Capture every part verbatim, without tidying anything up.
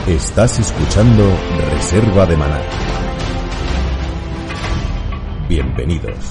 Estás escuchando Reserva de Maná. Bienvenidos.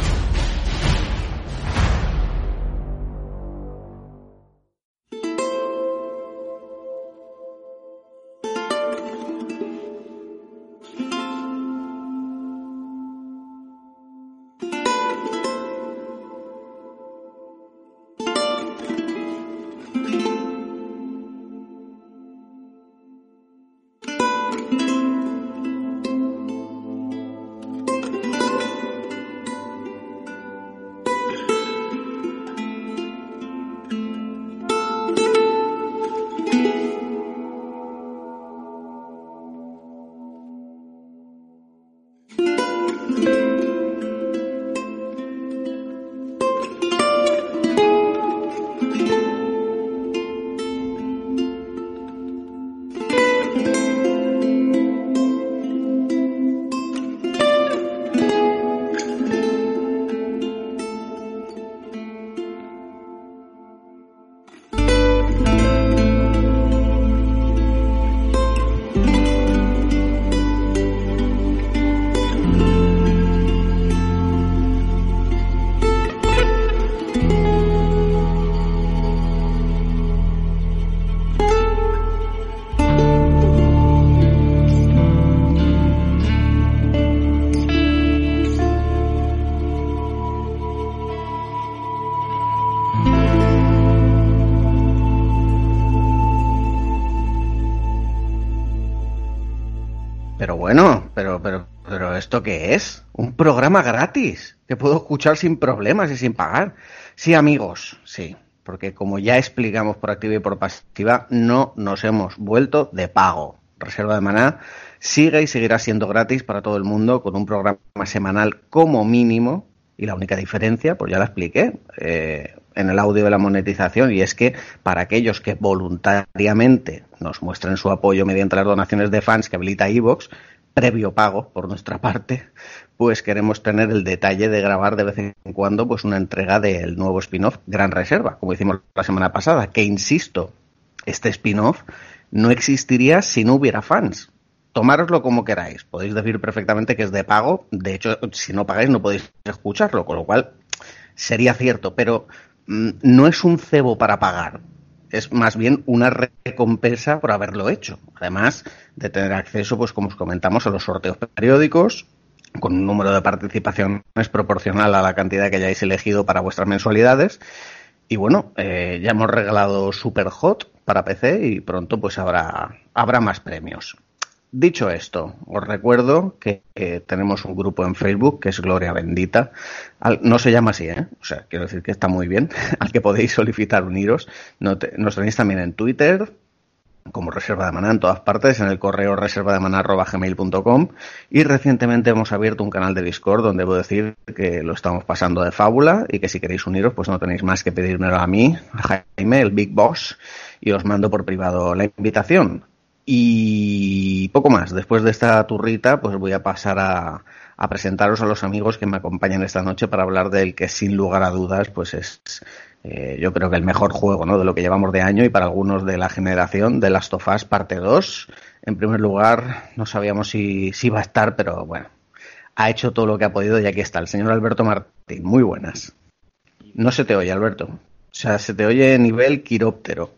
¿Esto qué es? Un programa gratis que puedo escuchar sin problemas y sin pagar. Sí, amigos, sí, porque como ya explicamos por activa y por pasiva, no nos hemos vuelto de pago. Reserva de Maná sigue y seguirá siendo gratis para todo el mundo con un programa semanal como mínimo, y la única diferencia, pues ya la expliqué eh, en el audio de la monetización, y es que para aquellos que voluntariamente nos muestren su apoyo mediante las donaciones de fans que habilita iVoox, previo pago por nuestra parte, pues queremos tener el detalle de grabar de vez en cuando pues una entrega del nuevo spin-off Gran Reserva, como hicimos la semana pasada, que insisto, este spin-off no existiría si no hubiera fans. Tomároslo como queráis, podéis decir perfectamente que es de pago, de hecho si no pagáis no podéis escucharlo, con lo cual sería cierto, pero mmm, no es un cebo para pagar. Es más bien una recompensa por haberlo hecho. Además de tener acceso, pues como os comentamos, a los sorteos periódicos, con un número de participaciones proporcional a la cantidad que hayáis elegido para vuestras mensualidades. Y bueno, eh, ya hemos regalado Superhot para P C y pronto pues habrá, habrá más premios. Dicho esto, os recuerdo que eh, tenemos un grupo en Facebook que es Gloria Bendita. Al, no se llama así, ¿eh? O sea, quiero decir que está muy bien, al que podéis solicitar uniros. No te, nos tenéis también en Twitter, como Reserva de Maná, en todas partes, en el correo reserva de maná arroba gmail punto com, y recientemente hemos abierto un canal de Discord donde debo decir que lo estamos pasando de fábula y que si queréis uniros, pues no tenéis más que pedírmelo a mí, a Jaime, el Big Boss, y os mando por privado la invitación. Y poco más. Después de esta turrita, pues voy a pasar a, a presentaros a los amigos que me acompañan esta noche para hablar del que sin lugar a dudas pues es eh, yo creo que el mejor juego, ¿no?, de lo que llevamos de año y para algunos de la generación, de Last of Us parte dos. En primer lugar, no sabíamos si, si iba a estar, pero bueno, ha hecho todo lo que ha podido y aquí está el señor Alberto Martín. Muy buenas. No se te oye, Alberto. O sea, se te oye nivel quiróptero.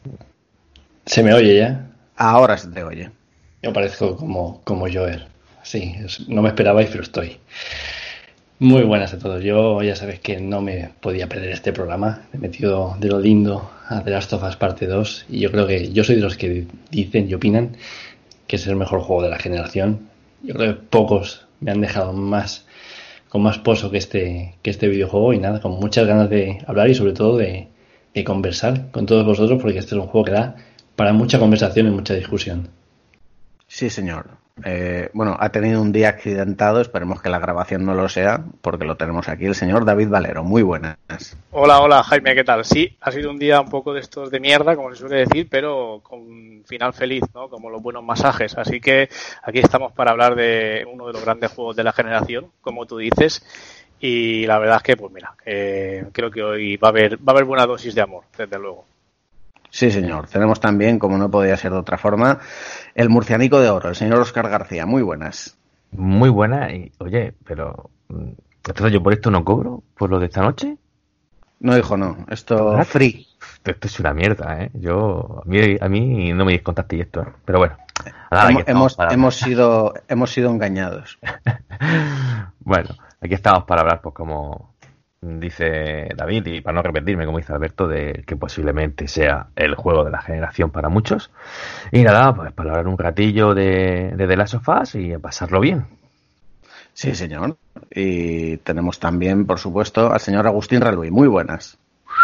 ¿Se me oye ya? Ahora se te oye. Yo parezco como, como Joel. Sí, es, no me esperabais, pero estoy. Muy buenas a todos. Yo ya sabéis que no me podía perder este programa. Me he metido de lo lindo a The Last of Us parte dos. Y yo creo que yo soy de los que dicen y opinan que es el mejor juego de la generación. Yo creo que pocos me han dejado más con más pozo que este, que este videojuego. Y nada, con muchas ganas de hablar y sobre todo de, de conversar con todos vosotros, porque este es un juego que da para mucha conversación y mucha discusión. Sí, señor. Eh, bueno, ha tenido un día accidentado, esperemos que la grabación no lo sea, porque lo tenemos aquí, el señor David Valero. Muy buenas. Hola, hola, Jaime, ¿qué tal? Sí, ha sido un día un poco de estos de mierda, como se suele decir, pero con final feliz, ¿no? Como los buenos masajes. Así que aquí estamos para hablar de uno de los grandes juegos de la generación, como tú dices. Y la verdad es que, pues mira, eh, creo que hoy va a haber va a haber buena dosis de amor, desde luego. Sí, señor. Tenemos también, como no podía ser de otra forma, el murcianico de oro, el señor Óscar García. Muy buenas. Muy buenas. Y, oye, pero... ¿entonces yo por esto no cobro? ¿Por lo de esta noche? No, hijo, no. Esto free. Esto es una mierda, ¿eh? Yo... A mí, a mí no me descontaste esto, ¿eh? Pero bueno. Nada, hemos, hemos, hemos, sido, hemos sido engañados. Bueno, aquí estamos para hablar, pues como... dice David, y para no repetirme, como dice Alberto, de que posiblemente sea el juego de la generación para muchos. Y nada, pues para hablar un ratillo de, de The Last of Us y pasarlo bien. Sí, señor. Y tenemos también, por supuesto, al señor Agustín Raluy. Muy buenas.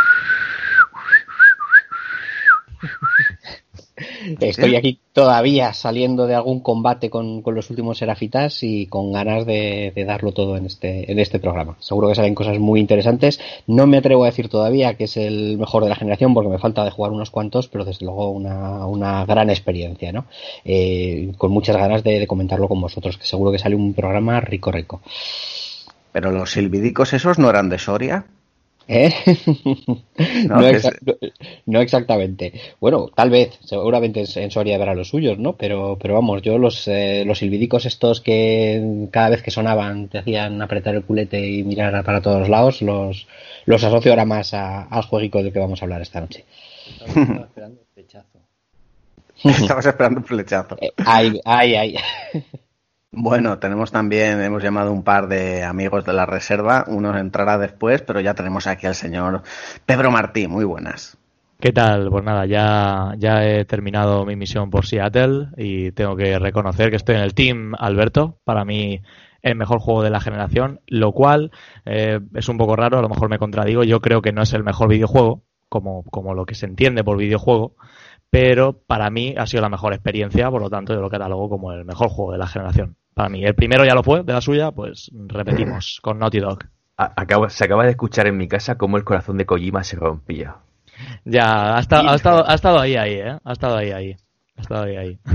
Estoy aquí todavía saliendo de algún combate con, con los últimos Serafitas y con ganas de, de darlo todo en este, en este programa. Seguro que salen cosas muy interesantes. No me atrevo a decir todavía que es el mejor de la generación porque me falta de jugar unos cuantos, pero desde luego una, una gran experiencia, ¿no? Eh, con muchas ganas de, de comentarlo con vosotros, que seguro que sale un programa rico, rico. Pero los silvidicos esos no eran de Soria. ¿Eh? No, no, es... exa- no exactamente. Bueno, tal vez, seguramente en Soria habrá los suyos, ¿no? Pero, pero vamos, yo los, eh, los silbidicos estos que cada vez que sonaban te hacían apretar el culete y mirar para todos lados, los, los asocio ahora más a, al jueguico del que vamos a hablar esta noche. Estaba esperando el flechazo. Estabas esperando un flechazo. Eh, ay, ay, ay. Bueno, tenemos también, hemos llamado un par de amigos de la reserva, uno entrará después, pero ya tenemos aquí al señor Pedro Martí. Muy buenas. ¿Qué tal? Pues nada, ya, ya he terminado mi misión por Seattle y tengo que reconocer que estoy en el Team Alberto. Para mí, el mejor juego de la generación, lo cual eh, es un poco raro, a lo mejor me contradigo. Yo creo que no es el mejor videojuego, como, como lo que se entiende por videojuego, pero para mí ha sido la mejor experiencia, por lo tanto yo lo catalogo como el mejor juego de la generación. Para mí, el primero ya lo fue, de la suya, pues repetimos con Naughty Dog. Acabo, se acaba de escuchar en mi casa cómo el corazón de Kojima se rompía. Ya, ha estado, ha estado, ha estado ahí, ahí, ¿eh? Ha estado ahí, ahí. Ha estado ahí, ahí.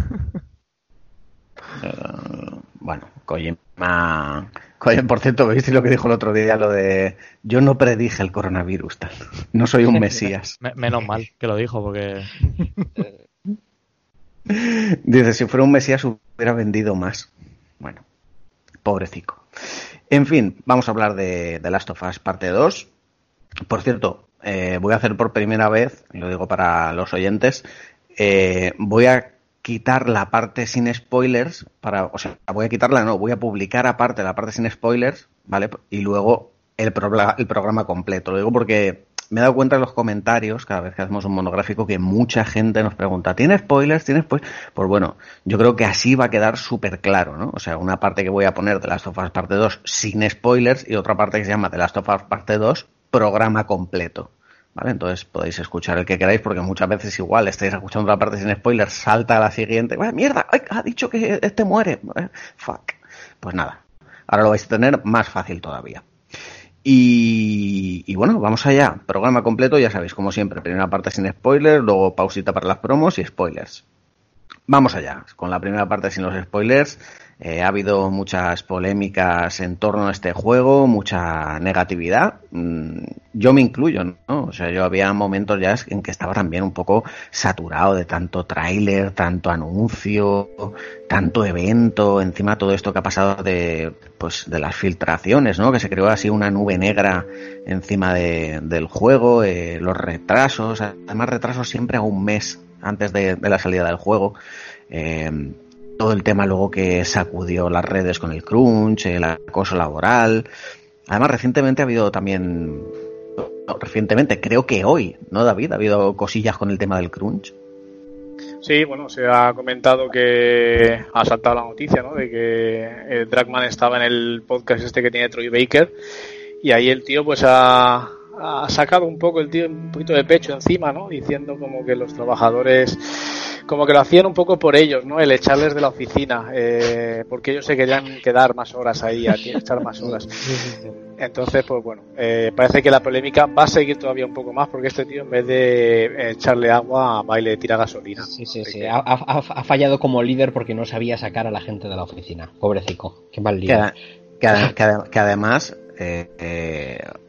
Uh, bueno, Kojima... Kojima, por cierto, ¿viste lo que dijo el otro día? Lo de... Yo no predije el coronavirus, tal. No soy un mesías. Menos mal que lo dijo, porque... Dice, si fuera un mesías hubiera vendido más. Bueno, pobrecico. En fin, vamos a hablar de The Last of Us parte dos. Por cierto, eh, voy a hacer por primera vez, lo digo para los oyentes, eh, voy a quitar la parte sin spoilers, para, o sea, voy a quitarla, no, voy a publicar aparte la parte sin spoilers, ¿vale? Y luego el, pro- el programa completo. Lo digo porque me he dado cuenta en los comentarios, cada vez que hacemos un monográfico, que mucha gente nos pregunta, ¿tiene spoilers? ¿Tiene spoilers? Pues bueno, yo creo que así va a quedar súper claro, ¿no? O sea, una parte que voy a poner de Last of Us parte dos sin spoilers y otra parte que se llama The Last of Us parte dos programa completo, ¿vale? Entonces podéis escuchar el que queráis porque muchas veces igual estáis escuchando la parte sin spoilers, salta a la siguiente, ¡ay, mierda! ¡Ay, ha dicho que este muere! ¡Fuck! Pues nada, ahora lo vais a tener más fácil todavía. Y, y bueno, vamos allá. Programa completo, ya sabéis, como siempre. Primera parte sin spoilers, luego pausita para las promos y spoilers. Vamos allá, con la primera parte sin los spoilers. Eh, ha habido muchas polémicas en torno a este juego, mucha negatividad. Mm, yo me incluyo, ¿no? O sea, yo había momentos ya en que estaba también un poco saturado de tanto tráiler, tanto anuncio, tanto evento, encima todo esto que ha pasado de, pues, de las filtraciones, ¿no? Que se creó así una nube negra encima de, del juego, eh, los retrasos, además retrasos siempre a un mes antes de, de la salida del juego. Eh, todo el tema luego que sacudió las redes con el crunch, el acoso laboral. Además, recientemente ha habido también, no, recientemente, creo que hoy, ¿no, David? Ha habido cosillas con el tema del crunch. Sí, bueno, se ha comentado que ha saltado la noticia, ¿no? De que eh, Dragman estaba en el podcast este que tiene Troy Baker y ahí el tío pues ha, ha sacado un poco el tío un poquito de pecho encima, ¿no? Diciendo como que los trabajadores como que lo hacían un poco por ellos, ¿no? El echarles de la oficina, eh, porque ellos se querían quedar más horas ahí, aquí, echar más horas. Entonces, pues bueno, eh, parece que la polémica va a seguir todavía un poco más, porque este tío en vez de echarle agua, va y le tira gasolina. Sí, sí, sí. Ha, ha, ha fallado como líder porque no sabía sacar a la gente de la oficina. Pobrecico, qué mal líder. Que, que, que, que además, eh, eh,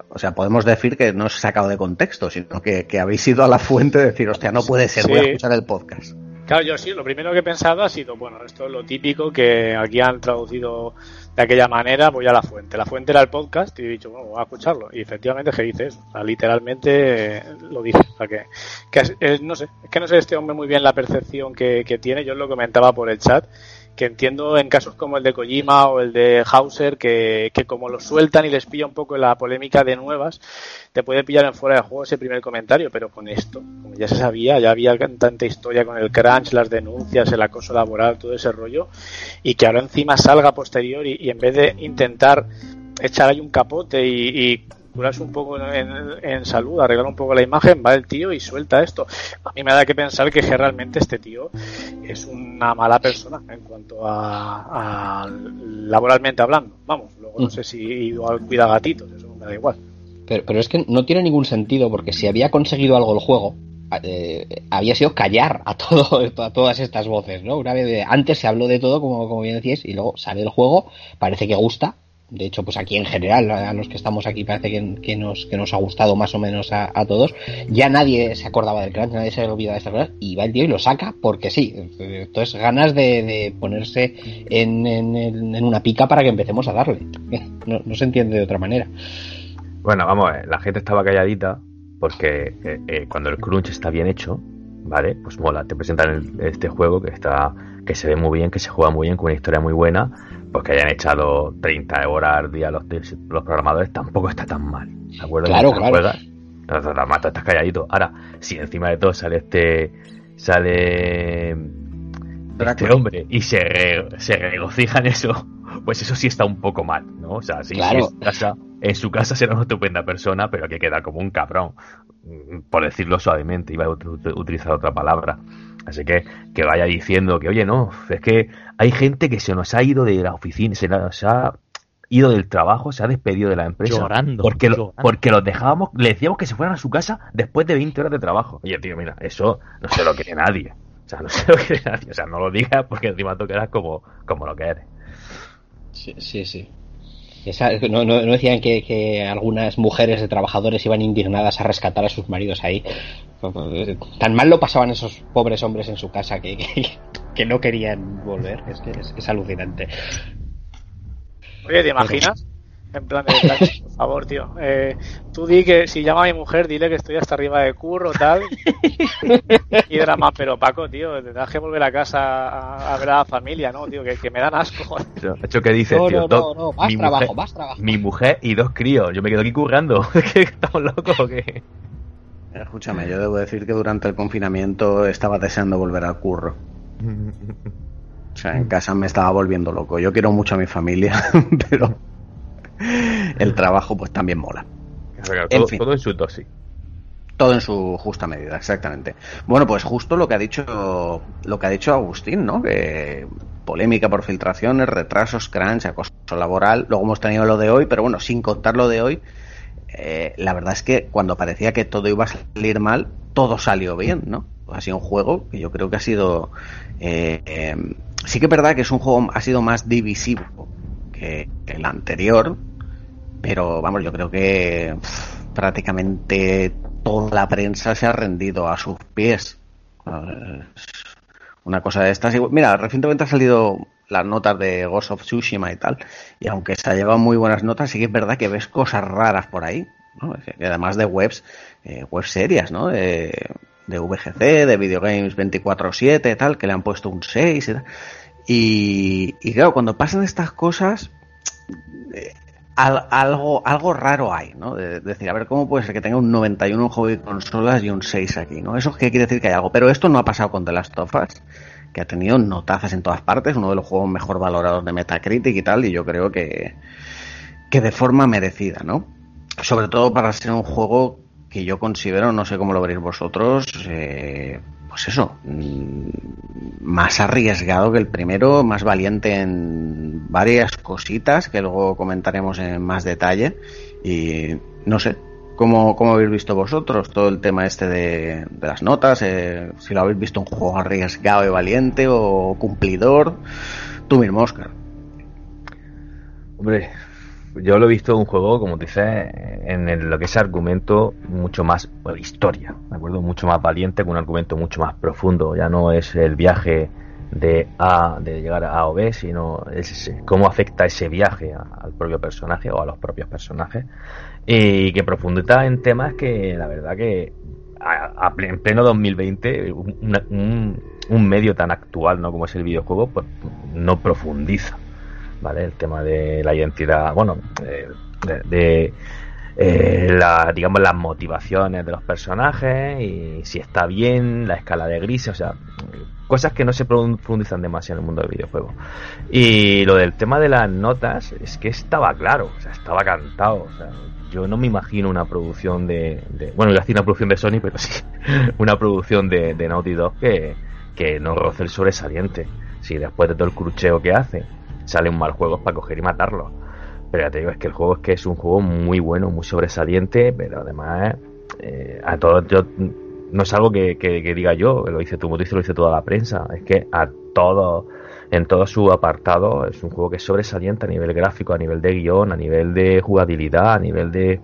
O sea, podemos decir que no es sacado de contexto, sino que, que habéis ido a la fuente de decir, hostia, no puede ser, Sí. voy a escuchar el podcast. Claro, yo sí, lo primero que he pensado ha sido, bueno, esto es lo típico que aquí han traducido de aquella manera, voy a la fuente. La fuente era el podcast y he dicho, bueno, voy a escucharlo. Y efectivamente, ¿qué dice eso? O sea, literalmente eh, lo dice. O sea, que, que es- es- no sé, es que no sé este hombre muy bien la percepción que, que tiene. Yo lo comentaba por el chat, que entiendo en casos como el de Kojima o el de Hauser, que, que como lo sueltan y les pilla un poco la polémica de nuevas, te puede pillar en fuera de juego ese primer comentario, pero con esto, como ya se sabía, ya había tanta historia con el crunch, las denuncias, el acoso laboral, todo ese rollo, y que ahora encima salga posterior y, y en vez de intentar echar ahí un capote y, y curarse un poco en, en salud, arreglar un poco la imagen, va el tío y suelta esto. A mí me da que pensar que, que realmente este tío es una mala persona en cuanto a, a laboralmente hablando. Vamos, luego no sé si igual cuida gatitos, eso me da igual. Pero, pero es que no tiene ningún sentido, porque si había conseguido algo el juego, eh, había sido callar a todo a todas estas voces, ¿no? Una vez de, antes se habló de todo, como, como bien decíais, y luego sale el juego, parece que gusta. De hecho, pues aquí en general, a los que estamos aquí parece que, que, nos, que nos ha gustado más o menos a, a todos. Ya nadie se acordaba del crunch, nadie se olvidaba de esta cosa, y va el tío y lo saca porque sí. Entonces, ganas de, de ponerse en, en, en una pica para que empecemos a darle. No, no se entiende de otra manera. Bueno, vamos a ver, la gente estaba calladita porque eh, eh, cuando el crunch está bien hecho, ¿vale? Pues mola, te presentan el- este juego que está que se ve muy bien, que se juega muy bien, con una historia muy buena, pues que hayan echado treinta horas al día los, los programadores, tampoco está tan mal, ¿de acuerdo? Claro, Mientras claro. juegas, no está tan mal, tú estás calladito. Ahora, si encima de todo sale este sale este Drácula. hombre y se, re- se regocija en eso, pues eso sí está un poco mal, ¿no? O sea, sí, Claro. sí, en su casa, en su casa será una estupenda persona, pero que queda como un cabrón, mm, por decirlo suavemente, iba a ut- ut- utilizar otra palabra. Así que que vaya diciendo que, oye, no, es que hay gente que se nos ha ido de la oficina, se nos ha ido del trabajo, se ha despedido de la empresa. Llorando, Porque, lo- llorando. porque los dejábamos, le decíamos que se fueran a su casa después de veinte horas de trabajo. Oye, tío, mira, eso no se lo cree nadie. O sea, no se lo cree nadie. O sea, no lo digas porque encima tú quedas como, como lo que eres. Sí, sí. sí. Esa, no, no, no decían que, que algunas mujeres de trabajadores iban indignadas a rescatar a sus maridos ahí. Tan mal lo pasaban esos pobres hombres en su casa que, que, que no querían volver. Es que es, es alucinante. Oye, ¿te imaginas? En plan de, por favor, tío, eh, tú di que si llama a mi mujer, dile que estoy hasta arriba de curro, tal. Y drama, pero Paco, tío, tendrás que volver a casa a, a ver a la familia, ¿no, tío? Que, que me dan asco, joder. Eso, hecho que dices, No, tío, no, dos- no, no, más mi trabajo, mujer, más trabajo. mi mujer y dos críos. Yo me quedo aquí currando. ¿Que estamos locos o qué? Escúchame, yo debo decir que durante el confinamiento estaba deseando volver al curro. O sea, en casa me estaba volviendo loco. Yo quiero mucho a mi familia, pero el trabajo pues también mola. Claro, En todo, fin. todo en su dosis. Todo en su justa medida, exactamente. Bueno, pues justo lo que ha dicho lo que ha dicho Agustín, ¿no? Que polémica por filtraciones, retrasos, crunch, acoso laboral. Luego hemos tenido lo de hoy, pero bueno, sin contar lo de hoy, eh, la verdad es que cuando parecía que todo iba a salir mal, todo salió bien, ¿no? Ha sido un juego que yo creo que ha sido eh, eh, sí que es verdad que es un juego ha sido más divisivo que el anterior, pero vamos, yo creo que pff, prácticamente toda la prensa se ha rendido a sus pies. Eh, Una cosa de estas. Mira, recientemente ha salido las notas de Ghost of Tsushima y tal, y aunque se ha llevado muy buenas notas, sí que es verdad que ves cosas raras por ahí, ¿no? Y además de webs, eh, webs serias, ¿no? De, de V G C, de Videogames veinticuatro siete, tal, que le han puesto un seis y tal. Y, y claro, cuando pasan estas cosas, eh, al, algo algo raro hay, ¿no? De, de decir, a ver, ¿cómo puede ser que tenga un noventa y uno en juego de consolas y un seis aquí, ¿no? Eso que quiere decir que hay algo. Pero esto no ha pasado con The Last of Us, que ha tenido notazas en todas partes, uno de los juegos mejor valorados de Metacritic y tal, y yo creo que, que de forma merecida, ¿no? Sobre todo para ser un juego que yo considero, no sé cómo lo veréis vosotros, eh, pues eso, mmm, más arriesgado que el primero, más valiente en varias cositas que luego comentaremos en más detalle, y no sé, ¿cómo, cómo habéis visto vosotros todo el tema este de, de las notas? Eh, si lo habéis visto un juego arriesgado y valiente o cumplidor, tú mismo, Óscar. Hombre, yo lo he visto un juego, como te dices, en el, lo que es argumento mucho más, bueno, historia, ¿de acuerdo? Mucho más valiente, con un argumento mucho más profundo. Ya no es el viaje de A, de llegar a A o B, sino es cómo afecta ese viaje a, al propio personaje o a los propios personajes, y que profundiza en temas que la verdad que a, a, en pleno dos mil veinte un, un, un medio tan actual, ¿no?, como es el videojuego, pues no profundiza, ¿vale? El tema de la identidad, bueno, de, de, de eh, la, digamos, las motivaciones de los personajes, y si está bien, la escala de grises, o sea, cosas que no se profundizan demasiado en el mundo del videojuego. Y lo del tema de las notas es que estaba claro, o sea, estaba cantado, o sea, yo no me imagino una producción de, de bueno, iba a decir una producción de Sony, pero sí, una producción de, de Naughty Dog que, que no roce el sobresaliente. Si después de todo el crucheo que hace sale un mal juego, es para coger y matarlo. Pero ya te digo, es que el juego es que es un juego muy bueno, muy sobresaliente, pero además eh, a todos, yo no es algo que, que, que diga yo, lo dice tu motivo, lo dice toda la prensa, es que a todo, en todo su apartado, es un juego que es sobresaliente a nivel gráfico, a nivel de guión, a nivel de jugabilidad, a nivel de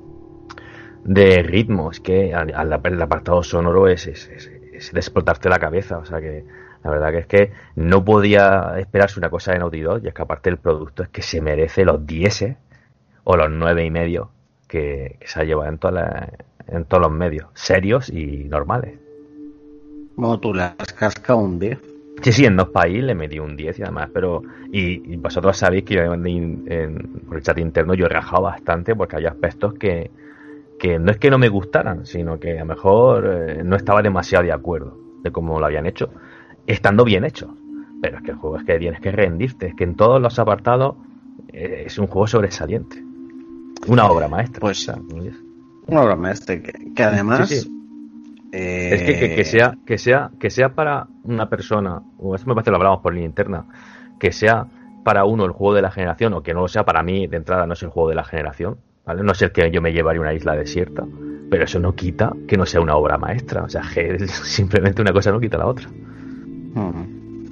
de ritmo. Es que al, al, el apartado sonoro es, es, es, es de explotarte la cabeza, o sea que la verdad que es que no podía esperarse una cosa de Naughty Dog, y es que aparte el producto es que se merece los diez o los nueve y medio que, que se ha llevado en, toda la, en todos los medios, serios y normales. Bueno, tú le has cascado un diez. Sí, sí, en dos países le metí un diez y además, pero y, y vosotros sabéis que yo en, en, por el chat interno yo he rajado bastante porque hay aspectos que, que no es que no me gustaran, sino que a lo mejor eh, no estaba demasiado de acuerdo de cómo lo habían hecho, estando bien hecho. Pero es que el juego es que tienes que rendirte, es que en todos los apartados eh, es un juego sobresaliente, una obra maestra. Pues o sea, una obra maestra que, que además sí, sí. Eh... es que, que, que sea que sea que sea para una persona, o eso me parece que lo hablamos por línea interna, que sea para uno el juego de la generación, o que no lo sea para mí de entrada, no es el juego de la generación, ¿vale? No es el que yo me llevaría a una isla desierta, pero eso no quita que no sea una obra maestra, o sea, que simplemente una cosa no quita la otra. Hmm.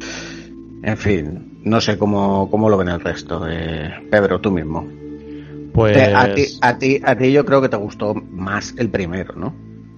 En fin, no sé cómo, cómo lo ven el resto. Eh, Pedro, tú mismo. Pues Te, a ti, a ti, a ti yo creo que te gustó más el primero, ¿no?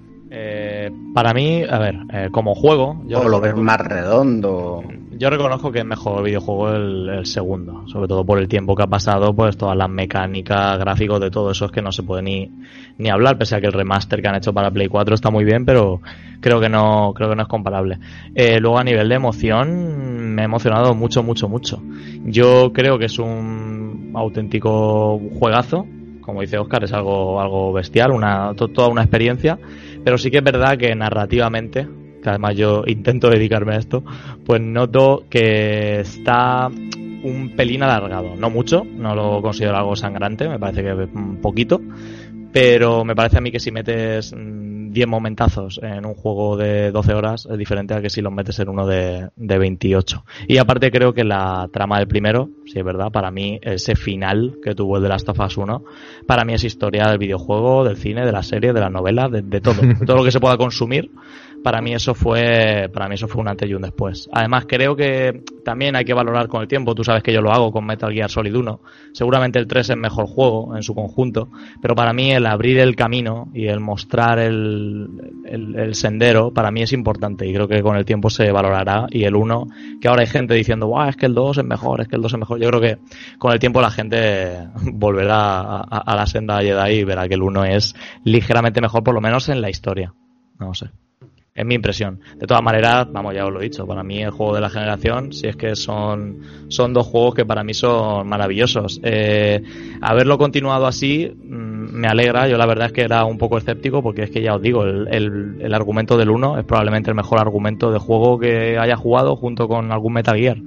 Eh, para mí, a ver, eh, como juego, yo o lo ves más redondo. Yo reconozco que es mejor videojuego el, el segundo, sobre todo por el tiempo que ha pasado, pues todas las mecánicas, gráficos, de todo eso es que no se puede ni, ni hablar, pese a que el remaster que han hecho para Play cuatro está muy bien, pero creo que no, creo que no es comparable. Eh, luego a nivel de emoción, me ha emocionado mucho, mucho, mucho. Yo creo que es un auténtico juegazo, como dice Óscar, es algo, algo bestial, una, to, toda una experiencia, pero sí que es verdad que narrativamente, que además yo intento dedicarme a esto, pues noto que está un pelín alargado, no mucho, no lo considero algo sangrante, me parece que un poquito, pero me parece a mí que si metes diez momentazos en un juego de doce horas es diferente a que si los metes en uno de, de veintiocho. Y aparte creo que la trama del primero, sí es verdad, para mí ese final que tuvo el de Last of Us uno, para mí es historia del videojuego, del cine, de la serie, de la novela, de, de todo, de todo lo que se pueda consumir. Para mí eso fue para mí eso fue un antes y un después. Además creo que también hay que valorar con el tiempo. Tú sabes que yo lo hago con Metal Gear Solid uno. Seguramente el tres es mejor juego en su conjunto, pero para mí el abrir el camino y el mostrar el, el, el sendero para mí es importante, y creo que con el tiempo se valorará. Y el uno, que ahora hay gente diciendo, "Buah, es que el dos es mejor, es que el dos es mejor", yo creo que con el tiempo la gente volverá a, a, a la senda Jedi y verá que el uno es ligeramente mejor, por lo menos en la historia. No sé. Es mi impresión. De todas maneras, vamos, ya os lo he dicho, para mí el juego de la generación, si es que son son dos juegos que para mí son maravillosos. Eh, haberlo continuado así mmm, me alegra. Yo la verdad es que era un poco escéptico, porque es que ya os digo, el, el, el argumento del uno es probablemente el mejor argumento de juego que haya jugado, junto con algún Metal Gear.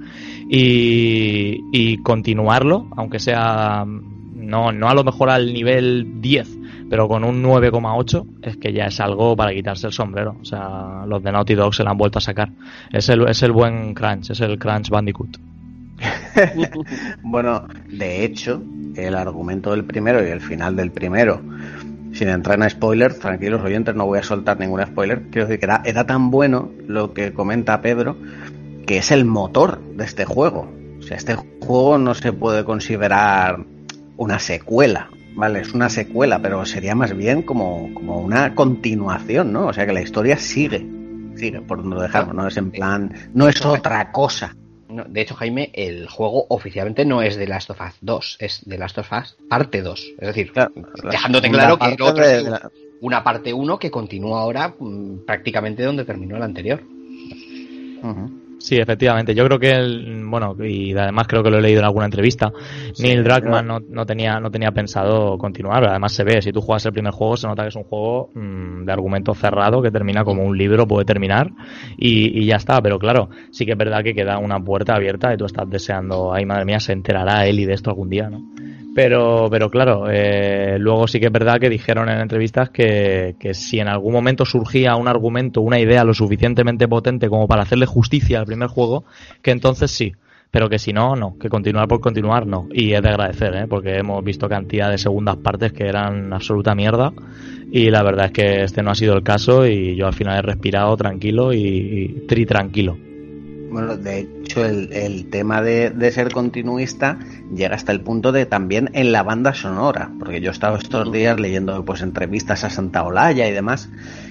Y, y continuarlo, aunque sea no, no a lo mejor al nivel diez, pero con un nueve coma ocho, es que ya es algo para quitarse el sombrero. O sea, los de Naughty Dog se la han vuelto a sacar. Es el, es el buen Crunch, es el Crunch Bandicoot. Bueno, de hecho, el argumento del primero y el final del primero, sin entrar en spoilers, tranquilos oyentes, no voy a soltar ningún spoiler, quiero decir que era, era tan bueno lo que comenta Pedro, que es el motor de este juego. O sea, este juego no se puede considerar una secuela, ¿vale? Es una secuela, pero sería más bien como, como una continuación, ¿no? O sea que la historia sigue, sigue por donde lo dejamos, ¿no? Es en plan, no es otra cosa. No, de hecho, Jaime, el juego oficialmente no es The Last of Us dos, es The Last of Us parte dos. Es decir, claro, dejándote claro que el otro es la... una parte uno que continúa ahora mmm, prácticamente donde terminó el anterior. Uh-huh. Sí, efectivamente. Yo creo que, el, bueno, y además creo que lo he leído en alguna entrevista, sí, Neil Druckmann no, no tenía no tenía pensado continuar. Además se ve, si tú juegas el primer juego, se nota que es un juego mmm, de argumento cerrado, que termina como un libro, puede terminar, y, y ya está. Pero claro, sí que es verdad que queda una puerta abierta y tú estás deseando, ay madre mía, se enterará Eli de esto algún día, ¿no? Pero, pero claro, eh, luego sí que es verdad que dijeron en entrevistas que, que si en algún momento surgía un argumento, una idea lo suficientemente potente como para hacerle justicia al primer juego, que entonces sí, pero que si no, no, que continuar por continuar no. Y es de agradecer, ¿eh? Porque hemos visto cantidad de segundas partes que eran absoluta mierda, y la verdad es que este no ha sido el caso, y yo al final he respirado tranquilo y, y tri tranquilo. Bueno, de hecho el, el tema de, de ser continuista llega hasta el punto de también en la banda sonora, porque yo he estado estos días leyendo pues entrevistas a Santaolalla y demás,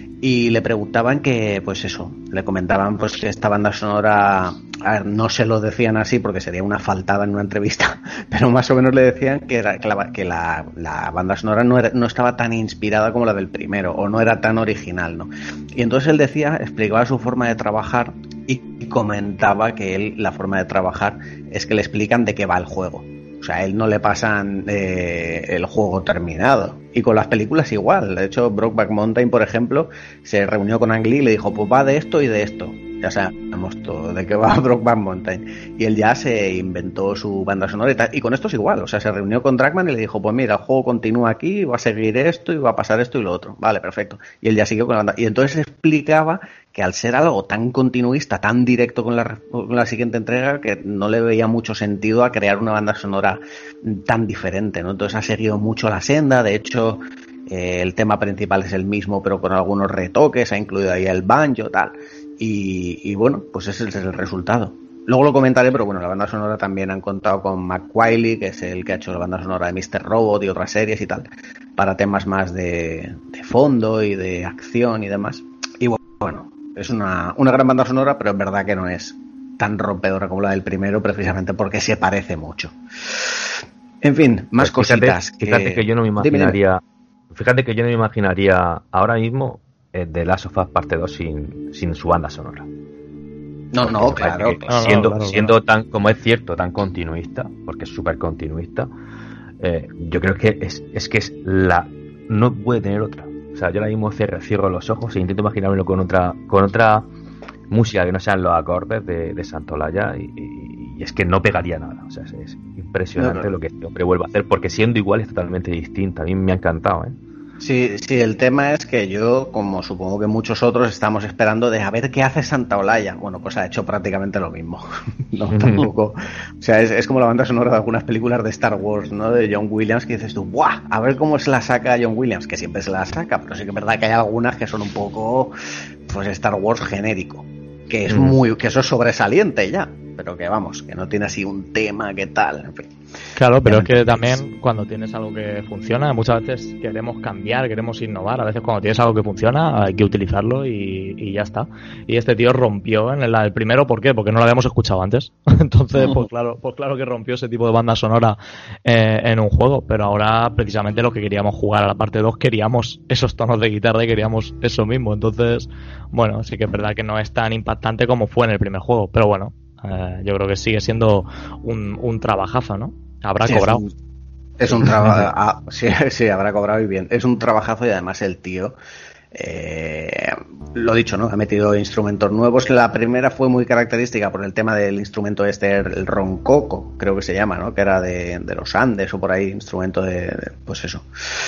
y le preguntaban que, pues eso, le comentaban pues que esta banda sonora, a ver, no se lo decían así porque sería una faltada en una entrevista, pero más o menos le decían que, era, que, la, que la, la banda sonora no, era, no estaba tan inspirada como la del primero, o no era tan original, ¿no? Y entonces él decía, explicaba su forma de trabajar y comentaba que él, la forma de trabajar es que le explican de qué va el juego. O sea, a él no le pasan eh, el juego terminado. Y con las películas igual. De hecho, Brokeback Mountain, por ejemplo, se reunió con Ang Lee y le dijo, pues va de esto y de esto. Ya sabemos todo de qué va Brokeback Mountain. Y él ya se inventó su banda sonora y tal. Y con esto es igual. O sea, se reunió con Druckmann y le dijo, pues mira, el juego continúa aquí, va a seguir esto y va a pasar esto y lo otro. Vale, perfecto. Y él ya siguió con la banda. Y entonces explicaba que al ser algo tan continuista, tan directo con la, con la siguiente entrega, que no le veía mucho sentido a crear una banda sonora tan diferente, ¿no? Entonces ha seguido mucho la senda. De hecho, eh, el tema principal es el mismo, pero con algunos retoques. Ha incluido ahí el banjo, tal. Y, y bueno, pues ese es el resultado. Luego lo comentaré, pero bueno, la banda sonora también han contado con Mac Wiley, que es el que ha hecho la banda sonora de míster Robot y otras series y tal, para temas más de, de fondo y de acción y demás. Y bueno, es una, una gran banda sonora, pero es verdad que no es tan rompedora como la del primero, precisamente porque se parece mucho. En fin, más pues fíjate, cositas. Que... Fíjate que yo no me imaginaría, fíjate que yo no me imaginaría ahora mismo The Last of Us parte dos sin, sin su banda sonora. No, porque no, claro, claro. Siendo, no, claro, siendo claro. tan, como es cierto, tan continuista, porque es súper continuista, eh, yo creo que es, es que es la... no puede tener otra. O sea, yo ahora mismo cierro, cierro los ojos e intento imaginármelo con otra con otra música que no sean los acordes de, de Santaolalla y, y, y es que no pegaría nada. O sea, es, es impresionante no, no. lo que este hombre vuelve a hacer, porque siendo igual es totalmente distinta. A mí me ha encantado, ¿eh? Sí, sí, el tema es que yo, como supongo que muchos otros, estamos esperando de a ver qué hace Santaolalla. Bueno, pues ha hecho prácticamente lo mismo. No, tampoco. O sea, es, es como la banda sonora de algunas películas de Star Wars, ¿no? De John Williams, que dices tú, ¡buah! A ver cómo se la saca John Williams, que siempre se la saca, pero sí que es verdad que hay algunas que son un poco, pues, Star Wars genérico. Que es muy, que eso es sobresaliente ya. Pero que vamos, que no tiene así un tema, ¿qué tal? En fin. Claro, pero es que también cuando tienes algo que funciona, muchas veces queremos cambiar, queremos innovar. A veces cuando tienes algo que funciona hay que utilizarlo y, y ya está. Y este tío rompió en el, el primero, ¿por qué? Porque no lo habíamos escuchado antes. Entonces, pues claro, pues claro que rompió ese tipo de banda sonora eh, en un juego. Pero ahora, precisamente, lo que queríamos jugar a la parte dos, queríamos esos tonos de guitarra y queríamos eso mismo. Entonces, bueno, sí que es verdad que no es tan impactante como fue en el primer juego. Pero bueno, Uh, yo creo que sigue siendo un, un trabajazo, ¿no? Habrá sí, cobrado. Es un, un trabajo. ah, sí, sí, habrá cobrado y bien. Es un trabajazo y además el tío, eh, lo dicho, ¿no? Ha metido instrumentos nuevos. La primera fue muy característica por el tema del instrumento este, el roncoco, creo que se llama, ¿no? Que era de, de los Andes o por ahí, instrumento de, de pues eso,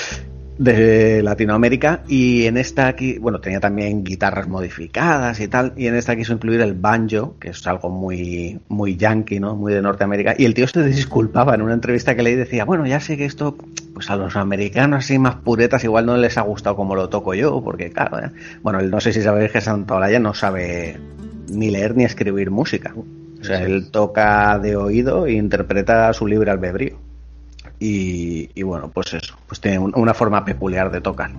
de Latinoamérica. Y en esta aquí, bueno, tenía también guitarras modificadas y tal, y en esta quiso incluir el banjo, que es algo muy muy yankee, ¿no? Muy de Norteamérica, y el tío se disculpaba en una entrevista que leí, decía, bueno, ya sé que esto, pues a los americanos así más puretas igual no les ha gustado como lo toco yo, porque claro, ¿eh? Bueno, no sé si sabéis que Santaolalla no sabe ni leer ni escribir música, o sea, él toca de oído e interpreta su libre albedrío. y, y bueno, pues eso, pues tiene un, una forma peculiar de tocar.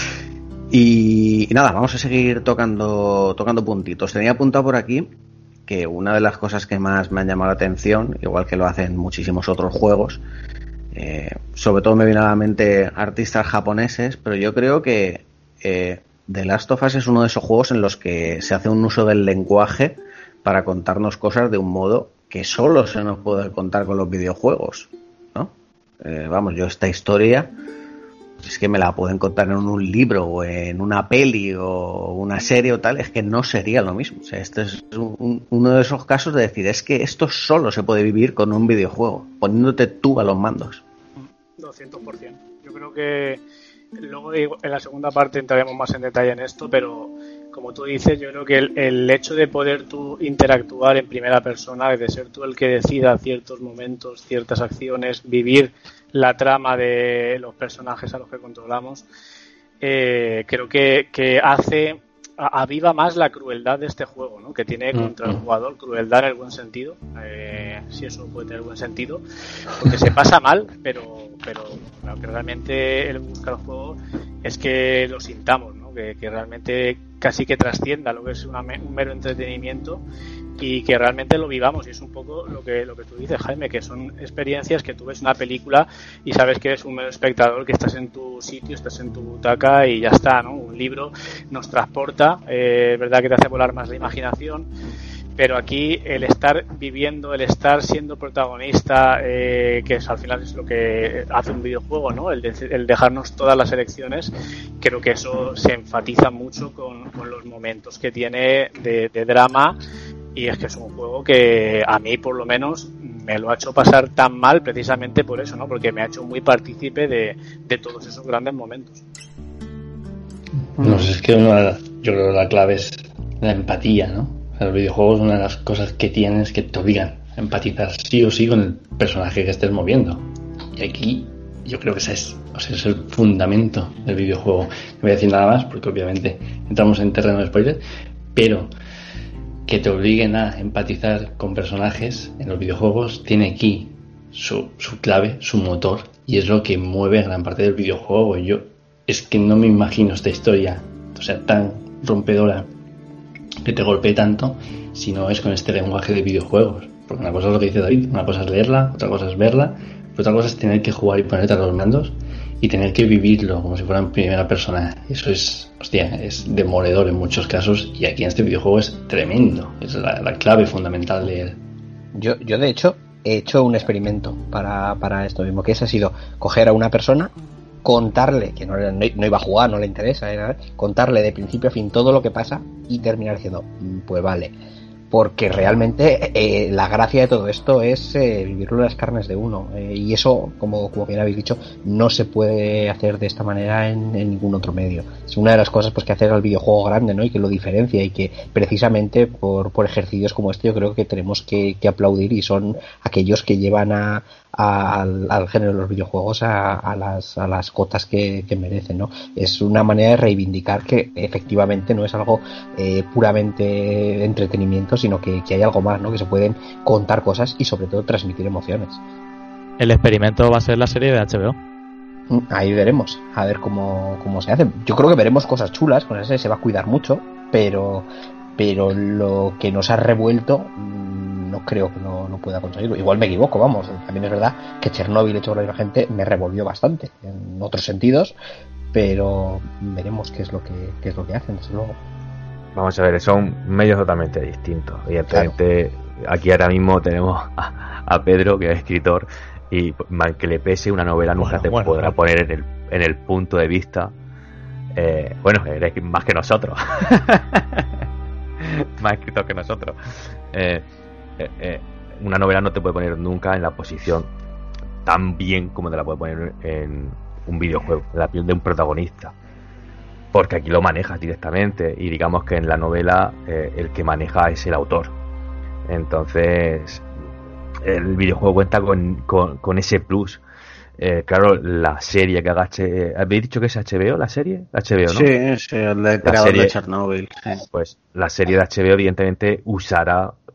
Y, y nada, vamos a seguir tocando, tocando puntitos. Tenía apuntado por aquí que una de las cosas que más me han llamado la atención, igual que lo hacen muchísimos otros juegos, eh, sobre todo me viene a la mente artistas japoneses, pero yo creo que eh, The Last of Us es uno de esos juegos en los que se hace un uso del lenguaje para contarnos cosas de un modo que solo se nos puede contar con los videojuegos, ¿no? Eh, vamos, yo esta historia es que me la pueden contar en un libro o en una peli o una serie o tal, es que no sería lo mismo. O sea, este es un, uno de esos casos de decir, es que esto solo se puede vivir con un videojuego, poniéndote tú a los mandos. doscientos por ciento. Yo creo que luego en la segunda parte entraremos más en detalle en esto, pero como tú dices, yo creo que el, el hecho de poder tú interactuar en primera persona, de ser tú el que decida ciertos momentos, ciertas acciones, vivir la trama de los personajes a los que controlamos, eh, creo que, que hace, aviva más la crueldad de este juego, ¿no? Que tiene contra el jugador, crueldad en el buen sentido, eh, si eso puede tener buen sentido, porque se pasa mal, pero, pero lo que realmente él busca el juego es que lo sintamos, ¿no? Que, que realmente casi que trascienda lo que es una, un mero entretenimiento y que realmente lo vivamos, y es un poco lo que lo que tú dices, Jaime, que son experiencias que tú ves una película y sabes que eres un mero espectador, que estás en tu sitio, estás en tu butaca y ya está, ¿no? Un libro nos transporta, eh, es verdad que te hace volar más la imaginación, pero aquí el estar viviendo, el estar siendo protagonista, eh, que es, al final es lo que hace un videojuego, ¿no? El, de, el dejarnos todas las elecciones, creo que eso se enfatiza mucho con, con los momentos que tiene de, de drama. Y es que es un juego que a mí, por lo menos, me lo ha hecho pasar tan mal precisamente por eso, ¿no? Porque me ha hecho muy partícipe de, de todos esos grandes momentos. No sé, es que una, yo creo que la clave es la empatía, ¿no? O sea, los videojuegos, una de las cosas que tienes que te obligan a empatizar sí o sí con el personaje que estés moviendo. Y aquí yo creo que ese es, o sea, es el fundamento del videojuego. No voy a decir nada más porque obviamente entramos en terreno de spoiler, pero que te obliguen a empatizar con personajes en los videojuegos tiene aquí su, su clave, su motor, y es lo que mueve gran parte del videojuego. Yo es que no me imagino esta historia, o sea, tan rompedora, que te golpee tanto, si no es con este lenguaje de videojuegos. Porque una cosa es lo que dice David, una cosa es leerla, otra cosa es verla, pero otra cosa es tener que jugar y ponerte a los mandos y tener que vivirlo como si fuera en primera persona. Eso es, hostia, es demoledor en muchos casos, y aquí en este videojuego es tremendo, es la, la clave fundamental de él. Yo, yo de hecho he hecho un experimento para, para esto mismo, que es ha sido coger a una persona, contarle, que no, no iba a jugar, no le interesa, era, contarle de principio a fin todo lo que pasa y terminar diciendo, pues vale. Porque realmente eh, la gracia de todo esto es eh, vivirlo en las carnes de uno, eh, y eso, como, como bien habéis dicho, no se puede hacer de esta manera en, en ningún otro medio. Es una de las cosas pues que hace al videojuego grande, ¿no? Y que lo diferencia, y que precisamente por, por ejercicios como este yo creo que tenemos que, que aplaudir, y son aquellos que llevan a, a, al, al género de los videojuegos a, a, las, a las cotas que, que merecen, ¿no? Es una manera de reivindicar que efectivamente no es algo eh, puramente entretenimiento, sino que, que hay algo más, ¿no? Que se pueden contar cosas y sobre todo transmitir emociones. El experimento va a ser la serie de H B O. Ahí veremos, a ver cómo, cómo se hace. Yo creo que veremos cosas chulas, con ese se va a cuidar mucho, pero pero lo que nos ha revuelto no creo que no, no pueda conseguirlo. Igual me equivoco, vamos. También es verdad que Chernobyl hecho por la gente me revolvió bastante en otros sentidos, pero veremos qué es lo que qué es lo que hacen, desde luego. Vamos a ver, son medios totalmente distintos. Evidentemente, claro. Aquí ahora mismo tenemos a, a Pedro, que es escritor, y mal que le pese una novela nunca bueno, te bueno, podrá bueno. poner en el, en el punto de vista. Eh, bueno, eres más que nosotros. Más escritor que nosotros. Eh, eh, eh, una novela no te puede poner nunca en la posición tan bien como te la puede poner en un videojuego, en la piel de un protagonista. Porque aquí lo manejas directamente, y digamos que en la novela eh, el que maneja es el autor. Entonces el videojuego cuenta con, con, con ese plus. Eh, claro, la serie que haga H... ¿Habéis dicho que es H B O la serie? H B O, ¿no? Sí, sí, el creador de Chernobyl. Sí. Pues la serie de H B O evidentemente usará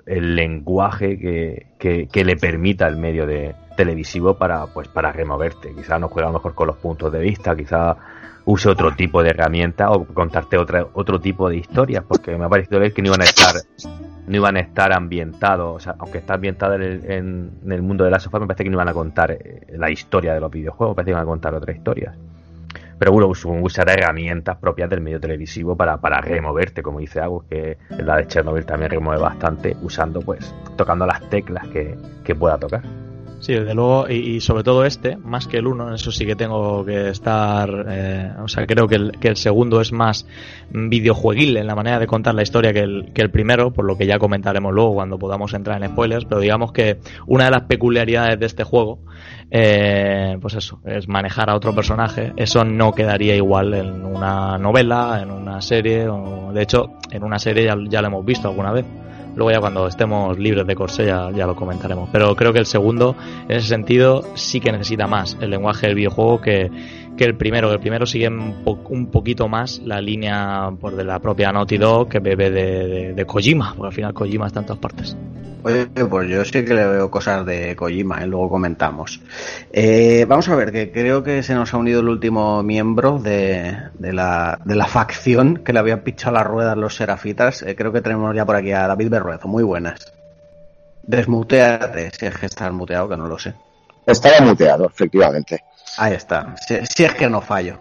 el lenguaje que, que, que le permita el medio de televisivo para pues para removerte. Quizás no juega mejor con los puntos de vista, quizás use otro tipo de herramienta o contarte otra, otro tipo de historias, porque me ha parecido ver que no iban a estar no iban a estar ambientados, o sea, aunque está ambientado en el, en, en el mundo de la sofá, me parece que no iban a contar eh, la historia de los videojuegos, me parece que iban a contar otras historias. Pero bueno, usar herramientas propias del medio televisivo para, para removerte, como dice Agus, que la de Chernobyl también remueve bastante, usando pues, tocando las teclas que, que pueda tocar. Sí, desde luego, y, y sobre todo este, más que el uno, en eso sí que tengo que estar, eh, o sea, creo que el, que el segundo es más videojueguil en la manera de contar la historia que el, que el primero, por lo que ya comentaremos luego cuando podamos entrar en spoilers, pero digamos que una de las peculiaridades de este juego, eh, pues eso, es manejar a otro personaje. Eso no quedaría igual en una novela, en una serie, o de hecho, en una serie ya, ya lo hemos visto alguna vez. Luego ya cuando estemos libres de corsé ya, ya lo comentaremos. Pero creo que el segundo, en ese sentido, sí que necesita más el lenguaje del videojuego que, que el primero. El primero sigue un, po- un poquito más la línea por de la propia Naughty Dog, que bebe de, de, de Kojima, porque al final Kojima está en todas partes. Oye, pues yo sí que le veo cosas de Kojima, ¿eh? Luego comentamos. Eh, vamos a ver, que creo que se nos ha unido el último miembro de, de, la, de la facción que le habían pinchado las ruedas los Serafitas. Eh, creo que tenemos ya por aquí a David Berruezo. Muy buenas. Desmuteate, si es que estás muteado, que no lo sé. Estaba muteado, efectivamente. Ahí está, si, si es que no fallo.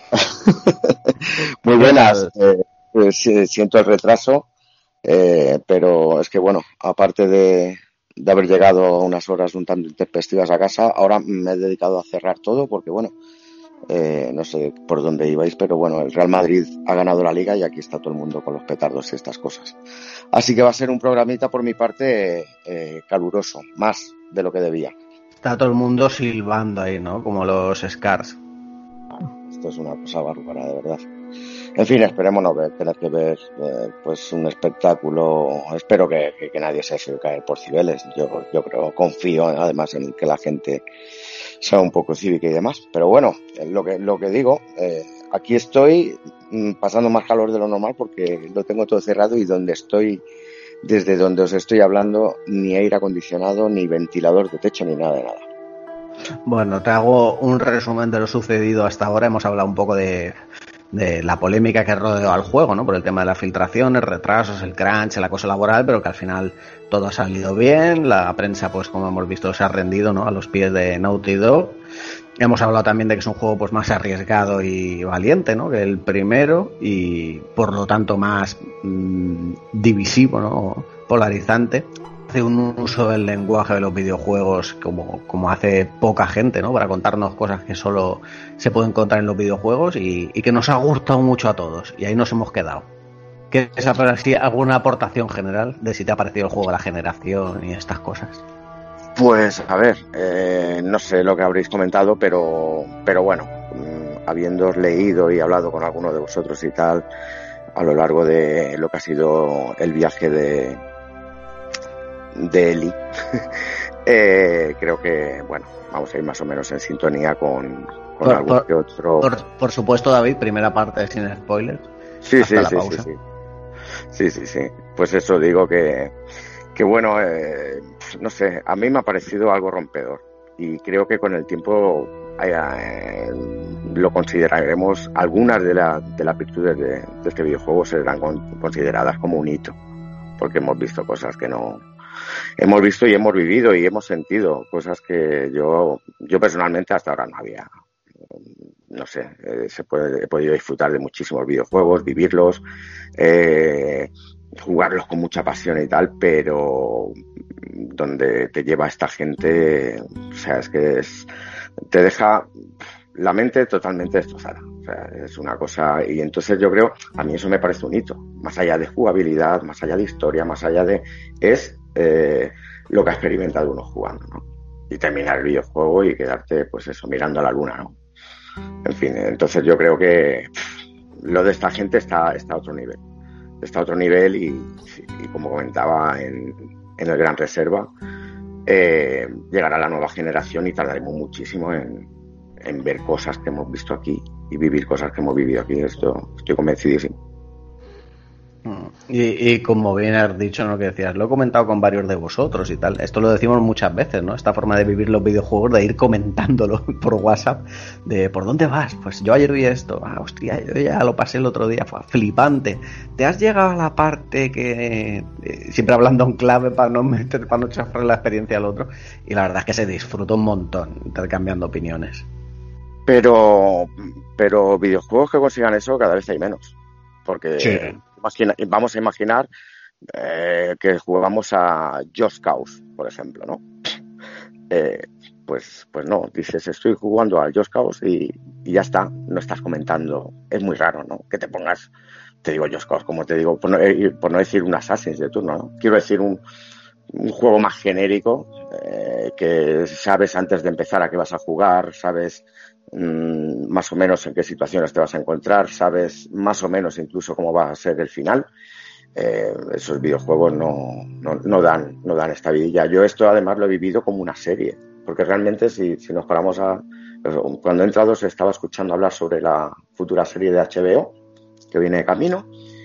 Muy buenas. Eh, pues, siento el retraso. Eh, pero es que bueno, aparte de, de haber llegado a unas horas un tanto intempestivas a casa, ahora me he dedicado a cerrar todo porque bueno, eh, no sé por dónde ibais, pero bueno, el Real Madrid ha ganado la Liga y aquí está todo el mundo con los petardos y estas cosas. Así que va a ser un programita por mi parte eh, caluroso, más de lo que debía. Está todo el mundo silbando ahí, ¿no? Como los Scars. Esto es una cosa bárbara, de verdad. En fin, esperemos no ver, tener que ver eh, pues un espectáculo. Espero que, que, que nadie se deje caer por Cibeles. Yo, yo creo, confío además en que la gente sea un poco cívica y demás. Pero bueno, lo que, lo que digo, eh, aquí estoy mm, pasando más calor de lo normal porque lo tengo todo cerrado y donde estoy, desde donde os estoy hablando, ni aire acondicionado, ni ventilador de techo, ni nada de nada. Bueno, te hago un resumen de lo sucedido hasta ahora. Hemos hablado un poco de... de la polémica que rodeó al juego, ¿no? Por el tema de las filtraciones, retrasos, el crunch, el acoso laboral, pero que al final todo ha salido bien. La prensa, pues como hemos visto, se ha rendido, ¿no? A los pies de Naughty Dog. Hemos hablado también de que es un juego pues más arriesgado y valiente, ¿no? Que el primero y por lo tanto más mmm, divisivo, ¿no? Polarizante. Hace un uso del lenguaje de los videojuegos como, como hace poca gente, ¿no? Para contarnos cosas que solo se pueden contar en los videojuegos y, y que nos ha gustado mucho a todos. Y ahí nos hemos quedado. ¿Quieres hacer así alguna aportación general de si te ha parecido el juego de la generación y estas cosas? Pues a ver, eh, no sé lo que habréis comentado, pero, pero bueno, mmm, habiendo leído y hablado con alguno de vosotros y tal, a lo largo de lo que ha sido el viaje de... de Eli eh, creo que bueno, vamos a ir más o menos en sintonía con, con por, algún por, que otro por, por supuesto, David, primera parte sin spoilers. Sí, hasta sí, la sí, pausa. sí, sí, sí, sí, sí. Pues eso digo que que bueno, eh, no sé, a mí me ha parecido algo rompedor y creo que con el tiempo eh, lo consideraremos, algunas de, la, de las virtudes de, de este videojuego serán con, consideradas como un hito, porque hemos visto cosas que no hemos visto y hemos vivido y hemos sentido cosas que yo yo personalmente hasta ahora no había, no sé, eh, se puede, he podido disfrutar de muchísimos videojuegos, vivirlos, eh, jugarlos con mucha pasión y tal, pero donde te lleva esta gente, o sea, es que es, te deja la mente totalmente destrozada. O sea, es una cosa, y entonces yo creo, a mí eso me parece un hito, más allá de jugabilidad, más allá de historia, más allá de, es eh, lo que ha experimentado uno jugando, ¿no? Y terminar el videojuego y quedarte, pues eso, mirando a la luna, ¿no? En fin, entonces yo creo que pff, lo de esta gente está, está a otro nivel, está a otro nivel y, y como comentaba en, en el Gran Reserva, eh, llegará la nueva generación y tardaremos muchísimo en, en ver cosas que hemos visto aquí y vivir cosas que hemos vivido aquí. Esto estoy convencidísimo. Y, y como bien has dicho, ¿no? Que decías, lo he comentado con varios de vosotros y tal. Esto lo decimos muchas veces, ¿no? Esta forma de vivir los videojuegos, de ir comentándolo por WhatsApp, de ¿por dónde vas? Pues yo ayer vi esto, ah, hostia, yo ya lo pasé el otro día, fue flipante. ¿Te has llegado a la parte que eh, siempre hablando en clave para no meter, para no chafar la experiencia al otro? Y la verdad es que se disfruta un montón intercambiando opiniones. Pero, pero videojuegos que consigan eso cada vez hay menos, porque Sí. imagina, vamos a imaginar eh, que jugamos a Just Cause, por ejemplo, ¿no? Eh, pues, pues no, dices estoy jugando a Just Cause y, y ya está, no estás comentando, es muy raro, ¿no? Que te pongas, te digo Just Cause, como te digo, por no, por no decir un Assassin's de turno, ¿no? Quiero decir un, un juego más genérico, eh, que sabes antes de empezar a qué vas a jugar, sabes mmm, más o menos en qué situaciones te vas a encontrar, sabes más o menos incluso cómo va a ser el final. Eh, esos videojuegos no, no, no dan no dan estabilidad. Yo esto además lo he vivido como una serie, porque realmente si, si nos paramos a... Cuando he entrado se estaba escuchando hablar sobre la futura serie de H B O que viene de camino.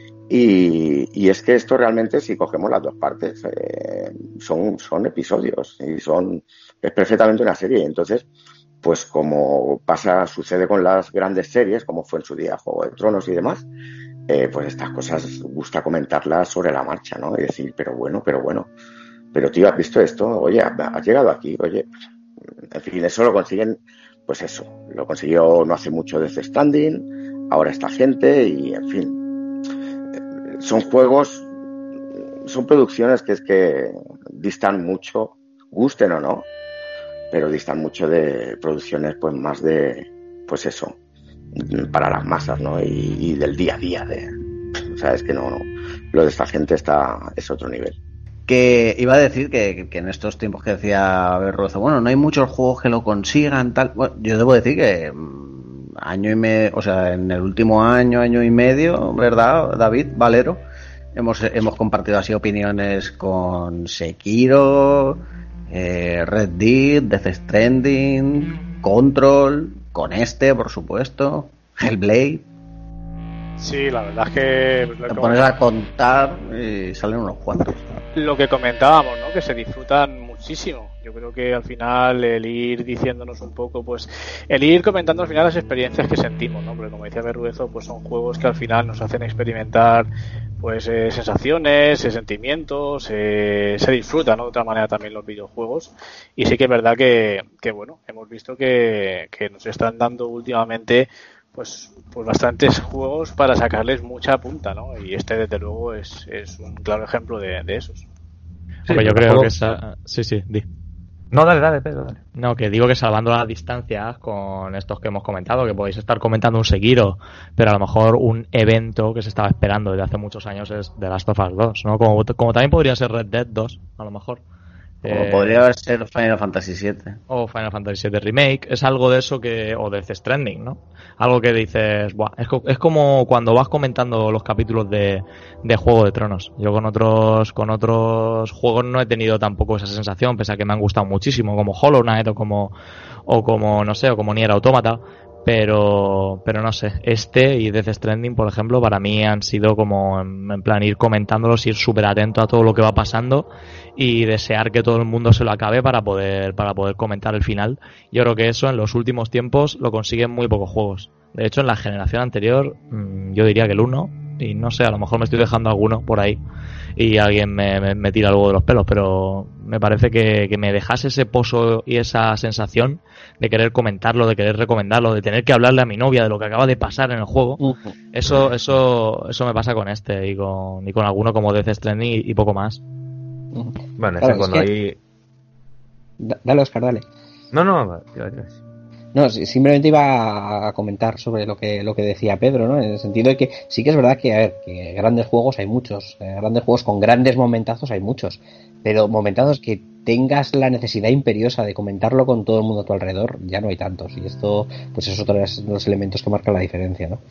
Y, y es que esto realmente, si cogemos las dos partes, eh, son, son episodios y son, es perfectamente una serie. Entonces, pues como pasa, sucede con las grandes series, como fue en su día Juego de Tronos y demás, eh, pues estas cosas gusta comentarlas sobre la marcha, ¿no? Y decir, pero bueno, pero bueno, pero tío, ¿has visto esto? Oye, has llegado aquí, oye. En fin, eso lo consiguen, pues eso, lo consiguió no hace mucho Death Stranding, ahora esta gente y, en fin. Son juegos, son producciones que es que distan mucho, gusten o no, pero distan mucho de producciones pues más de, pues eso, para las masas, ¿no? Y, y del día a día, de, o sea, es que no, no, lo de esta gente está, es otro nivel. Que iba a decir que, que en estos tiempos que decía Berrozo, bueno, no hay muchos juegos que lo consigan, tal. Bueno, yo debo decir que año y medio, o sea, en el último año, año y medio, ¿verdad, David Valero? Hemos, hemos compartido así opiniones con Sekiro, eh, Red Dead, Death Stranding, Control, con este, por supuesto, Hellblade. Sí, la verdad es que... Pues, te pones a contar y salen unos cuantos. Lo que comentábamos, ¿no? Que se disfrutan muchísimo. Yo creo que al final el ir diciéndonos un poco, pues el ir comentando al final las experiencias que sentimos, ¿no? Porque como decía Berruezo, pues son juegos que al final nos hacen experimentar pues eh, sensaciones, eh, sentimientos, eh, se disfrutan, ¿no? De otra manera también los videojuegos. Y sí que es verdad que, que bueno, hemos visto que, que nos están dando últimamente pues pues bastantes juegos para sacarles mucha punta, ¿no? Y este desde luego es, es un claro ejemplo de, de esos. Sí, Hombre, yo creo juego... que esa... sí, sí, di. No, dale, dale, Pedro, dale. No, que digo que salvando las distancias con estos que hemos comentado, que podéis estar comentando un Sekiro, pero a lo mejor un evento que se estaba esperando desde hace muchos años es The Last of Us dos, ¿no? Como, como también podría ser Red Dead dos, a lo mejor. Como eh, podría ser Final Fantasy siete. O Final Fantasy siete Remake. Es algo de eso que... O Death Stranding, ¿no? Algo que dices... Buah, es, es como cuando vas comentando los capítulos de, de Juego de Tronos. Yo con otros con otros juegos no he tenido tampoco esa sensación, pese a que me han gustado muchísimo, como Hollow Knight o como... O como, no sé, o como Nier Automata. Pero, pero no sé, este y Death Stranding, por ejemplo, para mí han sido como, en, en plan, ir comentándolos, ir súper atento a todo lo que va pasando y desear que todo el mundo se lo acabe para poder, para poder comentar el final. Yo creo que eso en los últimos tiempos lo consiguen muy pocos juegos. De hecho, en la generación anterior, yo diría que el uno, y no sé, a lo mejor me estoy dejando alguno por ahí y alguien me, me, me tira algo de los pelos, pero me parece que, que me dejase ese pozo y esa sensación de querer comentarlo, de querer recomendarlo, de tener que hablarle a mi novia de lo que acaba de pasar en el juego. Uh-huh. Eso eso eso me pasa con este y con, y con alguno como Death Stranding y, y poco más. Uh-huh. Bueno, claro, cuando es que... hay... Da, dale, Oscar, dale. No, no, gracias. No, simplemente iba a comentar sobre lo que lo que decía Pedro, ¿no? En el sentido de que sí que es verdad que, a ver, que grandes juegos hay muchos, eh, grandes juegos con grandes momentazos hay muchos, pero momentazos que tengas la necesidad imperiosa de comentarlo con todo el mundo a tu alrededor, ya no hay tantos, y esto pues es otro de los elementos que marcan la diferencia, ¿no?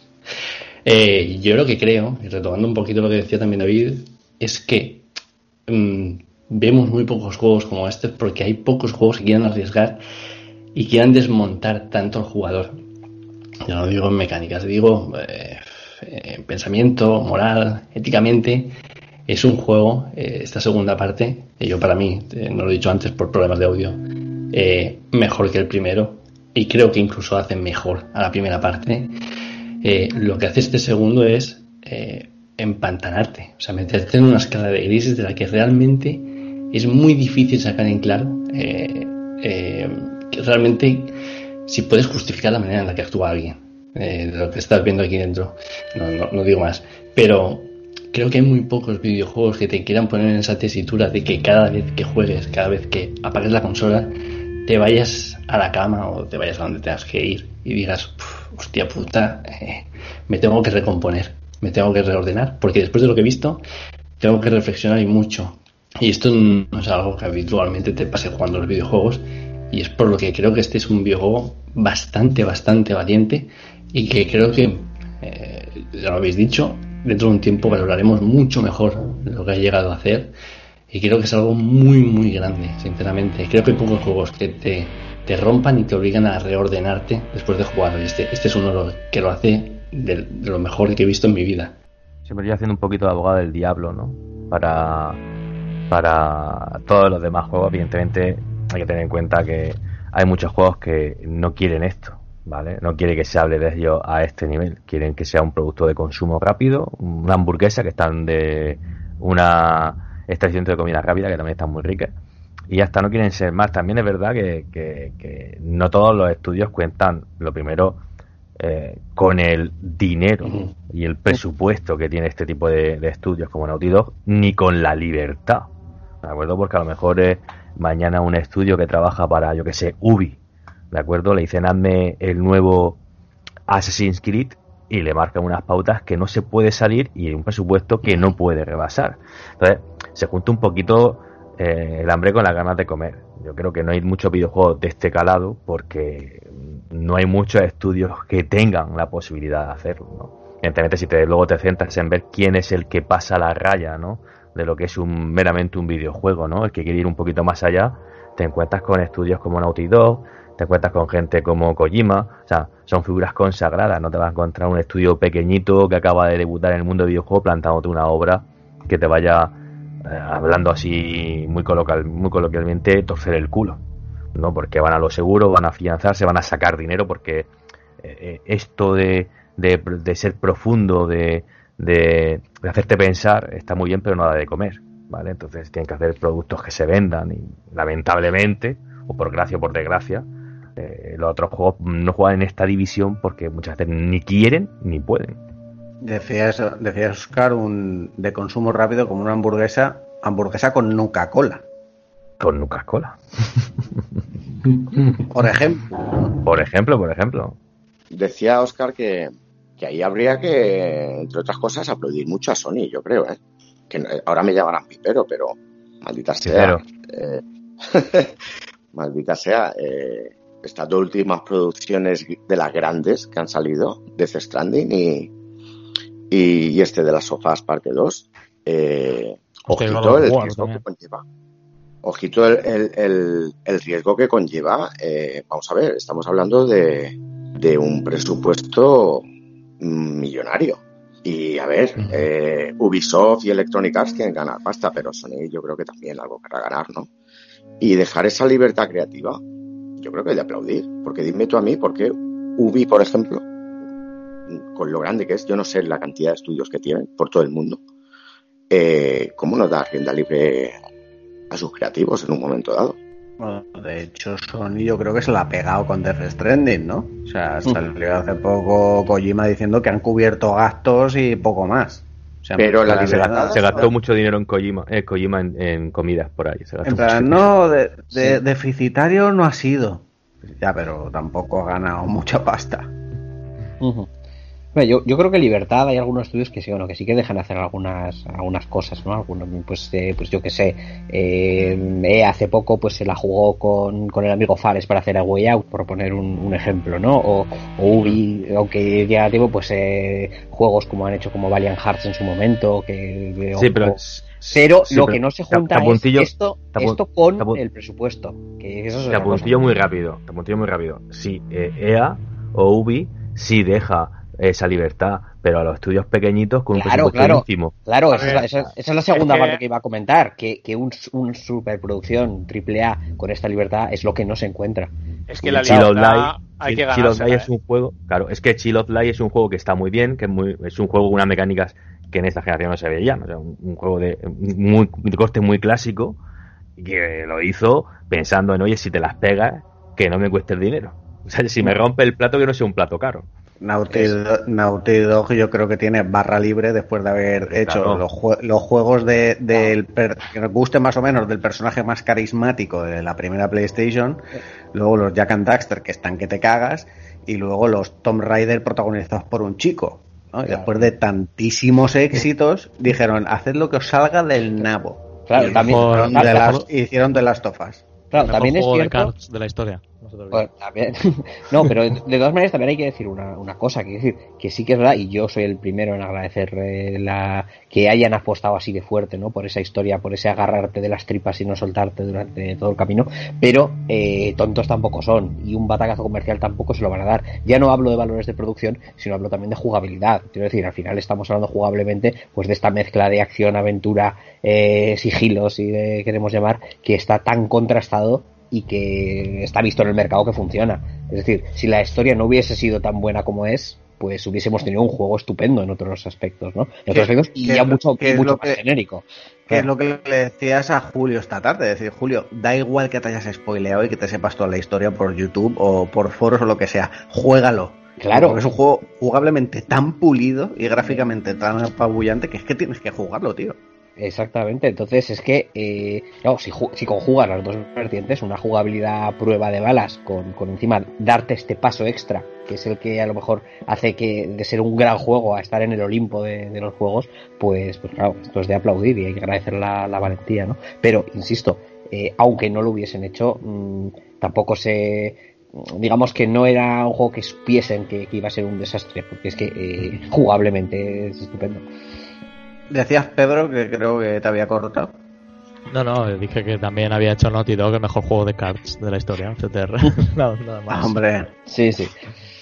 Eh, yo lo que creo, y retomando un poquito lo que decía también David, es que mmm, vemos muy pocos juegos como este porque hay pocos juegos que quieran arriesgar y quieran desmontar tanto al jugador. Yo no digo en mecánicas, digo eh, eh, pensamiento, moral, éticamente, es un juego, eh, esta segunda parte, eh, yo para mí, eh, no lo he dicho antes por problemas de audio, eh, mejor que el primero, y creo que incluso hace mejor a la primera parte. Eh, lo que hace este segundo es eh, empantanarte, o sea, meterte en una escala de grises de la que realmente es muy difícil sacar en claro eh, eh, que realmente si puedes justificar la manera en la que actúa alguien, eh, de lo que estás viendo aquí dentro. No, no, no digo más, pero creo que hay muy pocos videojuegos que te quieran poner en esa tesitura de que cada vez que juegues, cada vez que apagues la consola, te vayas a la cama o te vayas a donde tengas que ir y digas, hostia puta, eh, me tengo que recomponer, me tengo que reordenar, porque después de lo que he visto tengo que reflexionar y mucho. Y esto no es algo que habitualmente te pase jugando los videojuegos, y es por lo que creo que este es un videojuego bastante, bastante valiente, y que creo que, eh, ya lo habéis dicho, dentro de un tiempo valoraremos mucho mejor lo que ha llegado a hacer, y creo que es algo muy, muy grande, sinceramente. Creo que hay pocos juegos que te, te rompan y te obligan a reordenarte después de jugarlo, y este, este es uno que lo hace de, de lo mejor que he visto en mi vida. Siempre yo haciendo un poquito de abogado del diablo, ¿no? Para, para todos los demás juegos, evidentemente hay que tener en cuenta que hay muchos juegos que no quieren esto, ¿vale? No quieren que se hable de ellos a este nivel. Quieren que sea un producto de consumo rápido, una hamburguesa que están de una establecimiento de comida rápida que también están muy ricas. Y ya está, no quieren ser más. También es verdad que, que, que no todos los estudios cuentan, lo primero, eh, con el dinero uh-huh. y el presupuesto que tiene este tipo de, de estudios como Naughty Dog, ni con la libertad, ¿de acuerdo? Porque a lo mejor es mañana un estudio que trabaja para, yo que sé, Ubi, ¿de acuerdo? Le dicen, hazme el nuevo Assassin's Creed y le marcan unas pautas que no se puede salir y un presupuesto que no puede rebasar. Entonces, se junta un poquito eh, el hambre con las ganas de comer. Yo creo que no hay muchos videojuegos de este calado porque no hay muchos estudios que tengan la posibilidad de hacerlo, ¿no? Evidentemente, si te, luego te centras en ver quién es el que pasa la raya, ¿no?, de lo que es un meramente un videojuego, ¿no?, el que quiere ir un poquito más allá, te encuentras con estudios como Naughty Dog, te encuentras con gente como Kojima, o sea, son figuras consagradas. No te vas a encontrar un estudio pequeñito que acaba de debutar en el mundo del videojuego plantándote una obra que te vaya, eh, hablando así muy coloquial, muy coloquialmente, torcer el culo, ¿no? Porque van a lo seguro, van a afianzarse, van a sacar dinero, porque eh, esto de, de, de ser profundo, de, de, de hacerte pensar, está muy bien, pero no da de comer, ¿vale? Entonces tienen que hacer productos que se vendan y, lamentablemente, o por gracia o por desgracia, eh, los otros juegos no juegan en esta división porque muchas veces ni quieren ni pueden. Decías, decías Oscar, un de consumo rápido como una hamburguesa, hamburguesa con Nuca-Cola. Con Nuca-Cola. Por ejemplo. Por ejemplo, por ejemplo. Decía Oscar que, que ahí habría que, entre otras cosas, aplaudir mucho a Sony, yo creo, ¿eh? Que ahora me llamarán pipero, pero maldita sea. Eh, maldita sea. Eh, estas dos últimas producciones de las grandes que han salido, Death Stranding y, y, y este de las sofás parte dos, eh, ojito el riesgo que conlleva. Ojito el, el, el, el riesgo que conlleva. Eh, vamos a ver, estamos hablando de, de un presupuesto millonario. Y a ver, eh, Ubisoft y Electronic Arts quieren ganar pasta, pero Sony yo creo que también algo querrá ganar, ¿no? Y dejar esa libertad creativa, yo creo que es de aplaudir. Porque dime tú a mí, ¿por qué Ubi, por ejemplo, con lo grande que es, yo no sé la cantidad de estudios que tienen por todo el mundo, eh, ¿cómo no da rienda libre a sus creativos en un momento dado? Bueno, de hecho, Sony yo creo que se la ha pegado con Death Stranding, ¿no? O sea, salió hace poco Kojima diciendo que han cubierto gastos y poco más. O sea, pero la se, gastó, se gastó mucho dinero en Kojima, eh, Kojima en, en comidas por ahí. Se gastó en plan, no, de, de, sí. deficitario no ha sido. Ya, pero tampoco ha ganado mucha pasta. Uh-huh. Bueno, yo, yo creo que libertad, hay algunos estudios que sí, bueno, que sí que dejan hacer algunas algunas cosas, ¿no? Algunos, pues, eh, pues yo que sé, eh, hace poco pues se la jugó con, con el amigo Fares para hacer a Way Out, por poner un, un ejemplo, ¿no? O, o Ubi, aunque ya digo, pues eh, juegos como han hecho como Valiant Hearts en su momento, que sí, pero, o, pero sí, lo pero que no se junta tapuntillo, es esto, tapun, esto con tapun, el presupuesto. Que eso es te apuntillo muy rápido, te apuntillo muy rápido. Sí, eh, E A o Ubi sí deja esa libertad, pero a los estudios pequeñitos con claro, un presupuesto ínfimo. Claro, esa, esa, esa, esa es la segunda es que... parte que iba a comentar, que, que un, un superproducción triple A con esta libertad es lo que no se encuentra. Es que la Chill Out libertad Light, hay que Chill Out ganársela, Light ¿eh? es un juego, claro, es que Chill Out Light es un juego que está muy bien, que es, muy, es un juego con unas mecánicas que en esta generación no se veían, o sea, un, un juego de, muy, de coste muy clásico, que lo hizo pensando en, oye, si te las pegas, que no me cueste el dinero. O sea, si me rompe el plato, que no sea un plato caro. Naughty Dog, Naughty Dog yo creo que tiene barra libre después de haber hecho Claro. los, jue- los juegos de, del per- que nos guste más o menos del personaje más carismático de la primera PlayStation, luego los Jack and Daxter que están que te cagas, y luego los Tomb Raider protagonizados por un chico, ¿no? Y Claro. después de tantísimos éxitos dijeron, haced lo que os salga del nabo. Claro, Y también- hicieron, claro, de claro. las, hicieron de las tofas. Claro, el también es mejor juego de cierto. cards de la historia. No se te olvide. Bueno, también- no, pero de, de todas maneras también hay que decir una, una cosa, que decir que sí que es verdad, y yo soy el primero en agradecer eh, la que hayan apostado así de fuerte, ¿no? Por esa historia, por ese agarrarte de las tripas y no soltarte durante todo el camino, pero eh, tontos tampoco son, y un batacazo comercial tampoco se lo van a dar. Ya no hablo de valores de producción, sino hablo también de jugabilidad. Quiero decir, al final estamos hablando jugablemente pues de esta mezcla de acción, aventura, eh, sigilos, si le queremos llamar, que está tan contrastado y que está visto en el mercado que funciona. Es decir, si la historia no hubiese sido tan buena como es, pues hubiésemos tenido un juego estupendo en otros aspectos, ¿no? En otros aspectos y qué ya es lo- mucho, qué es mucho lo más que- genérico. Que es lo que le decías a Julio esta tarde, es decir, Julio, da igual que te hayas spoileado y que te sepas toda la historia por YouTube o por foros o lo que sea, juégalo. Claro. Porque es un juego jugablemente tan pulido y gráficamente tan apabullante que es que tienes que jugarlo, tío. Exactamente, entonces es que, eh, claro, si, ju- si conjugas las dos vertientes, una jugabilidad a prueba de balas, con, con encima darte este paso extra, que es el que a lo mejor hace que de ser un gran juego a estar en el Olimpo de, de los juegos, pues, pues claro, esto es de aplaudir y hay que agradecer la, la valentía, ¿no? Pero, insisto, eh, aunque no lo hubiesen hecho, mmm, tampoco se... digamos que no era un juego que supiesen que, que iba a ser un desastre, porque es que eh, jugablemente es estupendo. Decías, Pedro, que creo que te había cortado. No, no, dije que también había hecho Naughty Dog el mejor juego de cards de la historia, C T R. No, nada más. Ah, hombre, Sí, sí.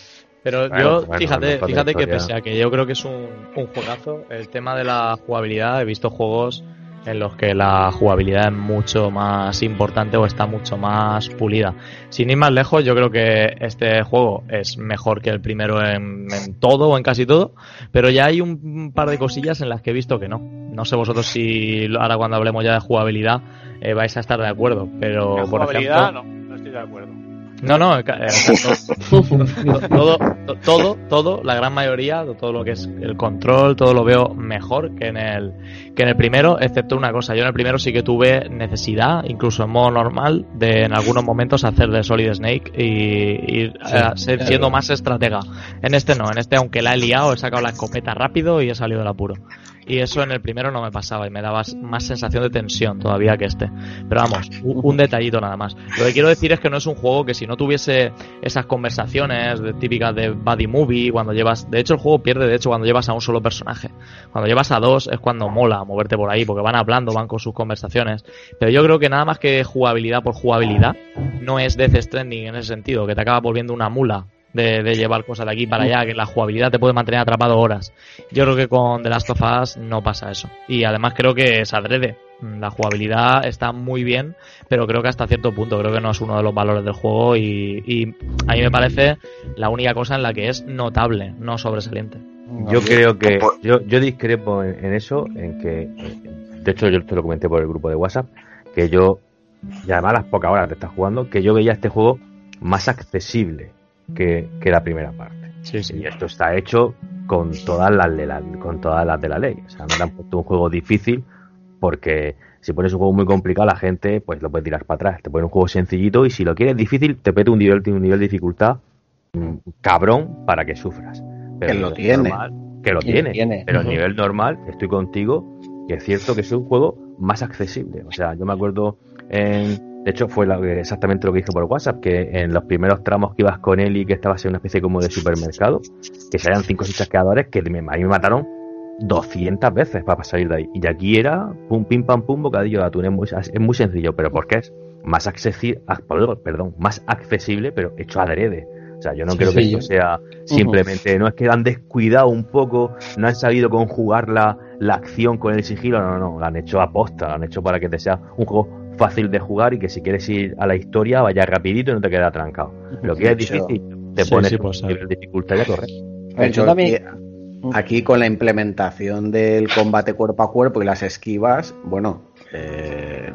Pero Bueno, yo, bueno, fíjate, mejor de fíjate que historia. pese a que yo creo que es un, un juegazo, el tema de la jugabilidad, he visto juegos en los que la jugabilidad es mucho más importante o está mucho más pulida. Sin ir más lejos, yo creo que este juego es mejor que el primero en, en todo o en casi todo, pero ya hay un par de cosillas en las que he visto que no. No sé vosotros si ahora cuando hablemos ya de jugabilidad eh, vais a estar de acuerdo, pero En por jugabilidad, ejemplo... no, no estoy de acuerdo. No, no, ca- eh, o sea, todo, todo, todo, todo, la gran mayoría, todo lo que es el control, todo lo veo mejor que en el que en el primero, excepto una cosa. Yo en el primero sí que tuve necesidad, incluso en modo normal, de en algunos momentos hacer de Solid Snake y, y eh, ser- siendo más estratega. En este no, en este aunque la he liado, he sacado la escopeta rápido y he salido del apuro. Y eso en el primero no me pasaba y me daba más sensación de tensión todavía que este. Pero vamos, un, un detallito nada más. Lo que quiero decir es que no es un juego que si no tuviese esas conversaciones de, típicas de buddy movie, cuando llevas... De hecho el juego pierde de hecho cuando llevas a un solo personaje. Cuando llevas a dos es cuando mola moverte por ahí, porque van hablando, van con sus conversaciones. Pero yo creo que nada más que jugabilidad por jugabilidad, no es Death Stranding en ese sentido, que te acaba volviendo una mula. De, de llevar cosas de aquí para allá, que la jugabilidad te puede mantener atrapado horas. Yo creo que con The Last of Us no pasa eso. Y además creo que es adrede. La jugabilidad está muy bien, pero creo que hasta cierto punto, creo que no es uno de los valores del juego y, y a mí me parece la única cosa en la que es notable, no sobresaliente. Yo creo que yo, yo discrepo en, en eso, en que de hecho yo te lo comenté por el grupo de WhatsApp, que yo, y además las pocas horas que estás jugando, que yo veía este juego más accesible que, que la primera parte. Sí, sí. Y esto está hecho con todas las de la, con todas las de la ley. O sea, no te han puesto un juego difícil, porque si pones un juego muy complicado la gente pues lo puede tirar para atrás. Te pones un juego sencillito y si lo quieres difícil te pete un nivel, un nivel de dificultad mmm, cabrón para que sufras. Pero que lo tiene. Normal, que lo tiene, tiene. pero a nivel normal estoy contigo que es cierto que es un juego más accesible. O sea, yo me acuerdo en... De hecho, fue la, exactamente lo que dije por WhatsApp, que en los primeros tramos que ibas con él y que estabas en una especie como de supermercado, que salían cinco o seis chasqueadores que me, a mí me mataron doscientas veces para salir de ahí. Y aquí era pum, pim, pam, pum, bocadillo de atún. Es muy, es muy sencillo, pero porque es más accesible, perdón, más accesible, pero hecho adrede. O sea, yo no Sí, creo que sí, esto yo- sea simplemente, uh-huh. no es que han descuidado un poco, no han sabido conjugar la, la acción con el sigilo, no, no, no, lo han hecho aposta, lo han hecho para que te sea un juego fácil de jugar y que si quieres ir a la historia vaya rapidito y no te quede atrancado. Lo que de es hecho, difícil, te sí, pones sí, un pues, nivel de dificultad y a correr. De hecho, también... aquí, aquí con la implementación del combate cuerpo a cuerpo y las esquivas, bueno, eh,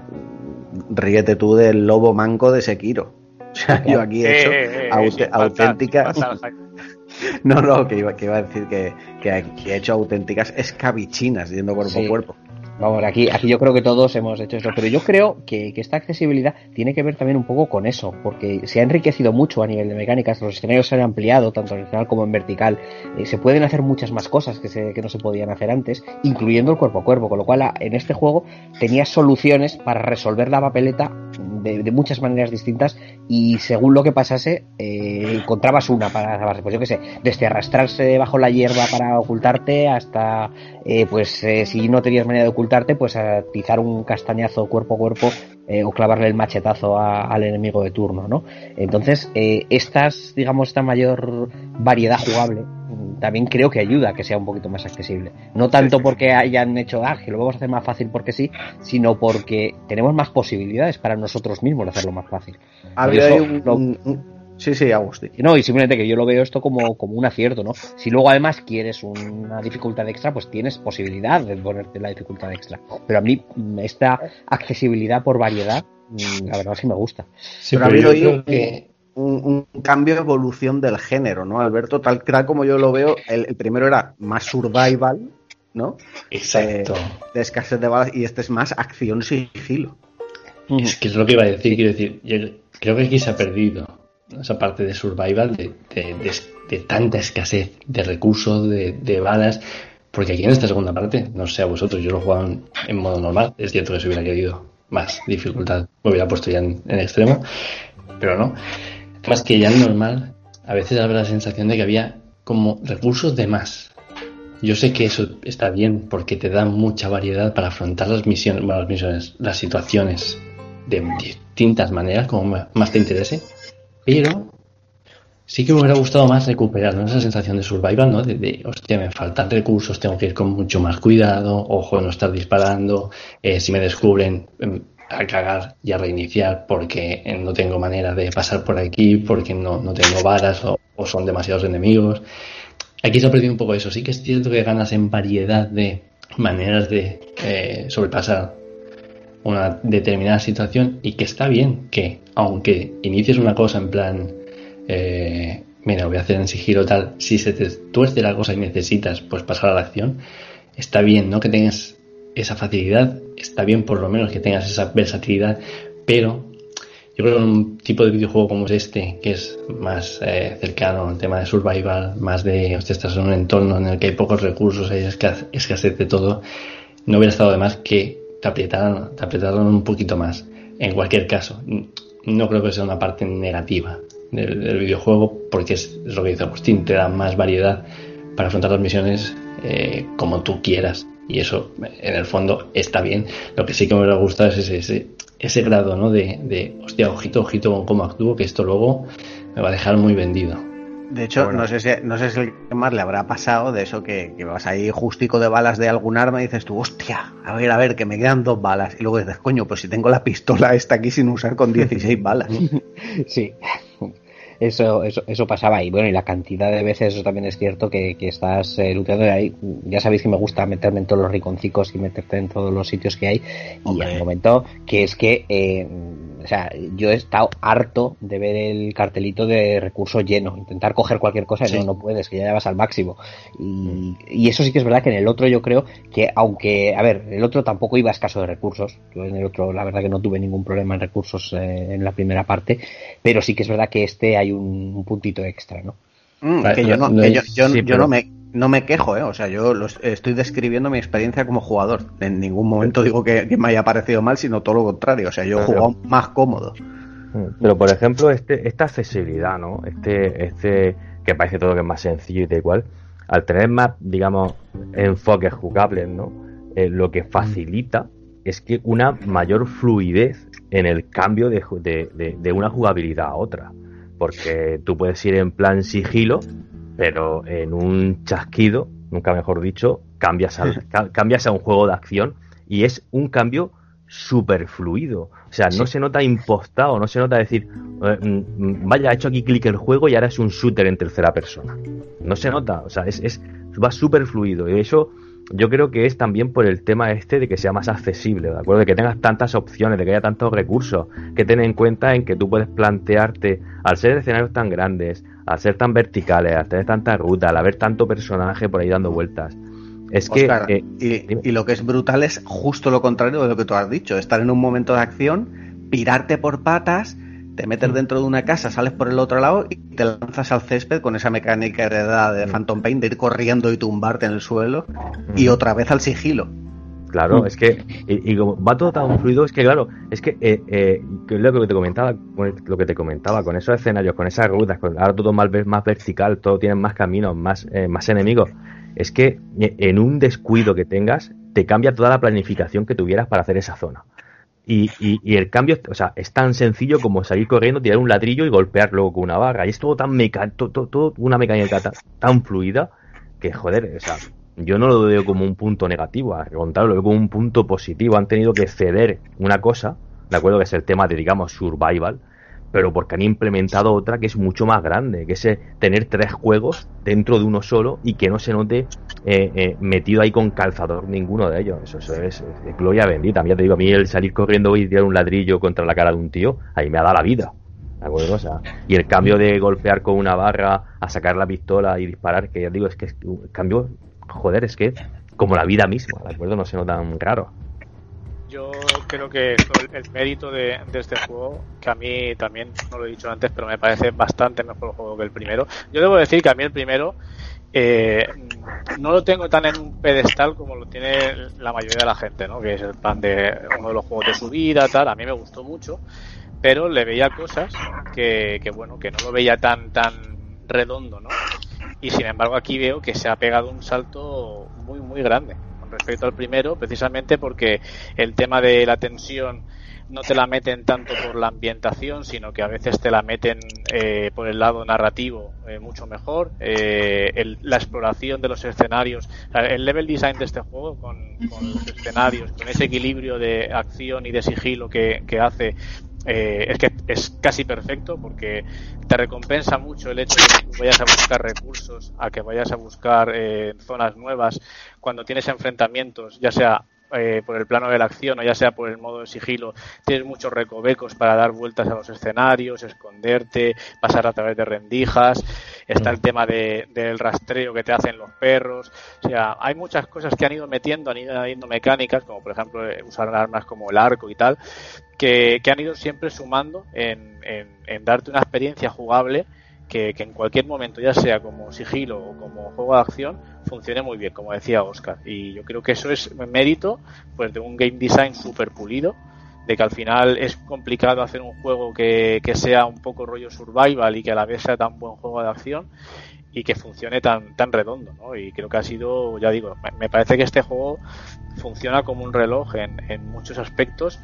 ríete tú del lobo manco de Sekiro. O sea, yo aquí he hecho eh, eh, eh, aut- auténticas... Faltar, no, no, que iba, que iba a decir que, que aquí he hecho auténticas escabichinas yendo cuerpo Sí. a cuerpo. Vamos, aquí, aquí yo creo que todos hemos hecho eso, pero yo creo que, que esta accesibilidad tiene que ver también un poco con eso, porque se ha enriquecido mucho a nivel de mecánicas, los escenarios se han ampliado, tanto en horizontal como en vertical, eh, se pueden hacer muchas más cosas que, se, que no se podían hacer antes, incluyendo el cuerpo a cuerpo, con lo cual a, en este juego tenías soluciones para resolver la papeleta de, de muchas maneras distintas y según lo que pasase, eh, encontrabas una para salvarse, pues yo qué sé, desde arrastrarse bajo la hierba para ocultarte hasta, eh, pues eh, si no tenías manera de ocultarte, pues atizar un castañazo cuerpo a cuerpo eh, o clavarle el machetazo a, al enemigo de turno, ¿no? Entonces, eh, estas, digamos, esta mayor variedad jugable también creo que ayuda a que sea un poquito más accesible. No tanto porque hayan hecho, ah, que lo vamos a hacer más fácil porque sí, sino porque tenemos más posibilidades para nosotros mismos de hacerlo más fácil. Había Eso, un, lo, un, un... Sí, sí, Agustín. No, y simplemente que yo lo veo esto como, como un acierto, ¿no? Si luego además quieres una dificultad extra, pues tienes posibilidad de ponerte la dificultad extra. Pero a mí esta accesibilidad por variedad, la verdad sí me gusta. Sí, pero, pero ha habido un, que... un, un cambio de evolución del género, ¿no, Alberto? Tal, tal como yo lo veo, el, el primero era más survival, ¿no? Exacto. Eh, de escasez de balas, y este es más acción sigilo. Es que es lo que iba a decir, quiero decir, yo creo que aquí se ha perdido esa parte de survival, de, de, de, de tanta escasez de recursos, de, de balas, porque aquí en esta segunda parte, no sé a vosotros, yo lo he jugado en, en modo normal, es cierto que si hubiera querido más dificultad, me hubiera puesto ya en, en extremo, pero no, más que ya en normal, a veces daba la sensación de que había como recursos de más. Yo sé que eso está bien porque te da mucha variedad para afrontar las misiones, bueno, las misiones, las situaciones de distintas maneras, como más te interese. Pero sí que me hubiera gustado más recuperar, ¿no? Esa sensación de survival, ¿no? De, de, hostia, me faltan recursos, tengo que ir con mucho más cuidado, ojo, no estar disparando, eh, si me descubren, eh, a cagar y a reiniciar porque eh, no tengo manera de pasar por aquí, porque no, no tengo balas o, o son demasiados enemigos. Aquí se ha perdido un poco eso. Sí que es cierto que ganas en variedad de maneras de eh, sobrepasar una determinada situación y que está bien que, aunque inicies una cosa en plan, eh, mira, voy a hacer en sigilo tal, si se te tuerce la cosa y necesitas pues pasar a la acción, está bien, ¿no? Que tengas esa facilidad, está bien por lo menos que tengas esa versatilidad, pero yo creo que en un tipo de videojuego como es este, que es más eh, cercano al tema de survival, más de, hostia, estás en un entorno en el que hay pocos recursos, hay escasez de todo, no hubiera estado de más que te apretaran, te apretaran un poquito más. En cualquier caso, no creo que sea una parte negativa del, del videojuego, porque es, es lo que dice Agustín, te da más variedad para afrontar las misiones eh, como tú quieras, y eso en el fondo está bien. Lo que sí que me hubiera gustado es ese, ese, ese grado, ¿no? De, de, hostia, ojito, ojito con cómo actúo, que esto luego me va a dejar muy vendido. De hecho, bueno, no sé si no sé si el que más le habrá pasado de eso que, que vas ahí justico de balas de algún arma y dices tú, hostia, a ver, a ver, que me quedan dos balas. Y luego dices, coño, pues si tengo la pistola esta aquí sin usar con dieciséis balas. Sí, eso, eso, eso pasaba. Y bueno, y la cantidad de veces, eso también es cierto, que, que estás eh, luteando de ahí. Ya sabéis que me gusta meterme en todos los rinconcicos y meterte en todos los sitios que hay. Hombre. Y hay un momento que es que... Eh, O sea, yo he estado harto de ver el cartelito de recurso lleno, intentar coger cualquier cosa y sí. no, no puedes, que ya vas al máximo. Y, y eso sí que es verdad que en el otro yo creo que, aunque, a ver, el otro tampoco iba escaso de recursos, yo en el otro la verdad que no tuve ningún problema en recursos eh, en la primera parte, pero sí que es verdad que este hay un, un puntito extra, ¿no? Mm, vale, que yo no, que yo, yo, sí, yo pero... no me no me quejo, ¿eh? O sea, yo los, estoy describiendo mi experiencia como jugador. En ningún momento digo que, que me haya parecido mal, sino todo lo contrario. O sea, yo he jugado más cómodo. Pero, por ejemplo, este esta accesibilidad, ¿no? Este este que parece todo que es más sencillo y tal igual, al tener más, digamos, enfoques jugables, ¿no? Eh, lo que facilita es que una mayor fluidez en el cambio de, de, de, de una jugabilidad a otra. porque tú puedes ir en plan sigilo, pero en un chasquido, nunca mejor dicho, cambias, al, cambias a un juego de acción y es un cambio súper fluido. O sea, no sí. se nota impostado, no se nota decir, eh, vaya, ha hecho aquí clic el juego y ahora es un shooter en tercera persona. No se nota, o sea, es, es va súper fluido. Y eso yo creo que es también por el tema este de que sea más accesible, ¿de acuerdo? De que tengas tantas opciones, de que haya tantos recursos, que ten en cuenta en que tú puedes plantearte, al ser escenarios tan grandes, al ser tan verticales, al tener tantas rutas, al haber tanto personaje por ahí dando vueltas. Es que Oscar, eh, y, y lo que es brutal es justo lo contrario de lo que tú has dicho, estar en un momento de acción, pirarte por patas, te metes mm. dentro de una casa, sales por el otro lado y te lanzas al césped con esa mecánica heredada de Phantom Pain de ir corriendo y tumbarte en el suelo mm. y otra vez al sigilo. Claro, mm. es que y, y como va todo tan fluido, es que claro, es que eh, eh, lo que te comentaba, lo que te comentaba con esos escenarios, con esas rutas, con ahora todo más, más vertical, todo tiene más caminos, más eh, más enemigos. Es que en un descuido que tengas te cambia toda la planificación que tuvieras para hacer esa zona. Y, y, y el cambio, o sea, es tan sencillo como salir corriendo, tirar un ladrillo y golpear luego con una barra. Y es todo tan mecánico, todo, todo una mecánica tan, tan fluida que, joder, o sea, yo no lo veo como un punto negativo, al contrario, lo veo como un punto positivo. Han tenido que ceder una cosa, de acuerdo, que es el tema de, digamos, survival, pero porque han implementado otra que es mucho más grande, que es eh, tener tres juegos dentro de uno solo y que no se note eh, eh, metido ahí con calzador ninguno de ellos. Eso, eso es, es gloria bendita. Ya te digo, a mí el salir corriendo y tirar un ladrillo contra la cara de un tío, ahí me ha dado la vida, ¿de acuerdo? O sea, y el cambio de golpear con una barra a sacar la pistola y disparar, que ya digo, es que es un cambio, joder, es que como la vida misma, ¿de acuerdo? No se nota tan raro. Yo creo que el, el mérito de, de este juego, que a mí también, no lo he dicho antes, pero me parece bastante mejor el juego que el primero. Yo debo decir que a mí el primero eh, no lo tengo tan en un pedestal como lo tiene la mayoría de la gente, ¿no? Que es el plan de uno de los juegos de su vida, tal. A mí me gustó mucho, pero le veía cosas que, que bueno, que no lo veía tan, tan redondo, ¿no? Y sin embargo aquí veo que se ha pegado un salto muy, muy grande respecto al primero, precisamente porque el tema de la tensión no te la meten tanto por la ambientación, sino que a veces te la meten eh, por el lado narrativo eh, mucho mejor. Eh, el, la exploración de los escenarios, el level design de este juego con, con los escenarios, con ese equilibrio de acción y de sigilo que, que hace, eh, es que es casi perfecto, porque te recompensa mucho el hecho de que tú vayas a buscar recursos, a que vayas a buscar eh, zonas nuevas cuando tienes enfrentamientos, ya sea eh, por el plano de la acción o ya sea por el modo de sigilo. Tienes muchos recovecos para dar vueltas a los escenarios, esconderte, pasar a través de rendijas. Está el tema de, del rastreo que te hacen los perros. O sea, hay muchas cosas que han ido metiendo, han ido añadiendo mecánicas, como por ejemplo usar armas como el arco y tal, que, que han ido siempre sumando en, en, en darte una experiencia jugable que, que en cualquier momento, ya sea como sigilo o como juego de acción, funcione muy bien, como decía Oscar. Y yo creo que eso es mérito pues de un game design súper pulido, de que al final es complicado hacer un juego que, que sea un poco rollo survival y que a la vez sea tan buen juego de acción y que funcione tan tan redondo, ¿no? Y creo que ha sido, ya digo, me, me parece que este juego funciona como un reloj en, en muchos aspectos,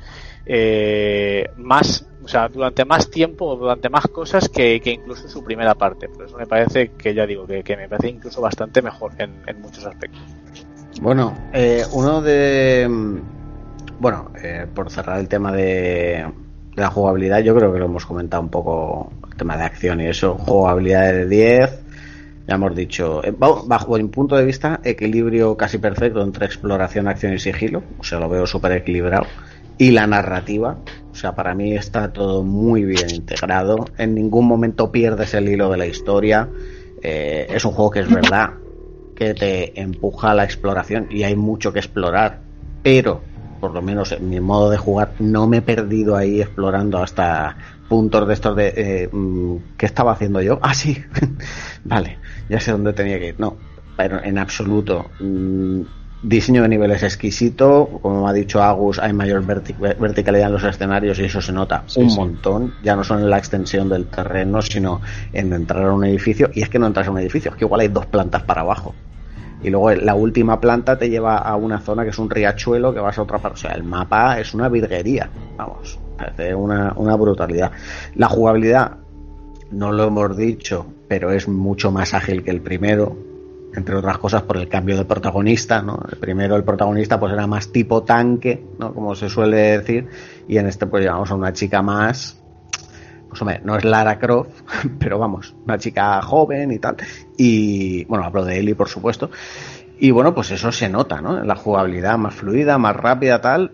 eh, más, o sea, durante más tiempo, durante más cosas que, que incluso su primera parte. Por eso me parece que, ya digo, que, que me parece incluso bastante mejor en, en muchos aspectos. Bueno, eh, uno de... Bueno, eh, por cerrar el tema de, de la jugabilidad, yo creo que lo hemos comentado un poco, el tema de acción y eso, jugabilidad de diez, ya hemos dicho, eh, bajo mi punto de vista, equilibrio casi perfecto entre exploración, acción y sigilo, o sea, lo veo súper equilibrado, y la narrativa, o sea, para mí está todo muy bien integrado, en ningún momento pierdes el hilo de la historia, eh, es un juego que es verdad que te empuja a la exploración y hay mucho que explorar, pero por lo menos en mi modo de jugar no me he perdido ahí explorando hasta puntos de estos de eh, ¿qué estaba haciendo yo? Ah, sí, vale, ya sé dónde tenía que ir. No, pero en absoluto. mm, diseño de niveles exquisito, como me ha dicho Agus, hay mayor vertic- verticalidad en los escenarios y eso se nota sí, un sí. montón, ya no solo en la extensión del terreno, sino en entrar a un edificio, y es que no entras a un edificio, es que igual hay dos plantas para abajo. Y luego la última planta te lleva a una zona que es un riachuelo que vas a otra parte. O sea, el mapa es una virguería. Vamos, parece una, una brutalidad. La jugabilidad no lo hemos dicho, pero es mucho más ágil que el primero, entre otras cosas por el cambio de protagonista, ¿no? El primero, el protagonista, pues era más tipo tanque, ¿no? Como se suele decir, y en este pues llevamos a una chica más, pues hombre, no es Lara Croft, pero vamos, una chica joven y tal, y bueno, hablo de Ellie, por supuesto, y bueno, pues eso se nota, ¿no? La jugabilidad más fluida, más rápida, tal,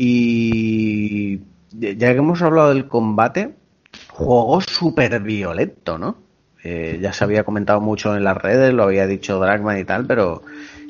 y ya que hemos hablado del combate, juego súper violento, ¿no? Eh, ya se había comentado mucho en las redes, lo había dicho Dragman y tal, pero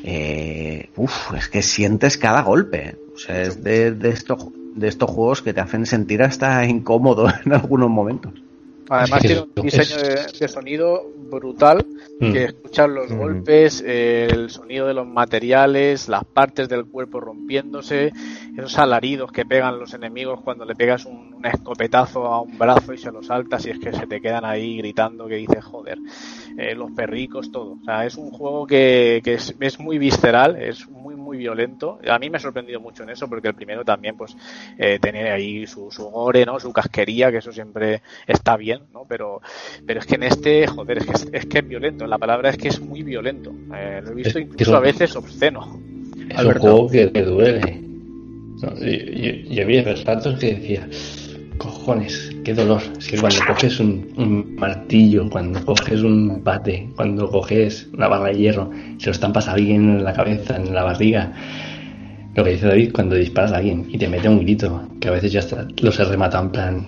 eh, uf, es que sientes cada golpe. O sea, es de, de, estos, de estos juegos que te hacen sentir hasta incómodo en algunos momentos. Además tiene un diseño de, de sonido brutal, mm. que escuchar los mm. golpes, eh, el sonido de los materiales, las partes del cuerpo rompiéndose, esos alaridos que pegan los enemigos cuando le pegas un, un escopetazo a un brazo y se lo saltas y es que se te quedan ahí gritando que dices joder, eh, los perricos, todo. O sea, es un juego que, que es, es muy visceral, es muy muy violento. A mí me ha sorprendido mucho en eso porque el primero también pues eh, tenía ahí su, su gore, ¿no? Su casquería, que eso siempre está bien, ¿no? Pero, pero es que en este, joder, es que es, es que es violento. La palabra es que es muy violento. Eh, lo he visto incluso a veces obsceno. Es Alberto. Un juego que, que duele. No, yo, yo, yo había ratos que decía, cojones, qué dolor. Es que cuando coges un, un martillo, cuando coges un bate, cuando coges una barra de hierro, se lo estampas a alguien en la cabeza, en la barriga. Lo que dice David, cuando disparas a alguien y te mete un grito, que a veces ya está, lo se remata en plan,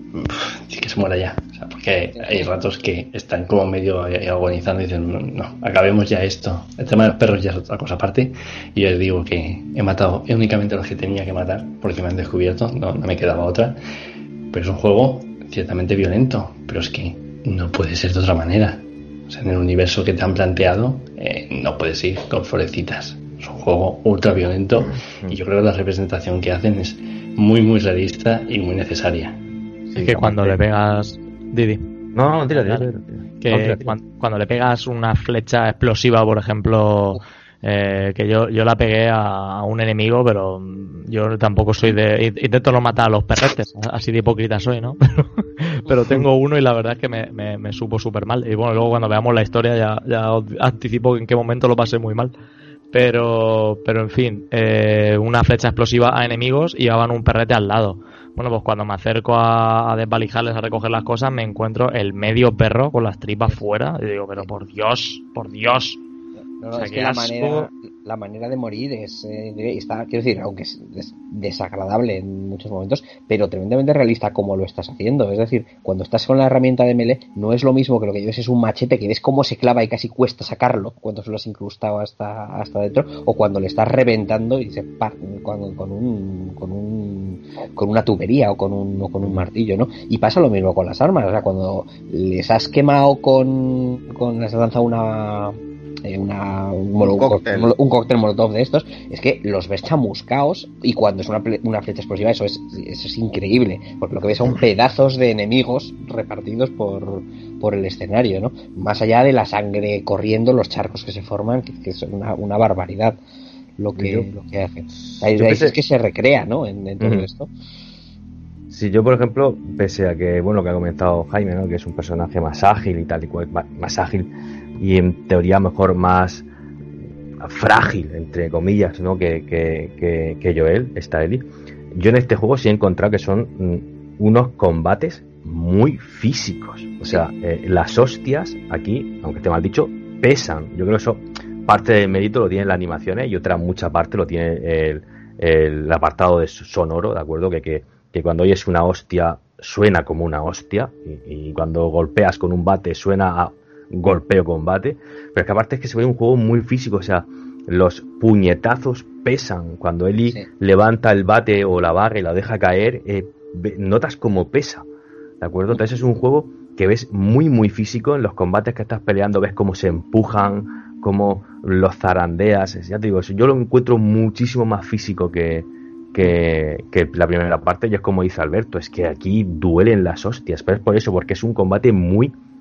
que se muera ya. O sea, porque hay ratos que están como medio agonizando y dicen, no, no, acabemos ya esto. El tema de los perros ya es otra cosa aparte. Y yo les digo que he matado únicamente a los que tenía que matar porque me han descubierto, no, no me quedaba otra. Pero es un juego ciertamente violento, pero es que no puede ser de otra manera. O sea, en el universo que te han planteado, eh, no puedes ir con florecitas. Es un juego ultra violento y yo creo que la representación que hacen es muy, muy realista y muy necesaria. Es que cuando le pegas... Didi. No, no, tira, tira, tira. Que no, tira, tira. Cuando, cuando le pegas una flecha explosiva, por ejemplo... Eh, que yo, yo la pegué a, a un enemigo, pero yo tampoco soy de... Intento no matar a los perretes, así de hipócrita soy, ¿no? Pero, pero tengo uno y la verdad es que me, me, me supo súper mal. Y bueno, luego cuando veamos la historia ya, ya os anticipo en qué momento lo pasé muy mal. Pero, pero en fin, eh, una flecha explosiva a enemigos y llevaban un perrete al lado. Bueno, pues cuando me acerco a, a desvalijarles, a recoger las cosas, me encuentro el medio perro con las tripas fuera. Y digo, pero por Dios, por Dios. No, no, o sea, es que la manera, la manera de morir es, eh, está, quiero decir, aunque es, es desagradable en muchos momentos, pero tremendamente realista como lo estás haciendo. Es decir, cuando estás con la herramienta de melee, no es lo mismo que lo que lleves es un machete, que ves cómo se clava y casi cuesta sacarlo cuando se lo has incrustado hasta, hasta dentro, o cuando le estás reventando y se par, cuando, con un, con un, con una tubería o con un, o con un martillo, ¿no? Y pasa lo mismo con las armas. O sea, cuando les has quemado con, con les has lanzado una Eh, una, un, un, cóctel. un cóctel molotov de estos, es que los ves chamuscaos y cuando es una, una flecha explosiva eso es, eso es increíble, porque lo que ves son pedazos de enemigos repartidos por, por el escenario, ¿no? Más allá de la sangre corriendo, los charcos que se forman, que, que son una, una barbaridad lo que, yo, lo que hacen. Ahí pensé... es que se recrea, ¿no? En, en todo uh-huh. esto. Si yo, por ejemplo, pese a que, bueno, que ha comentado Jaime, ¿no? Que es un personaje más ágil y tal y cual, más ágil y en teoría mejor más frágil, entre comillas, ¿no? Que, que, que, que Joel, está Ellie. Yo en este juego sí he encontrado que son mm, unos combates muy físicos. O sea, eh, las hostias aquí, aunque esté mal dicho, pesan. Yo creo que eso, parte del mérito lo tiene las animaciones y otra mucha parte lo tiene el, el apartado de sonoro, ¿de acuerdo? Que, que, que cuando oyes una hostia suena como una hostia y, y cuando golpeas con un bate suena a golpeo combate, pero es que aparte es que se ve un juego muy físico, o sea, los puñetazos pesan, cuando Ellie sí. levanta el bate o la barra y la deja caer, eh, notas como pesa, ¿de acuerdo? Entonces es un juego que ves muy muy físico, en los combates que estás peleando ves cómo se empujan, cómo los zarandeas, ya te digo, yo lo encuentro muchísimo más físico que, que, que la primera parte, y es como dice Alberto, es que aquí duelen las hostias, pero es por eso, porque es un combate muy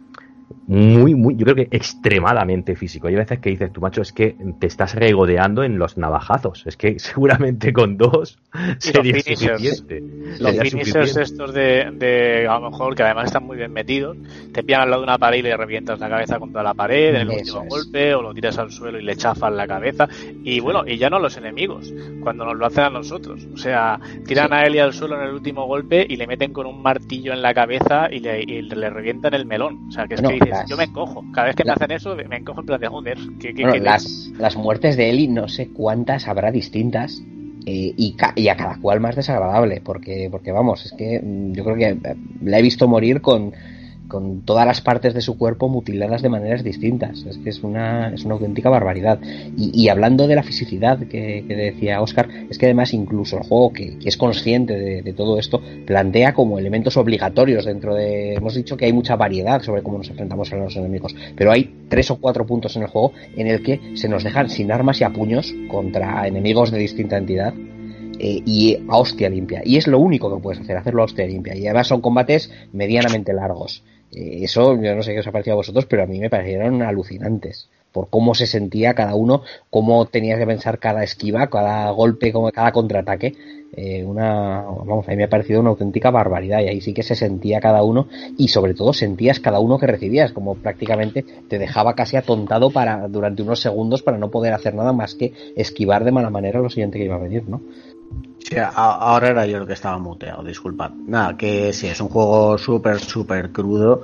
muy, muy, yo creo que extremadamente físico. Hay veces que dices, tú macho, es que te estás regodeando en los navajazos. Es que seguramente con dos sería los suficiente. Los Sería finishers suficiente. estos de, de, a lo mejor, que además están muy bien metidos, te pillan al lado de una pared y le revientas la cabeza contra la pared en el Eso último es. golpe, o lo tiras al suelo y le chafas la cabeza. Y bueno, y ya no los enemigos, cuando nos lo hacen a nosotros. O sea, tiran Sí. a Ellie al suelo en el último golpe y le meten con un martillo en la cabeza y le, y le revientan el melón. O sea, que es Bueno, que dices, las- yo me encojo. Cada vez que la- me hacen eso, me encojo en plan de joder. ¿Qué, qué, Bueno, qué- las, las muertes de Ellie no sé cuántas habrá distintas, eh, y, ca- y a cada cual más desagradable, porque, porque vamos, es que mm, yo creo que eh, la he visto morir con, con todas las partes de su cuerpo mutiladas de maneras distintas. Es que es una, es una auténtica barbaridad. Y, y hablando de la fisicidad que, que decía Óscar, es que además incluso el juego, que, que es consciente de, de todo esto, plantea como elementos obligatorios dentro de... Hemos dicho que hay mucha variedad sobre cómo nos enfrentamos a los enemigos, pero hay tres o cuatro puntos en el juego en el que se nos dejan sin armas y a puños contra enemigos de distinta entidad. Eh, y a hostia limpia, y es lo único que puedes hacer, hacerlo a hostia limpia, y además son combates medianamente largos. Eh, eso yo no sé qué os ha parecido a vosotros, pero a mí me parecieron alucinantes por cómo se sentía cada uno, cómo tenías que pensar cada esquiva, cada golpe, como cada contraataque. Eh, una, vamos, a mí me ha parecido una auténtica barbaridad, y ahí sí que se sentía cada uno, y sobre todo sentías cada uno que recibías, como prácticamente te dejaba casi atontado para durante unos segundos para no poder hacer nada más que esquivar de mala manera lo siguiente que iba a venir, ¿no? Sí, a- ahora era yo el que estaba muteado, disculpad. Nada, que sí, es un juego súper, súper crudo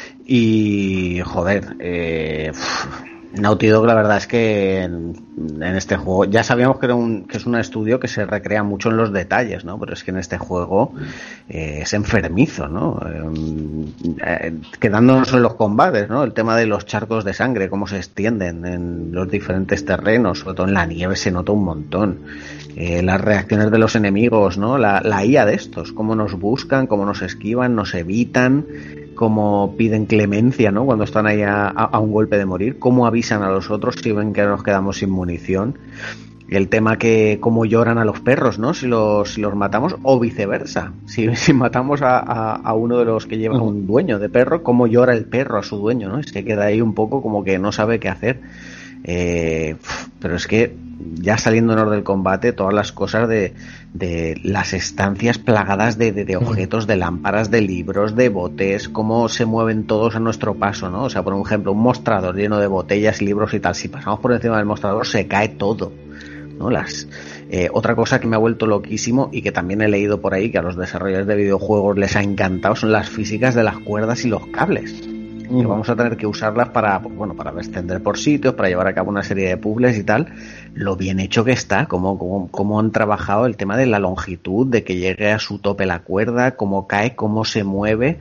y, joder, eh, uf, Naughty Dog, la verdad es que en, en este juego ya sabíamos que era un que es un estudio que se recrea mucho en los detalles, ¿no? Pero es que en este juego eh, es enfermizo, ¿no? Eh, eh, quedándonos en los combates, ¿no? El tema de los charcos de sangre, cómo se extienden en los diferentes terrenos, sobre todo en la nieve se nota un montón. Eh, las reacciones de los enemigos, ¿no? La, la I A de estos, cómo nos buscan, cómo nos esquivan, nos evitan, cómo piden clemencia, ¿no? Cuando están ahí a, a, a un golpe de morir, cómo avisan a los otros si ven que nos quedamos sin munición. El tema que cómo lloran a los perros, ¿no? Si los, si los matamos, o viceversa. Si, si matamos a, a, a uno de los que lleva un dueño de perro, cómo llora el perro a su dueño, ¿no? Es que queda ahí un poco como que no sabe qué hacer. Eh, pero es que ya saliéndonos del combate, todas las cosas de, de las estancias plagadas de, de, de objetos, de lámparas, de libros, de botes, cómo se mueven todos a nuestro paso, ¿no? O sea, por ejemplo, un mostrador lleno de botellas, libros y tal, si pasamos por encima del mostrador se cae todo, ¿no? Las eh, otra cosa que me ha vuelto loquísimo y que también he leído por ahí que a los desarrolladores de videojuegos les ha encantado son las físicas de las cuerdas y los cables. Que vamos a tener que usarlas para, bueno, para descender por sitios, para llevar a cabo una serie de puzzles y tal. Lo bien hecho que está, cómo, cómo, cómo han trabajado el tema de la longitud, de que llegue a su tope la cuerda, cómo cae, cómo se mueve,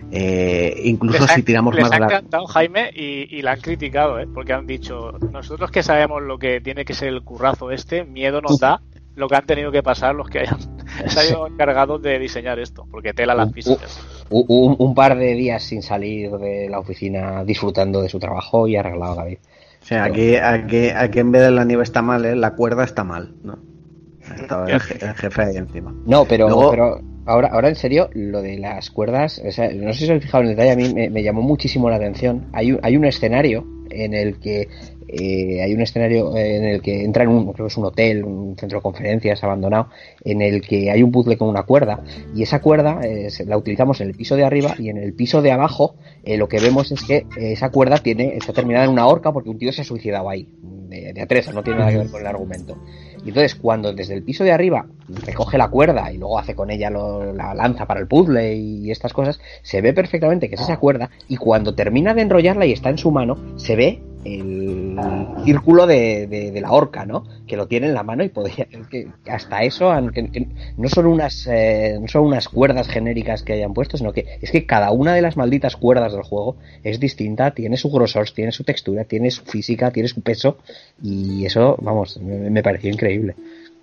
eh, incluso Les si ha- tiramos les más ha la... encantado, Jaime, y, y la han criticado, ¿eh? Porque han dicho, nosotros que sabemos lo que tiene que ser el currazo este, miedo nos da lo que han tenido que pasar los que hayan salido encargados de diseñar esto, porque tela las físicas. Un, un, un par de días sin salir de la oficina disfrutando de su trabajo y arreglado, David. O sea, aquí, aquí, aquí en vez de la nieve está mal, ¿eh? La cuerda está mal, ¿no? Estaba el, je- el jefe ahí encima. No, pero, Luego- pero ahora, ahora en serio, lo de las cuerdas, o sea, no sé si os habéis fijado en el detalle, a mí me, me llamó muchísimo la atención. Hay un, hay un escenario en el que eh, hay un escenario en el que entra en un, creo que es un hotel, un centro de conferencias abandonado, en el que hay un puzzle con una cuerda, y esa cuerda eh, se- la utilizamos en el piso de arriba, y en el piso de abajo eh, lo que vemos es que eh, esa cuerda tiene está terminada en una horca porque un tío se ha suicidado ahí, de, de atrezo, no tiene nada que ver con el argumento. Y entonces cuando desde el piso de arriba recoge la cuerda y luego hace con ella lo, la lanza para el puzzle y estas cosas, se ve perfectamente que es esa cuerda, y cuando termina de enrollarla y está en su mano, se ve el círculo de, de, de la horca, ¿no? Que lo tiene en la mano, y podría, es que hasta eso han- que, que no son unas eh, no son unas cuerdas genéricas que hayan puesto, sino que es que cada una de las malditas cuerdas del juego es distinta, tiene su grosor, tiene su textura, tiene su física, tiene su peso, y eso, vamos, me, me pareció increíble.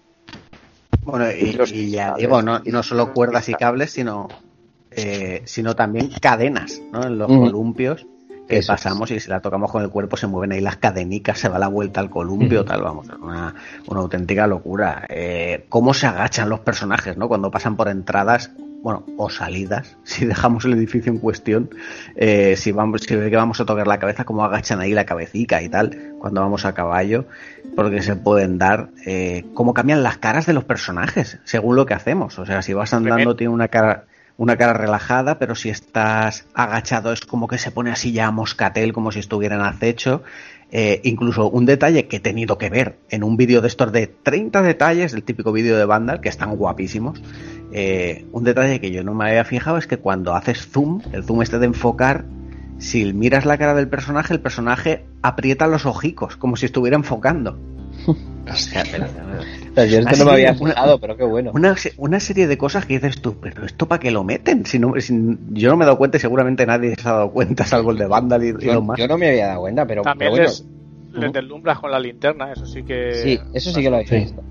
Bueno, y, y ya digo, no, no solo cuerdas y cables, sino eh, sino también cadenas, ¿no? En los Ujú. columpios que Eso pasamos, y si la tocamos con el cuerpo se mueven ahí las cadenicas, se va la vuelta al columpio, tal, vamos, es una, una auténtica locura. Eh, cómo se agachan los personajes, ¿no? Cuando pasan por entradas, bueno, o salidas, si dejamos el edificio en cuestión, eh, si vamos, si ve que vamos a tocar la cabeza, como agachan ahí la cabecita y tal, cuando vamos a caballo, porque se pueden dar, eh, cómo cambian las caras de los personajes, según lo que hacemos. O sea, si vas andando tiene una cara, una cara relajada, pero si estás agachado es como que se pone así ya a moscatel, como si estuviera en acecho. Eh, incluso un detalle que he tenido que ver en un vídeo de estos de treinta detalles, el típico vídeo de Vandal, que están guapísimos. Eh, un detalle que yo no me había fijado es que cuando haces zoom, el zoom este de enfocar, si miras la cara del personaje, el personaje aprieta los ojicos, como si estuviera enfocando. O sea, pero, pero yo esto no me había fijado, pero qué bueno. Una, una serie de cosas que dices tú, pero ¿esto para qué lo meten? Si no, si, yo no me he dado cuenta y seguramente nadie se ha dado cuenta, salvo el de Vandal y, y yo, los más. Yo no me había dado cuenta, pero... También pero les, bueno. les deslumbras con la linterna, eso sí que... Sí, eso sí que lo he visto.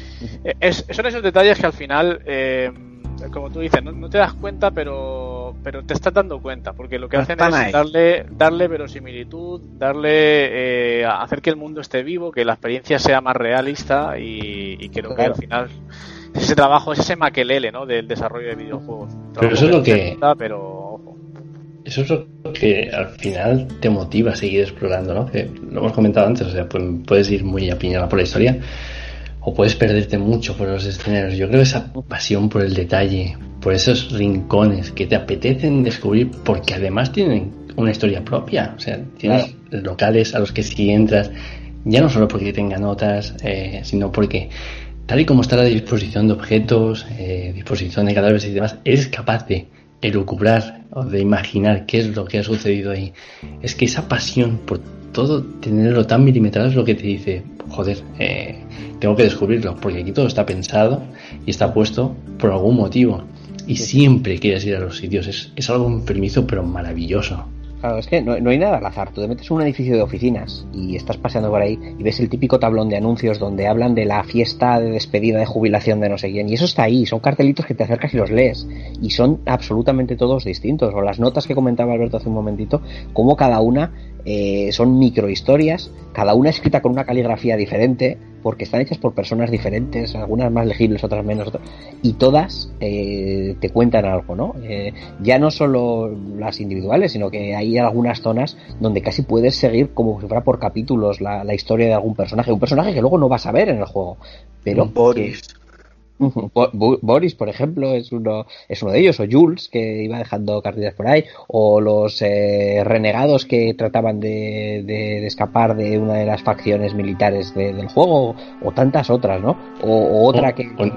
Es, son esos detalles que al final, eh, como tú dices, no, no te das cuenta, pero pero te estás dando cuenta, porque lo que hacen es ahí. darle darle verosimilitud, darle eh, hacer que el mundo esté vivo, que la experiencia sea más realista y, y creo claro. que al final ese trabajo es ese maquelele, ¿no?, del desarrollo de videojuegos. Pero eso es lo que... Gusta, pero ojo. Eso es lo que al final te motiva a seguir explorando, ¿no? Que lo hemos comentado antes, o sea, pues puedes ir muy apiñado por la historia o puedes perderte mucho por los escenarios. Yo creo que esa pasión por el detalle, por esos rincones que te apetecen descubrir, porque además tienen una historia propia. O sea, tienes claro. locales a los que si entras, ya no solo porque tenga notas, eh, sino porque tal y como está la disposición de objetos, eh, disposición de cadáveres y demás, eres capaz de elucubrar o de imaginar qué es lo que ha sucedido ahí. Es que esa pasión por todo, tenerlo tan milimetrado, es lo que te dice, joder, eh, tengo que descubrirlo, porque aquí todo está pensado y está puesto por algún motivo y siempre quieres ir a los sitios. Es, es algo enfermizo pero maravilloso. Claro, es que no, no hay nada al azar. Tú te metes en un edificio de oficinas y estás paseando por ahí y ves el típico tablón de anuncios donde hablan de la fiesta de despedida de jubilación de no sé quién, y eso está ahí, son cartelitos que te acercas y los lees y son absolutamente todos distintos. O las notas que comentaba Alberto hace un momentito, como cada una eh, son microhistorias, cada una escrita con una caligrafía diferente, porque están hechas por personas diferentes, algunas más legibles, otras menos, otras, y todas eh, te cuentan algo, ¿no? Eh, ya no solo las individuales, sino que hay algunas zonas donde casi puedes seguir como si fuera por capítulos la, la historia de algún personaje, un personaje que luego no vas a ver en el juego, pero Boris. Que, Boris, por ejemplo, es uno es uno de ellos, o Jules, que iba dejando cartillas por ahí, o los eh, renegados que trataban de, de, de escapar de una de las facciones militares de, del juego, o tantas otras, ¿no? O, o otra o, que... O,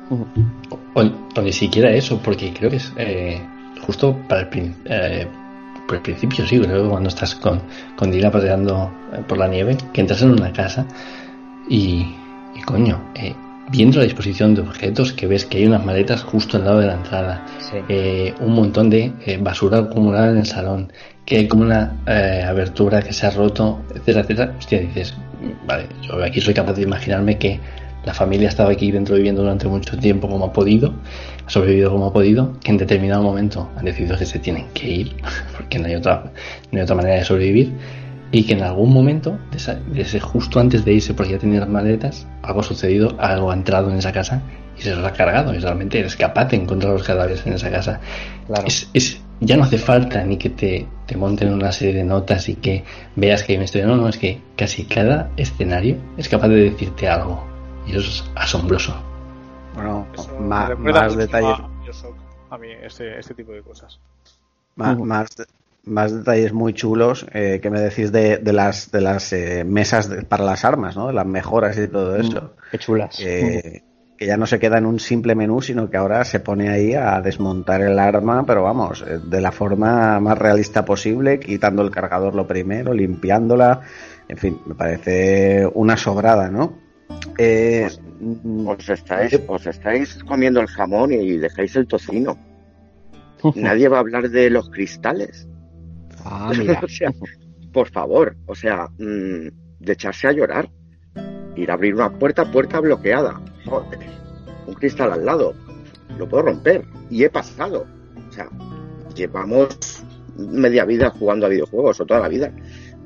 o, o ni siquiera eso, porque creo que es eh, justo para el, eh, por el principio, sí, creo que cuando estás con, con Dila paseando por la nieve, que entras en una casa y, y coño... Eh, viendo la disposición de objetos, que ves que hay unas maletas justo al lado de la entrada, sí. eh, un montón de eh, basura acumulada en el salón, que hay como una eh, abertura que se ha roto, etcétera, etcétera. Hostia, dices, vale, yo aquí soy capaz de imaginarme que la familia ha estado aquí dentro viviendo durante mucho tiempo como ha podido, ha sobrevivido como ha podido, que en determinado momento han decidido que se tienen que ir, porque no hay otra, no hay otra manera de sobrevivir, y que en algún momento, de esa, de ese justo antes de irse, porque ya tenía las maletas, algo ha sucedido, algo ha entrado en esa casa y se los ha cargado, y realmente eres capaz de encontrar los cadáveres en esa casa. Claro. Es, es, ya no hace falta ni que te, te monten una serie de notas y que veas que hay una historia, no, no, es que casi cada escenario es capaz de decirte algo, y eso es asombroso. Bueno, más, más detalles. A mí, este, este tipo de cosas. Más, uh-huh. más más detalles muy chulos eh, que me decís de, de las de las eh, mesas de, para las armas, ¿no? De las mejoras y todo eso. Mm, qué chulas. Eh, mm. Que ya no se queda en un simple menú, sino que ahora se pone ahí a desmontar el arma, pero vamos, de la forma más realista posible, quitando el cargador lo primero, limpiándola, en fin, me parece una sobrada, ¿no? Eh, os, os estáis os estáis comiendo el jamón y dejáis el tocino. Nadie va a hablar de los cristales. Ah, mira. O sea, por favor, o sea, mmm, de echarse a llorar. Ir a abrir una puerta, puerta bloqueada. Joder, un cristal al lado. Lo puedo romper. Y he pasado. O sea, llevamos media vida jugando a videojuegos, o toda la vida.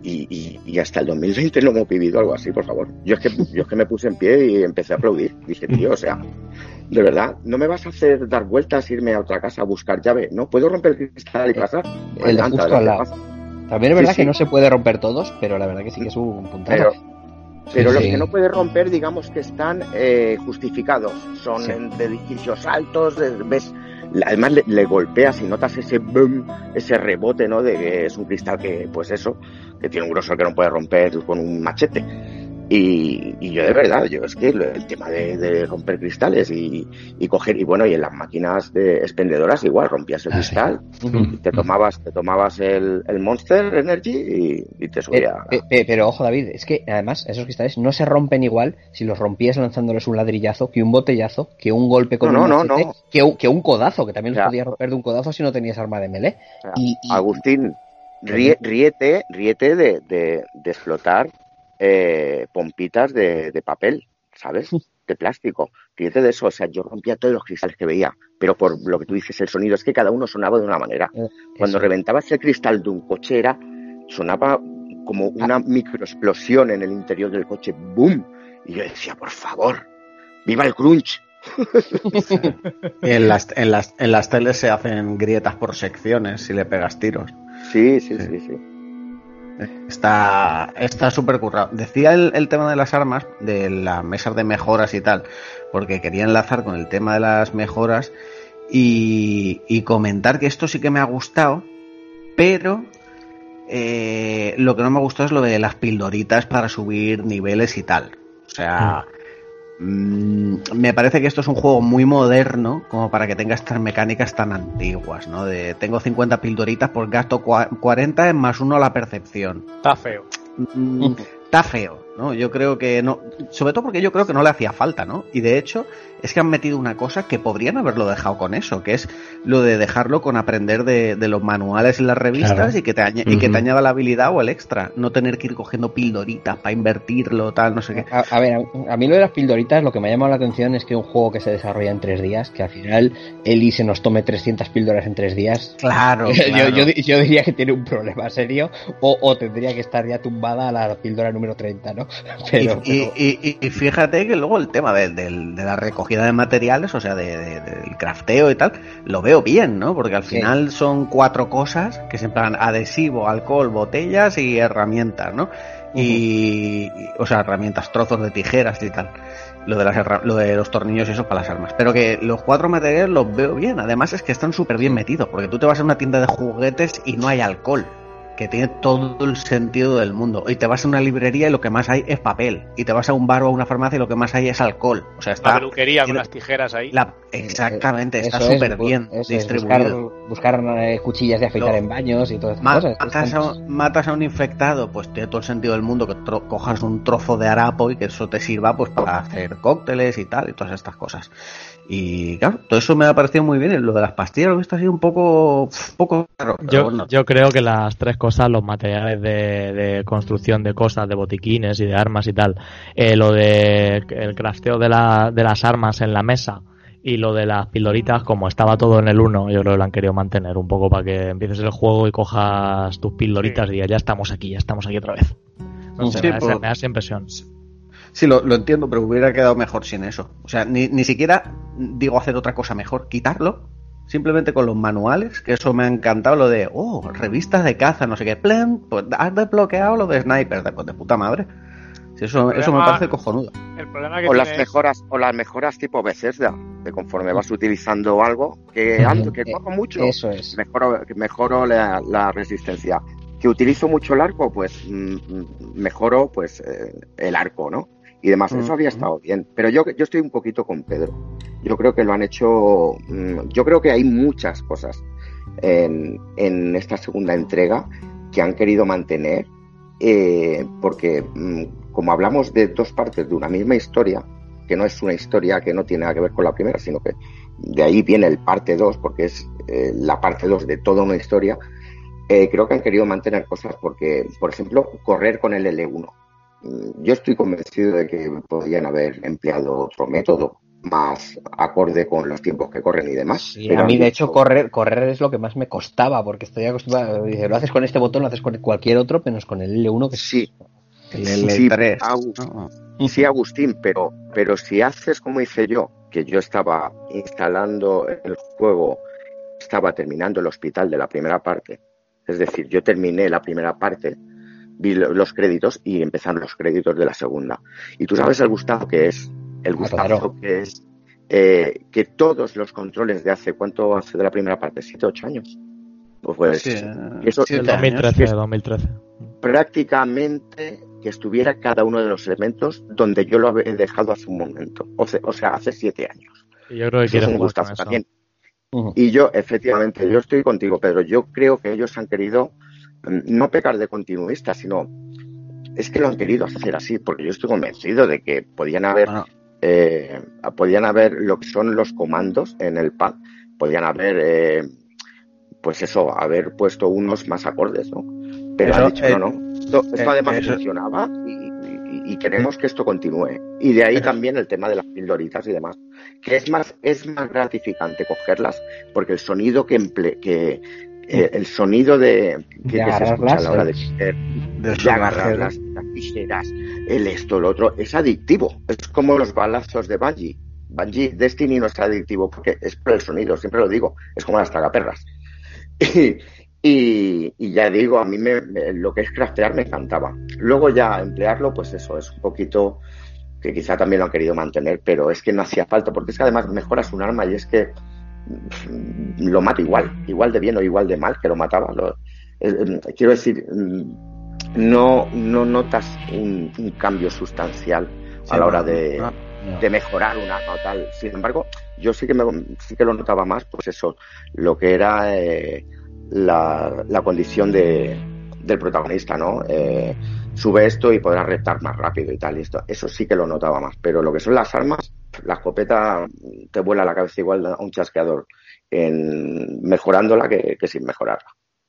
y, y, y hasta el dos mil veinte no hemos vivido algo así, por favor. Yo es que yo es que me puse en pie y empecé a aplaudir. Dije, tío, o sea, de verdad, no me vas a hacer dar vueltas, irme a otra casa a buscar llave. No, ¿puedo romper el cristal y pasar? Pues el de justo al lado. También es verdad sí, sí. que no se puede romper todos, pero la verdad que sí que es un puntazo. Pero, pero sí, los sí. que no puedes romper, digamos que están eh, justificados. Son sí. de edificios altos, de, ves... Además le, le golpeas y notas ese boom, ese rebote, ¿no? De que es un cristal que, pues eso, que tiene un grosor que no puede romper con un machete. Y, y yo de verdad, yo es que el tema de, de romper cristales y, y coger, y bueno, y en las máquinas de expendedoras igual, rompías el ah, cristal, sí. y te tomabas, te tomabas el, el Monster Energy y, y te subía. Pero, pero, pero ojo David, es que además esos cristales no se rompen igual si los rompías lanzándoles un ladrillazo, que un botellazo, que un golpe con no, un no, machete, no, no. Que, un, que un codazo, que también los o sea, podías romper de un codazo si no tenías arma de melee. O sea, y, y, Agustín, ríe, ríete, ríete de, de, de explotar Eh, pompitas de, de papel, ¿sabes? De plástico. Fíjate de eso, o sea, yo rompía todos los cristales que veía, pero por lo que tú dices, el sonido es que cada uno sonaba de una manera. Eh, Cuando eso. reventabas el cristal de un coche era, sonaba como una ah. microexplosión en el interior del coche, ¡boom! Y yo decía, por favor, ¡viva el crunch! en, las, en, las, en las teles se hacen grietas por secciones si le pegas tiros. Sí, sí, sí, sí. sí. Está está súper currado. Decía el, el tema de las armas, de las mesas de mejoras y tal, porque quería enlazar con el tema de las mejoras y, y comentar que esto sí que me ha gustado, pero eh, lo que no me gustó es lo de las pildoritas para subir niveles y tal. O sea, mm. me parece que esto es un juego muy moderno como para que tenga estas mecánicas tan antiguas, ¿no? De tengo cincuenta pildoritas por gasto cuarenta en más uno a la percepción. Está feo. Mm, está feo, ¿no? Yo creo que no, sobre todo porque yo creo que no le hacía falta, ¿no? Y de hecho es que han metido una cosa que podrían haberlo dejado con eso, que es lo de dejarlo con aprender de, de los manuales en las revistas, claro. y, que te añ- uh-huh. y que te añada la habilidad o el extra, no tener que ir cogiendo pildoritas para invertirlo, tal, no sé qué. A, a ver, a, a mí lo de las pildoritas, lo que me ha llamado la atención es que un juego que se desarrolla en tres días, que al final Eli se nos tome trescientas píldoras en tres días. Claro, claro. Yo, yo, yo diría que tiene un problema serio, o, o tendría que estar ya tumbada a la píldora número treinta, ¿no? Pero, y, pero... Y, y, y fíjate que luego el tema de, de, de la recogida de materiales, o sea, de, de, del crafteo y tal, lo veo bien, ¿no? Porque al final sí. son cuatro cosas que se emplean: adhesivo, alcohol, botellas y herramientas, ¿no? Uh-huh. Y, y, o sea, herramientas, trozos de tijeras y tal. Lo de, las, lo de los tornillos y eso para las armas. Pero que los cuatro materiales los veo bien. Además es que están súper bien metidos, porque tú te vas a una tienda de juguetes y no hay alcohol, que tiene todo el sentido del mundo. Y te vas a una librería y lo que más hay es papel. Y te vas a un bar o a una farmacia y lo que más hay es alcohol. O sea, está la peluquería con las tijeras ahí. La, exactamente, eso está súper bien es, distribuido. Buscar, buscar eh, cuchillas de afeitar lo, en baños y todas esas ma- cosas. Matas a, matas a un infectado, pues tiene todo el sentido del mundo que tro- cojas un trozo de harapo y que eso te sirva pues para hacer cócteles y tal, y todas estas cosas. Y claro, todo eso me ha parecido muy bien. Lo de las pastillas lo he visto así un poco, un poco raro. Yo, bueno. yo creo que las tres cosas, los materiales de, de construcción de cosas, de botiquines y de armas y tal, eh, lo de el crafteo de, la, de las armas en la mesa y lo de las pildoritas, como estaba todo en el uno, yo creo que lo han querido mantener un poco para que empieces el juego y cojas tus pildoritas, sí. y ya estamos aquí, ya estamos aquí otra vez. No sé, sí, me, da, por... me da esa impresión. Sí, lo, lo entiendo, pero hubiera quedado mejor sin eso. O sea, ni, ni siquiera digo hacer otra cosa mejor, quitarlo, simplemente con los manuales, que eso me ha encantado, lo de, oh, revistas de caza, no sé qué, plan, pues has desbloqueado lo de sniper, de, pues de puta madre. Sí, eso, problema, eso me parece cojonudo. El problema que o tiene... las mejoras, o las mejoras tipo Bethesda, de conforme vas utilizando algo, que ando, que cojo mucho, eso es. mejoro, mejoro la, la resistencia. Que utilizo mucho el arco, pues mm, mejoro pues eh, el arco, ¿no? Y demás, eso había estado bien. Pero yo, yo estoy un poquito con Pedro. Yo creo que lo han hecho... Yo creo que hay muchas cosas en, en esta segunda entrega que han querido mantener, eh, porque como hablamos de dos partes de una misma historia, que no es una historia que no tiene nada que ver con la primera, sino que de ahí viene el parte dos, porque es eh, la parte dos de toda una historia, eh, creo que han querido mantener cosas porque, por ejemplo, correr con el L uno. Yo estoy convencido de que podrían haber empleado otro método más acorde con los tiempos que corren y demás. Y a mí, de hecho, correr correr es lo que más me costaba, porque estoy acostumbrado. Dice, lo haces con este botón, lo haces con cualquier otro, menos con el L uno, que sí. El L tres. Sí, Agu- sí, Agustín, pero, pero si haces como hice yo, que yo estaba instalando el juego, estaba terminando el hospital de la primera parte, es decir, yo terminé la primera parte, vi los créditos y empezaron los créditos de la segunda. Y tú sabes el gustazo que es, el gustazo claro. que es eh, que todos los controles de hace, ¿cuánto hace de la primera parte? ¿Siete, ocho años? Pues sí, eso, sí, dos mil trece, dos mil trece. Prácticamente que estuviera cada uno de los elementos donde yo lo he dejado hace un momento, o sea, o sea hace siete años. Y yo creo que quieren jugar con eso también. Uh-huh. Y yo, efectivamente, yo estoy contigo, Pedro. Yo creo que ellos han querido no pecar de continuistas, sino es que lo han querido hacer así, porque yo estoy convencido de que podían haber, bueno. eh, podían haber lo que son los comandos en el pad, podían haber, eh, pues eso, haber puesto unos más acordes, ¿no? Pero Eso, han dicho, eh, no, no. Esto, esto eh, además eso. funcionaba y, y, y queremos que esto continúe. Y de ahí eso. también el tema de las pildoritas y demás. Que es más, es más gratificante cogerlas, porque el sonido que emple, que eh, el sonido de que, de que se escucha a la hora de, de, de, de agarrar las, las tijeras, el esto, lo otro, es adictivo. Es como los balazos de Bungie. Bungie, Destiny no es adictivo porque es por el sonido, siempre lo digo, es como las tragaperras. Y, y, y ya digo, a mí me, me, lo que es craftear me encantaba. Luego ya emplearlo, pues eso, es un poquito que quizá también lo han querido mantener, pero es que no hacía falta, porque es que además mejoras un arma y es que lo mata igual, igual de bien o igual de mal que lo mataba. Lo, eh, quiero decir, no, no notas un, un cambio sustancial sí, a la hora de, no, no. de mejorar un arma o tal. Sin embargo, yo sí que me, sí que lo notaba más, pues eso, lo que era eh, la, la condición de, del protagonista, ¿no? Eh, sube esto y podrás reptar más rápido y tal, y esto, eso sí que lo notaba más, pero lo que son las armas, la escopeta te vuela la cabeza igual a un chasqueador en mejorándola que, que sin mejorarla.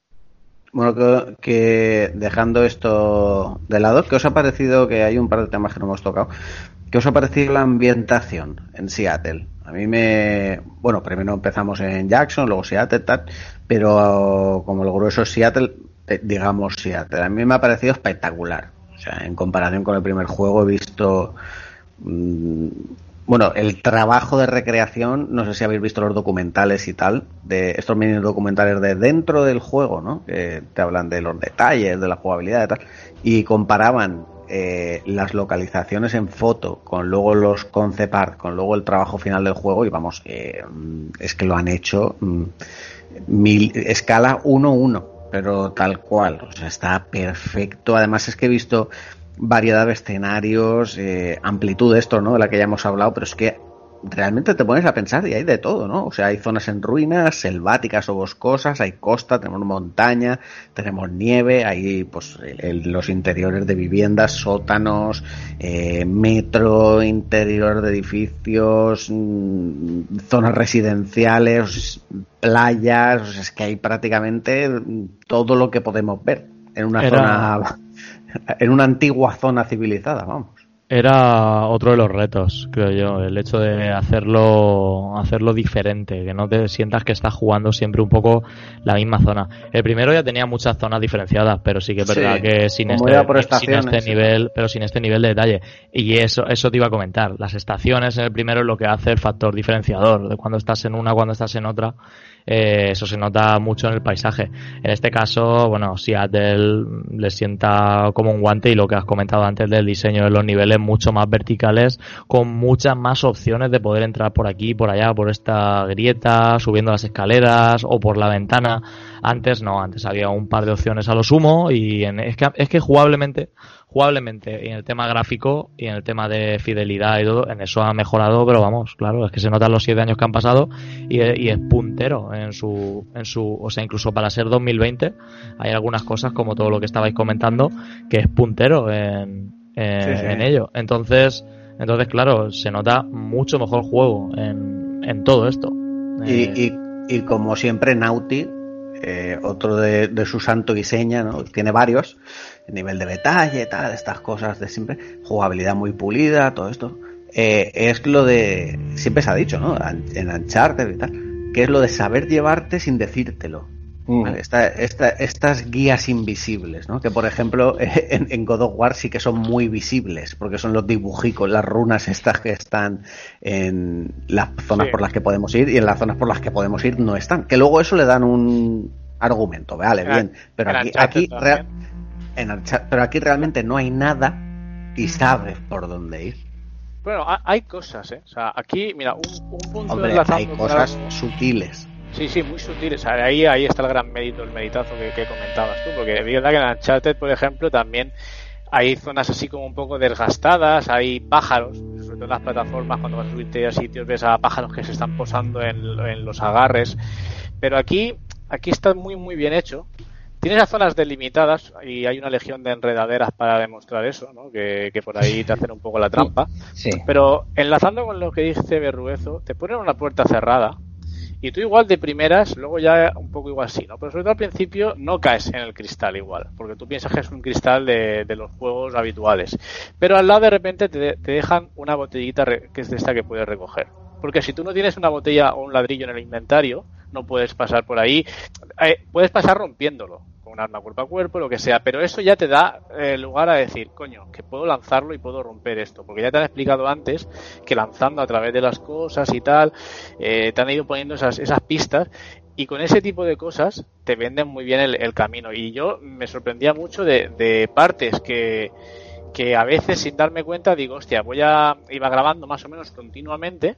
Bueno, que, que dejando esto de lado, ¿qué os ha parecido? Que hay un par de temas que no hemos tocado. ¿Qué os ha parecido la ambientación en Seattle? A mí me... Bueno, primero empezamos en Jackson, luego Seattle, tal, pero como el grueso es Seattle, digamos Seattle, a mí me ha parecido espectacular. O sea, en comparación con el primer juego he visto... Mmm, bueno, el trabajo de recreación, no sé si habéis visto los documentales y tal, de estos mini documentales de dentro del juego, ¿no? Que te hablan de los detalles, de la jugabilidad y tal, y comparaban eh, las localizaciones en foto con luego los concept art, con luego el trabajo final del juego, y vamos, eh, es que lo han hecho mm, mil, escala uno uno, pero tal cual, o sea, está perfecto. Además es que he visto variedad de escenarios, eh, amplitud de esto, ¿no? De la que ya hemos hablado, pero es que realmente te pones a pensar y hay de todo, ¿no? O sea, hay zonas en ruinas, selváticas o boscosas, hay costa, tenemos montaña, tenemos nieve, hay pues el, los interiores de viviendas, sótanos, eh, metro, interior de edificios, mmm, zonas residenciales, playas, o sea, es que hay prácticamente todo lo que podemos ver en una Era... zona... en una antigua zona civilizada, vamos. Era otro de los retos, creo yo, el hecho de hacerlo hacerlo diferente, que no te sientas que estás jugando siempre un poco la misma zona. El primero ya tenía muchas zonas diferenciadas, pero sí que es verdad sí, que sin este, sin este nivel, pero sin este nivel de detalle. Y eso eso te iba a comentar. Las estaciones en el primero es lo que hace el factor diferenciador, de cuando estás en una, cuando estás en otra. Eh, eso se nota mucho en el paisaje. En este caso, bueno, Seattle le sienta como un guante, y lo que has comentado antes del diseño de los niveles mucho más verticales, con muchas más opciones de poder entrar por aquí, por allá, por esta grieta, subiendo las escaleras o por la ventana. Antes no, antes había un par de opciones a lo sumo, y en, es que es que jugablemente jugablemente y en el tema gráfico y en el tema de fidelidad y todo, en eso ha mejorado, pero vamos, claro, es que se notan los siete años que han pasado, y, y es puntero en su en su o sea, incluso para ser dos mil veinte hay algunas cosas, como todo lo que estabais comentando, que es puntero en en, sí, sí. en ello. Entonces, entonces claro, se nota mucho mejor juego en, en todo esto. Y, eh... y, y como siempre Naughty, eh, otro de, de su santo y seña, ¿no? Tiene varios, nivel de detalle, tal, estas cosas de siempre, jugabilidad muy pulida, todo esto. eh, es lo de, siempre se ha dicho, ¿no? En Uncharted y tal, que es lo de saber llevarte sin decírtelo. Mm. Vale, esta, esta, estas guías invisibles, ¿no? Que por ejemplo en, en God of War sí que son muy visibles, porque son los dibujicos, las runas estas que están en las zonas sí. por las que podemos ir, y en las zonas por las que podemos ir no están. Que luego eso le dan un argumento, vale, en, bien, pero aquí, aquí real, en Uncharted, pero aquí realmente no hay nada y sabes por dónde ir. Bueno, hay cosas, ¿eh? O sea, aquí, mira, un, un punto Hombre, hay cosas algo... sutiles. Sí, sí, muy sutiles. Ahí, ahí está el gran mérito, el meritazo que, que comentabas tú, porque es verdad que en Uncharted, por ejemplo, también hay zonas así como un poco desgastadas, hay pájaros, sobre todo en las plataformas, cuando vas a subirte a sitios ves a pájaros que se están posando en, en los agarres, pero aquí, aquí está muy, muy bien hecho. Tienes las zonas delimitadas y hay una legión de enredaderas para demostrar eso, ¿no? Que, que por ahí te hacen un poco la trampa. Sí. Pero enlazando con lo que dice Berruezo, te ponen una puerta cerrada y tú igual de primeras, luego ya un poco igual sí, ¿no? Pero sobre todo al principio no caes en el cristal igual, porque tú piensas que es un cristal de, de los juegos habituales. Pero al lado de repente te, te dejan una botellita re, que es de esta que puedes recoger. Porque si tú no tienes una botella o un ladrillo en el inventario, no puedes pasar por ahí. Eh, puedes pasar rompiéndolo, con un arma cuerpo a cuerpo, lo que sea, pero eso ya te da eh, lugar a decir, coño, que puedo lanzarlo y puedo romper esto, porque ya te han explicado antes que lanzando a través de las cosas y tal, eh, te han ido poniendo esas, esas pistas, y con ese tipo de cosas te venden muy bien el, el camino. Y yo me sorprendía mucho de, de partes que que a veces sin darme cuenta digo, hostia, voy a iba grabando más o menos continuamente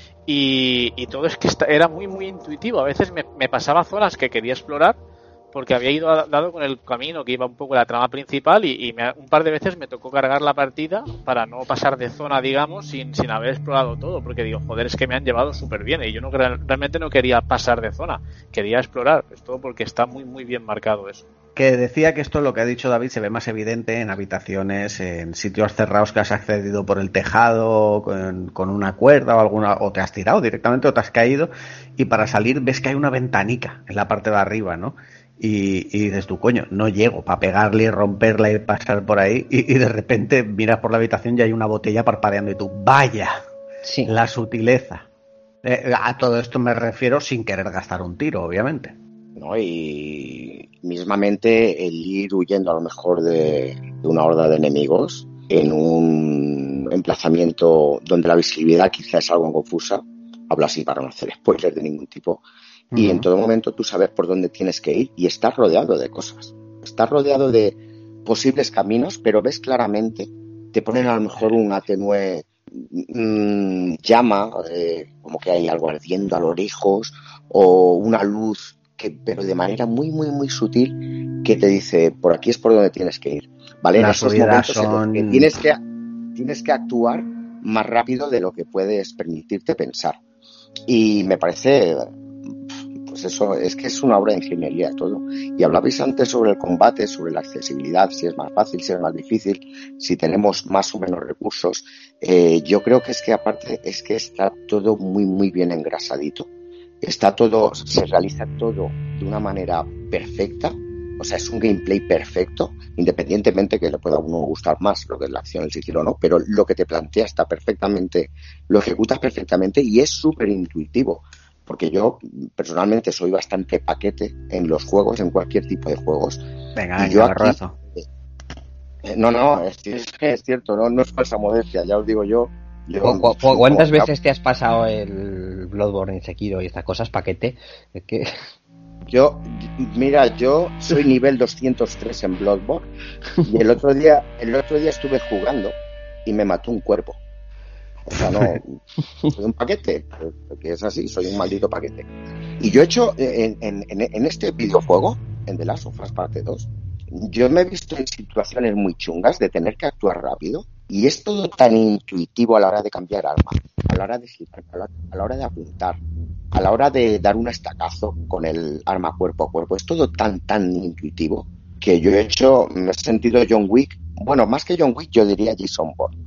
y, y todo es que está, era muy muy intuitivo. A veces me, me pasaba zonas que quería explorar porque había ido a, dado con el camino que iba un poco la trama principal y, y me, un par de veces me tocó cargar la partida para no pasar de zona, digamos, sin, sin haber explorado todo, porque digo, joder, es que me han llevado súper bien y yo no realmente no quería pasar de zona, quería explorar, es todo porque está muy muy bien marcado eso. Que decía que esto, lo que ha dicho David, se ve más evidente en habitaciones, en sitios cerrados que has accedido por el tejado con, con una cuerda o alguna, o te has tirado directamente o te has caído y para salir ves que hay una ventanica en la parte de arriba, ¿no? Y, y dices tú, coño, no llego para pegarle y romperla y pasar por ahí y, y de repente miras por la habitación y hay una botella parpadeando y tú, vaya, sí. La sutileza. Eh, a todo esto me refiero sin querer gastar un tiro, obviamente. ¿No? Y mismamente el ir huyendo a lo mejor de, de una horda de enemigos en un emplazamiento donde la visibilidad quizás es algo confusa, hablo así para no hacer spoilers de ningún tipo, uh-huh. Y en todo momento tú sabes por dónde tienes que ir y estás rodeado de cosas, estás rodeado de posibles caminos, pero ves claramente, te ponen a lo mejor un atenue mmm, llama, eh, como que hay algo ardiendo a lo lejos, o una luz que, pero de manera muy, muy, muy sutil, que te dice, por aquí es por donde tienes que ir, ¿vale? Las en esos momentos son... en los que tienes que, tienes que actuar más rápido de lo que puedes permitirte pensar. Y me parece, pues eso, es que es una obra de ingeniería todo. Y hablabais antes sobre el combate, sobre la accesibilidad, si es más fácil, si es más difícil, si tenemos más o menos recursos. Eh, yo creo que es que aparte, es que está todo muy, muy bien engrasadito. Está todo, se realiza todo de una manera perfecta, o sea, es un gameplay perfecto, independientemente que le pueda a uno gustar más lo que es la acción, el sigilo o no, pero lo que te plantea está perfectamente, lo ejecutas perfectamente y es súper intuitivo, porque yo personalmente soy bastante paquete en los juegos, en cualquier tipo de juegos. Venga, y yo aquí, razo. Eh, no, no, es, es cierto, no, no es falsa modestia, ya os digo yo. Yo, ¿Cu- cu- ¿Cuántas veces te has pasado el Bloodborne, Sekiro y estas cosas, paquete? Es que... Yo, mira, yo soy nivel doscientos tres en Bloodborne y el otro día, el otro día estuve jugando y me mató un cuerpo. O sea, no, soy un paquete, porque es así, soy un maldito paquete. Y yo he hecho, en, en, en este videojuego, en The Last of Us Parte dos, yo me he visto en situaciones muy chungas de tener que actuar rápido. Y es todo tan intuitivo a la hora de cambiar arma, a la hora de girar, a la, a la hora de apuntar, a la hora de dar un estacazo con el arma cuerpo a cuerpo. Es todo tan, tan intuitivo que yo he hecho, me he sentido John Wick, bueno, más que John Wick yo diría Jason Bourne.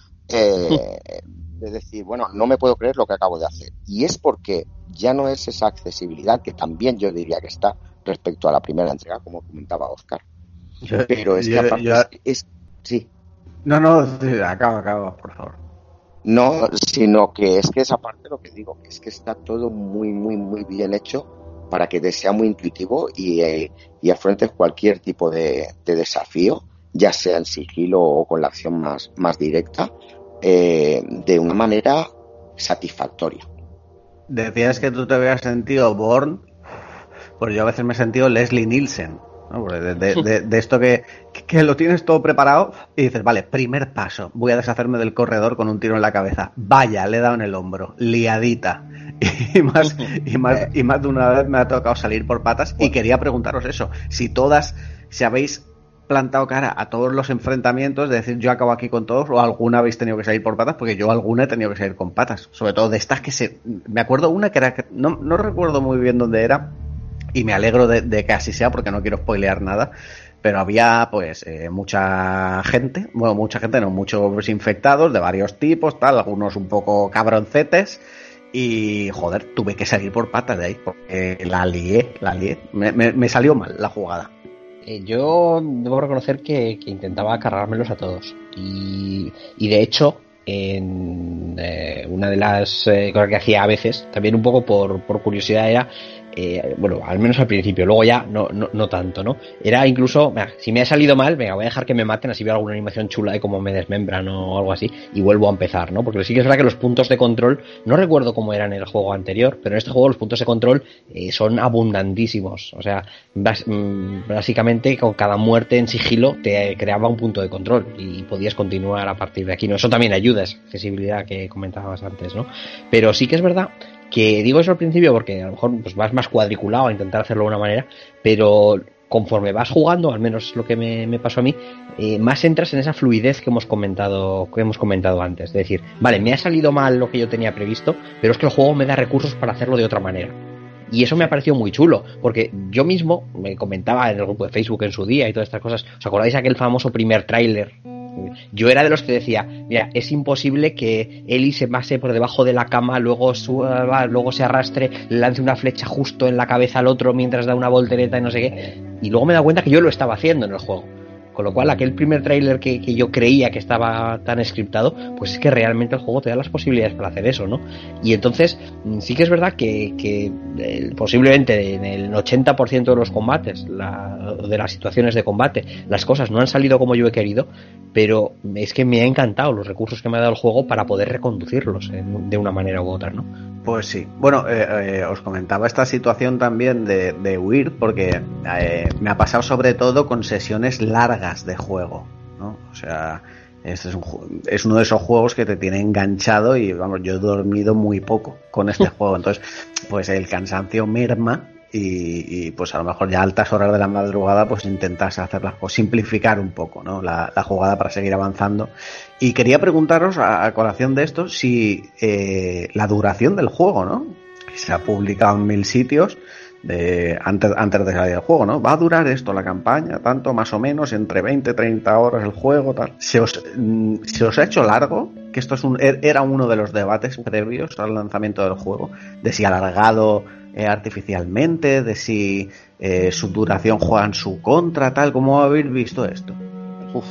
Eh, de decir, bueno, no me puedo creer lo que acabo de hacer. Y es porque ya no es esa accesibilidad que también yo diría que está respecto a la primera entrega, como comentaba Oscar. Pero es yo, que aparte yo... es, es... Sí. No, no, acaba, acaba, por favor. No, sino que es que esa parte lo que digo, que es que está todo muy, muy, muy bien hecho para que te sea muy intuitivo y, eh, y afrontes cualquier tipo de, de desafío, ya sea en sigilo o con la acción más, más directa, eh, de una manera satisfactoria. Decías que tú te habías sentido Bourne, pues yo a veces me he sentido Leslie Nielsen, ¿no? De, de, de, de esto que, que lo tienes todo preparado y dices, vale, primer paso, voy a deshacerme del corredor con un tiro en la cabeza. Vaya, le he dado en el hombro, liadita. Y más, y más, y más de una vez me ha tocado salir por patas y quería preguntaros eso, si todas, si habéis plantado cara a todos los enfrentamientos, de decir yo acabo aquí con todos, o alguna habéis tenido que salir por patas, porque yo alguna he tenido que salir con patas, sobre todo de estas que se... Me acuerdo una que era, no, no recuerdo muy bien dónde era, y me alegro de, de que así sea, porque no quiero spoilear nada, pero había pues eh, mucha gente, bueno, mucha gente, no, muchos infectados de varios tipos, tal, algunos un poco cabroncetes, y joder, tuve que salir por patas de ahí, porque la lié, la lié, me, me, me salió mal la jugada. Eh, yo debo reconocer que, que intentaba cargármelos a todos y, y de hecho en eh, una de las eh, cosas que hacía a veces, también un poco por, por curiosidad, era eh, bueno, al menos al principio, luego ya no, no, no tanto, ¿no? Era incluso, venga, si me ha salido mal, venga, voy a dejar que me maten, así veo alguna animación chula de cómo me desmembran o algo así, y vuelvo a empezar, ¿no? Porque sí que es verdad que los puntos de control, no recuerdo cómo eran en el juego anterior, pero en este juego los puntos de control eh, son abundantísimos, o sea, bas, básicamente con cada muerte en sigilo te creaba un punto de control y podías continuar a partir de aquí, ¿no? Eso también ayuda, esa accesibilidad que comentabas antes, ¿no? Pero sí que es verdad que digo eso al principio porque a lo mejor pues vas más cuadriculado a intentar hacerlo de una manera, pero conforme vas jugando, al menos es lo que me, me pasó a mí, eh, más entras en esa fluidez que hemos comentado que hemos comentado antes, es decir, vale, me ha salido mal lo que yo tenía previsto, pero es que el juego me da recursos para hacerlo de otra manera. Y eso me ha parecido muy chulo, porque yo mismo me comentaba en el grupo de Facebook en su día y todas estas cosas. ¿Os acordáis de aquel famoso primer tráiler? Yo era de los que decía, mira, es imposible que Ellie se pase por debajo de la cama, luego suba, luego se arrastre, lance una flecha justo en la cabeza al otro mientras da una voltereta y no sé qué. Y luego me he dado cuenta que yo lo estaba haciendo en el juego. Con lo cual, aquel primer tráiler que, que yo creía que estaba tan scriptado, pues es que realmente el juego te da las posibilidades para hacer eso, ¿no? Y entonces, sí que es verdad que, que eh, posiblemente en el ochenta por ciento de los combates, la, de las situaciones de combate, las cosas no han salido como yo he querido, pero es que me ha encantado los recursos que me ha dado el juego para poder reconducirlos en, de una manera u otra, ¿no? Pues sí. Bueno, eh, eh, os comentaba esta situación también de, de huir, porque eh, me ha pasado sobre todo con sesiones largas de juego, ¿no? O sea, este es, un, es uno de esos juegos que te tiene enganchado y, vamos, yo he dormido muy poco con este juego. Entonces, pues el cansancio merma y, y pues a lo mejor ya a altas horas de la madrugada pues intentas hacer las cosas, simplificar un poco, ¿no? La, la jugada para seguir avanzando. Y quería preguntaros a, a colación de esto si eh, la duración del juego, ¿no? Que se ha publicado en mil sitios de antes, antes de salir el juego, ¿no? Va a durar esto, la campaña, tanto más o menos, entre veinte, treinta horas el juego, tal. ¿Se os, se os ha hecho largo? Que esto es un, era uno de los debates previos al lanzamiento del juego, de si alargado eh, artificialmente, de si eh, su duración juega en su contra, tal. ¿Cómo habéis visto esto? Uf,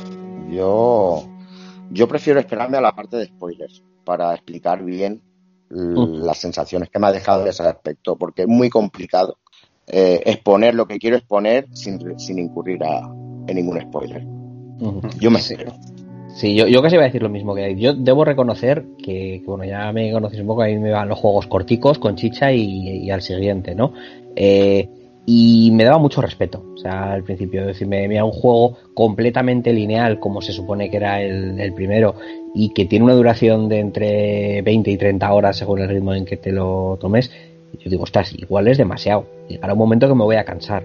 yo... Yo prefiero esperarme a la parte de spoilers para explicar bien uh. las sensaciones que me ha dejado de ese aspecto, porque es muy complicado eh, exponer lo que quiero exponer sin, sin incurrir a, en ningún spoiler. Uh-huh. Yo me espero. Sí, yo, yo casi iba a decir lo mismo que yo debo reconocer que, que bueno, ya me conocéis un poco, a mí me van los juegos corticos, con chicha y, y al siguiente, ¿no? Eh, y me daba mucho respeto, o sea, al principio, decirme, mira, un juego completamente lineal como se supone que era el, el primero y que tiene una duración de entre veinte y treinta horas según el ritmo en que te lo tomes, yo digo, ostras, igual es demasiado, llegará un momento que me voy a cansar.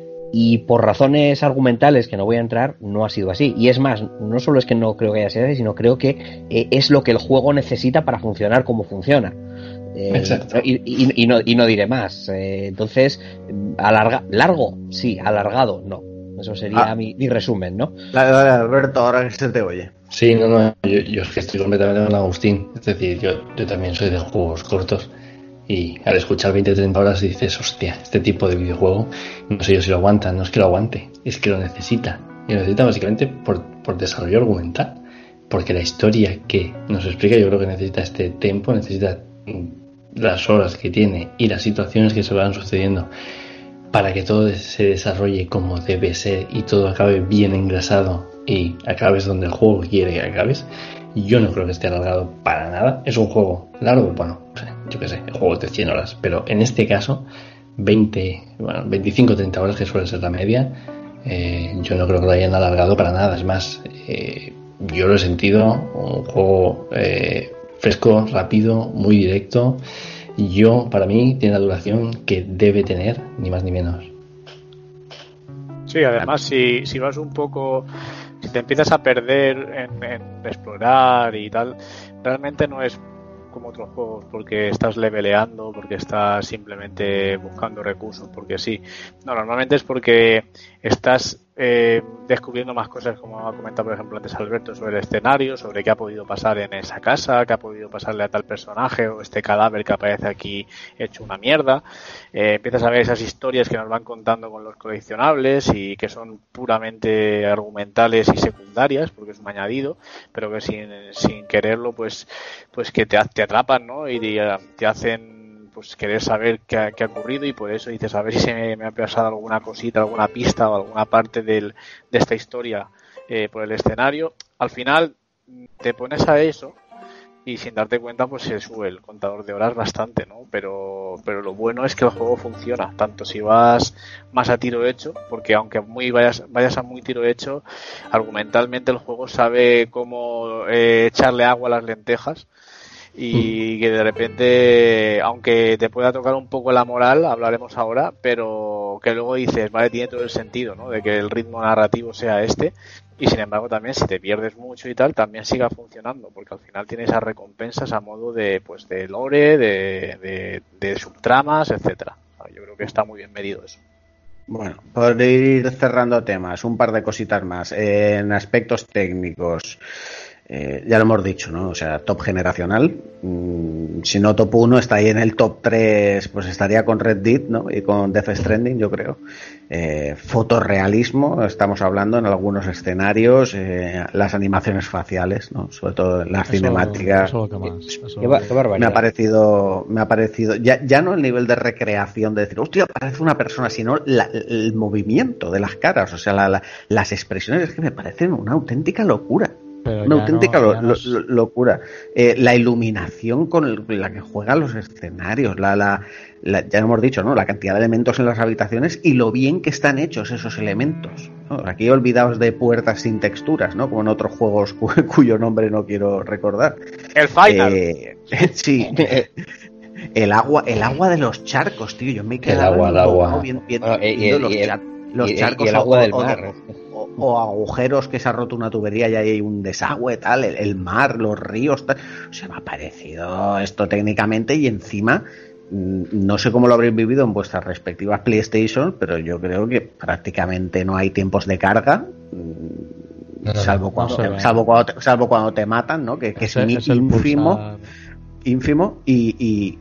Y por razones argumentales que no voy a entrar, no ha sido así. Y es más, no solo es que no creo que haya sido así, sino creo que eh, es lo que el juego necesita para funcionar como funciona. Eh, Exacto. Y, y, y, no, y no diré más. Eh, entonces, alarga, largo, sí, alargado, no. Eso sería ah. mi, mi resumen, ¿no? Dale, dale, Alberto, ahora que se te oye. Sí, no, no, yo, yo es que estoy completamente con Agustín. Es decir, yo, yo también soy de juegos cortos. Y al escuchar veinte a treinta horas dices, hostia, este tipo de videojuego, no sé yo si lo aguanta, no es que lo aguante, es que lo necesita. Y lo necesita básicamente por, por desarrollo argumental. porque la historia que nos explica yo creo que necesita este tiempo, necesita las horas que tiene y las situaciones que se van sucediendo para que todo se desarrolle como debe ser y todo acabe bien engrasado y acabes donde el juego quiere que acabes. Yo no creo que esté alargado para nada. Es un juego largo, bueno, yo qué sé, el juego es de cien horas, pero en este caso veinte, bueno, veinticinco a treinta horas, que suele ser la media, eh, yo no creo que lo hayan alargado para nada. Es más, eh, yo lo he sentido un juego eh, fresco, rápido, muy directo. Yo, para mí, tiene la duración que debe tener, ni más ni menos. Sí, además, si, si vas un poco, si te empiezas a perder en, en explorar y tal, realmente no es como otros juegos porque estás leveleando, porque estás simplemente buscando recursos, porque sí. No, normalmente es porque estás eh, descubriendo más cosas, como ha comentado por ejemplo antes Alberto, sobre el escenario, sobre qué ha podido pasar en esa casa, qué ha podido pasarle a tal personaje o este cadáver que aparece aquí hecho una mierda. Eh, empiezas a ver esas historias que nos van contando con los coleccionables y que son puramente argumentales y secundarias porque es un añadido, pero que sin, sin quererlo pues pues que te, te atrapan, ¿no? Y te hacen pues querer saber qué ha, qué ha ocurrido, y por eso dices a ver si se me, me ha pasado alguna cosita, alguna pista o alguna parte del, de esta historia eh, por el escenario. Al final te pones a eso y sin darte cuenta pues se sube el contador de horas bastante, ¿no? Pero pero lo bueno es que el juego funciona, tanto si vas más a tiro hecho, porque aunque muy vayas vayas a muy tiro hecho, argumentalmente el juego sabe cómo eh, echarle agua a las lentejas. Y que de repente, aunque te pueda tocar un poco la moral, hablaremos ahora, pero que luego dices, vale, tiene todo el sentido, ¿no? De que el ritmo narrativo sea este, y sin embargo también si te pierdes mucho y tal, también siga funcionando, porque al final tiene esas recompensas a modo de, pues, de lore, de, de, de subtramas, etcétera. Yo creo que está muy bien medido eso. Bueno, por ir cerrando temas, un par de cositas más. Eh, en aspectos técnicos, eh, ya lo hemos dicho, ¿no? O sea, top generacional. Mm, si no top uno, está ahí en el top tres, pues estaría con Red Dead, ¿no? Y con Death Stranding, yo creo. Eh, fotorrealismo, estamos hablando en algunos escenarios, eh, las animaciones faciales, ¿no? Sobre todo en las cinemáticas. Eso, eso lo que más, eso qué, qué barbaridad. Me ha parecido, me ha parecido, ya, ya no el nivel de recreación de decir, hostia, parece una persona, sino la, el movimiento de las caras, o sea, la, la, las expresiones, es que me parecen una auténtica locura. Pero una auténtica no, lo, lo, lo, locura. Eh, la iluminación con la que juegan los escenarios, la, la, la, ya hemos dicho, ¿no? La cantidad de elementos en las habitaciones y lo bien que están hechos esos elementos, ¿no? Aquí olvidaos de puertas sin texturas, ¿no? Como en otros juegos cu cuyo nombre no quiero recordar. El Final. Eh, sí. El agua, el agua de los charcos, tío. Yo me quedé el agua, el agua. Bien, bien, bueno, y, y, los, y el, los y, charcos y el agua o, del o, mar. O, o agujeros que se ha roto una tubería y hay un desagüe, tal, el, el mar, los ríos, tal. O sea, me ha parecido esto técnicamente, y encima no sé cómo lo habréis vivido en vuestras respectivas PlayStation, pero yo creo que prácticamente no hay tiempos de carga. No, no, salvo, cuando, no salvo, cuando te, salvo cuando te matan, ¿no? Que, que es, es ínfimo, ínfimo y, y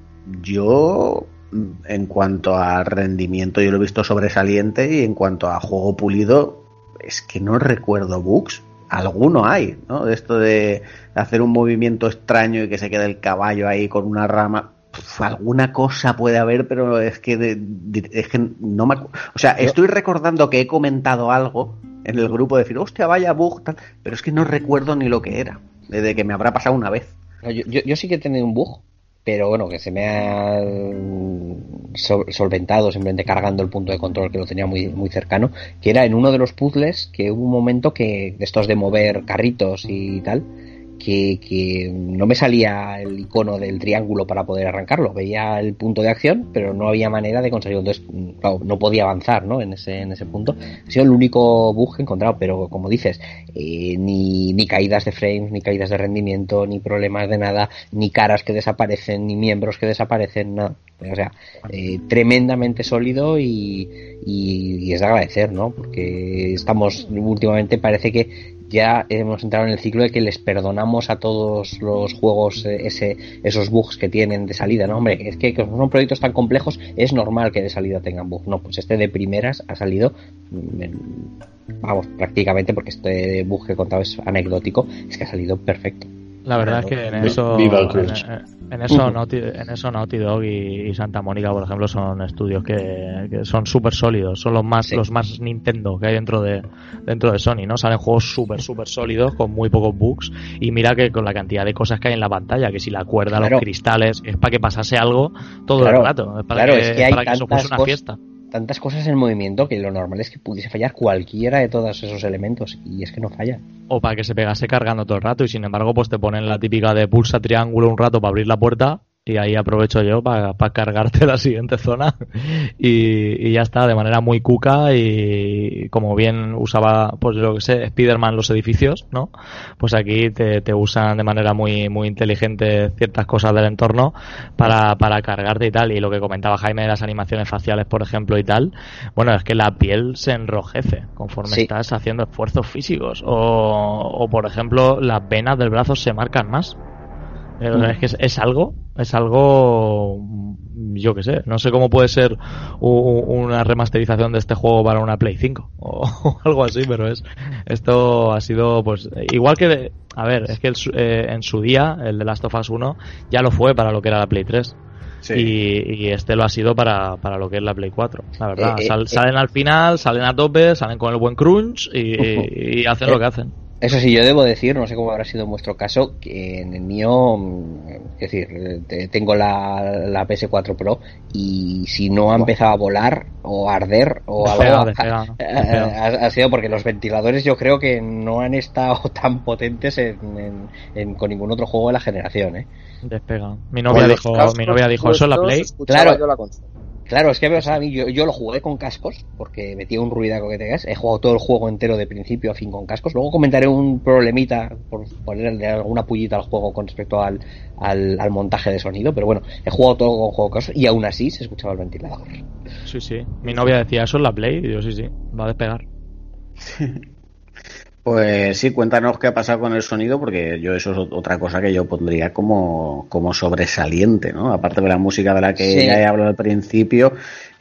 yo, en cuanto a rendimiento, yo lo he visto sobresaliente, y en cuanto a juego pulido, es que no recuerdo bugs. Alguno hay, ¿no? De esto de hacer un movimiento extraño y que se quede el caballo ahí con una rama. Puf, alguna cosa puede haber, pero es que, de, de, es que no me... O sea, estoy recordando que he comentado algo en el grupo de decir, hostia, vaya bug, tal, pero es que no recuerdo ni lo que era, desde que me habrá pasado una vez. Yo, yo, yo sí que he tenido un bug, pero bueno, que se me ha sol, solventado simplemente cargando el punto de control, que lo tenía muy, muy cercano, que era en uno de los puzzles, que hubo un momento que, de estos de mover carritos y tal, que, que no me salía el icono del triángulo para poder arrancarlo. Veía el punto de acción, pero no había manera de conseguirlo. Entonces, claro, no podía avanzar, ¿no? En ese, en ese punto. Ha sido el único bug que he encontrado, pero como dices, eh, ni, ni caídas de frames, ni caídas de rendimiento, ni problemas de nada, ni caras que desaparecen, ni miembros que desaparecen, nada. O sea, eh, tremendamente sólido y, y, y es de agradecer, ¿no? Porque estamos, últimamente parece que ya hemos entrado en el ciclo de que les perdonamos a todos los juegos eh, ese esos bugs que tienen de salida, ¿no? Hombre, es que como son proyectos tan complejos, es normal que de salida tengan bugs. No, pues este de primeras ha salido, vamos, prácticamente, porque este bug que he contado es anecdótico, es que ha salido perfecto. La verdad es que en eso, Viva el en, crunch. en eso, Naughty, en eso Naughty Dog y, y Santa Mónica, por ejemplo, son estudios que, que son súper sólidos, son los más sí. los más Nintendo que hay dentro de dentro de Sony, ¿no? Salen juegos súper súper sólidos con muy pocos bugs, y mira que con la cantidad de cosas que hay en la pantalla, que si la cuerda, claro. los cristales, es para que pasase algo todo claro. el rato, es para claro, que, es que hay para que eso fuese una cos- fiesta. tantas cosas en movimiento que lo normal es que pudiese fallar cualquiera de todos esos elementos, y es que no falla. O para que se pegase cargando todo el rato, y sin embargo pues te ponen la típica de pulsa triángulo un rato para abrir la puerta, y ahí aprovecho yo para, para cargarte la siguiente zona y, y ya está, de manera muy cuca, y como bien usaba, pues lo que sé, Spider-Man los edificios, ¿no? Pues aquí te, te usan de manera muy muy inteligente ciertas cosas del entorno para, para cargarte y tal. Y lo que comentaba Jaime de las animaciones faciales, por ejemplo, y tal, bueno, es que la piel se enrojece conforme sí. estás haciendo esfuerzos físicos, o, o por ejemplo las venas del brazo se marcan más. Mm. Es que es, es algo, es algo, yo que sé, no sé cómo puede ser u, una remasterización de este juego para una Play cinco o, o algo así, pero es esto ha sido, pues, igual que, de, a ver, es que el, eh, en su día, el de Last of Us uno ya lo fue para lo que era la Play tres. Sí. Y, y este lo ha sido para, para lo que es la Play cuatro, la verdad. Eh, Sal, eh, salen al final, salen a tope, salen con el buen crunch y, uh-huh. y, y hacen eh. lo que hacen. Eso sí, yo debo decir, no sé cómo habrá sido en vuestro caso, que en el mío, es decir, tengo la, la P S cuatro Pro, y si no ha empezado a volar o a arder o despega, algo, despega, ha, despega. Ha, ha sido porque los ventiladores yo creo que no han estado tan potentes en, en, en, con ningún otro juego de la generación, ¿eh? Despega. Mi novia dijo, mi novia dijo eso en la Play. Claro. Yo la Claro, es que o sea, yo, yo lo jugué con cascos, porque metía un ruidaco que tengas. He jugado todo el juego entero de principio a fin con cascos. Luego comentaré un problemita por ponerle alguna pullita al juego con respecto al, al, al montaje de sonido, pero bueno, he jugado todo con juego con cascos y aún así se escuchaba el ventilador. Sí, sí. Mi novia decía eso en la Play y yo sí, sí, va a despegar. Pues sí, cuéntanos qué ha pasado con el sonido, porque yo eso es otra cosa que yo pondría como, como sobresaliente, ¿no? Aparte de la música de la que sí. ya he hablado al principio,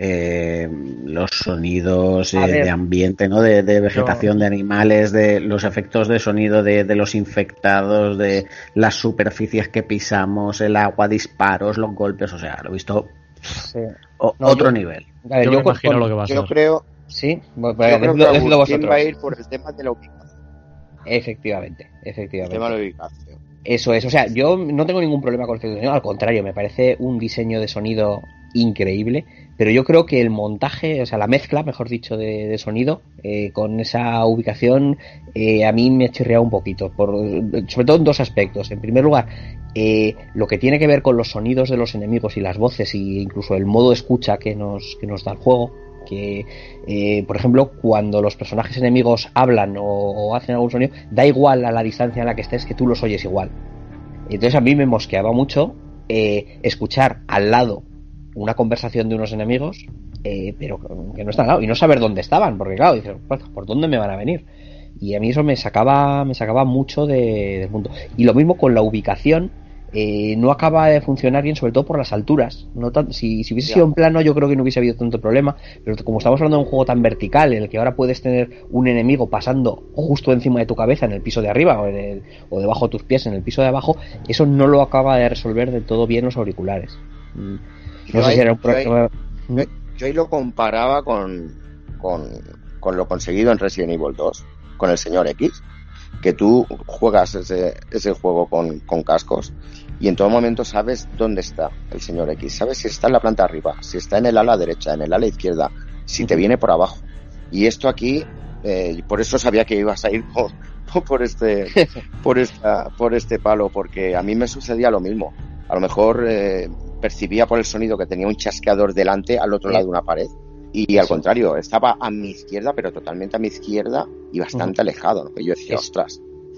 eh, los sonidos eh, de ambiente, ¿no? De, de vegetación, yo... de animales, de los efectos de sonido de, de los infectados, de las superficies que pisamos, el agua, disparos, los golpes, o sea, lo he visto sí. o, no, otro yo, nivel. Ver, yo, yo me imagino con, lo que va a yo ser. Creo, sí, yo creo que Agustín va a ir por el tema de la ubicación. Efectivamente, efectivamente. El tema de la ubicación. Eso es, o sea, yo no tengo ningún problema con el efecto de sonido, al contrario, me parece un diseño de sonido increíble, pero yo creo que el montaje, o sea, la mezcla, mejor dicho, de, de sonido, eh, con esa ubicación, eh, a mí me ha chirriado un poquito, por, sobre todo en dos aspectos. En primer lugar, eh, lo que tiene que ver con los sonidos de los enemigos y las voces, e incluso el modo escucha que nos, que nos da el juego, que, eh, por ejemplo, cuando los personajes enemigos hablan o, o hacen algún sonido, da igual a la distancia en la que estés, que tú los oyes igual. Entonces a mí me mosqueaba mucho eh, escuchar al lado una conversación de unos enemigos, eh, pero que no están al lado, y no saber dónde estaban, porque claro, dices, ¿por dónde me van a venir? Y a mí eso me sacaba me sacaba mucho de, del mundo. Y lo mismo con la ubicación. Eh, no acaba de funcionar bien, sobre todo por las alturas. No tan, si, si hubiese ya. sido en plano, yo creo que no hubiese habido tanto problema, pero como estamos hablando de un juego tan vertical, en el que ahora puedes tener un enemigo pasando justo encima de tu cabeza en el piso de arriba o, en el, o debajo de tus pies en el piso de abajo, eso no lo acaba de resolver del todo bien los auriculares. No yo sé ahí, si era un problema. Yo, ahí, yo ahí lo comparaba con, con, con lo conseguido en Resident Evil dos, con el señor X, que tú juegas ese, ese juego con, con cascos y en todo momento sabes dónde está el señor X, sabes si está en la planta arriba, si está en el ala derecha, en el ala izquierda, si te viene por abajo. Y esto aquí, eh, por eso sabía que ibas a ir por, por este por esta por este palo, porque a mí me sucedía lo mismo. A lo mejor eh, percibía por el sonido que tenía un chasqueador delante al otro lado de una pared, y al contrario, estaba a mi izquierda, pero totalmente a mi izquierda y bastante uh-huh. alejado, ¿no? Y yo decía, ostras,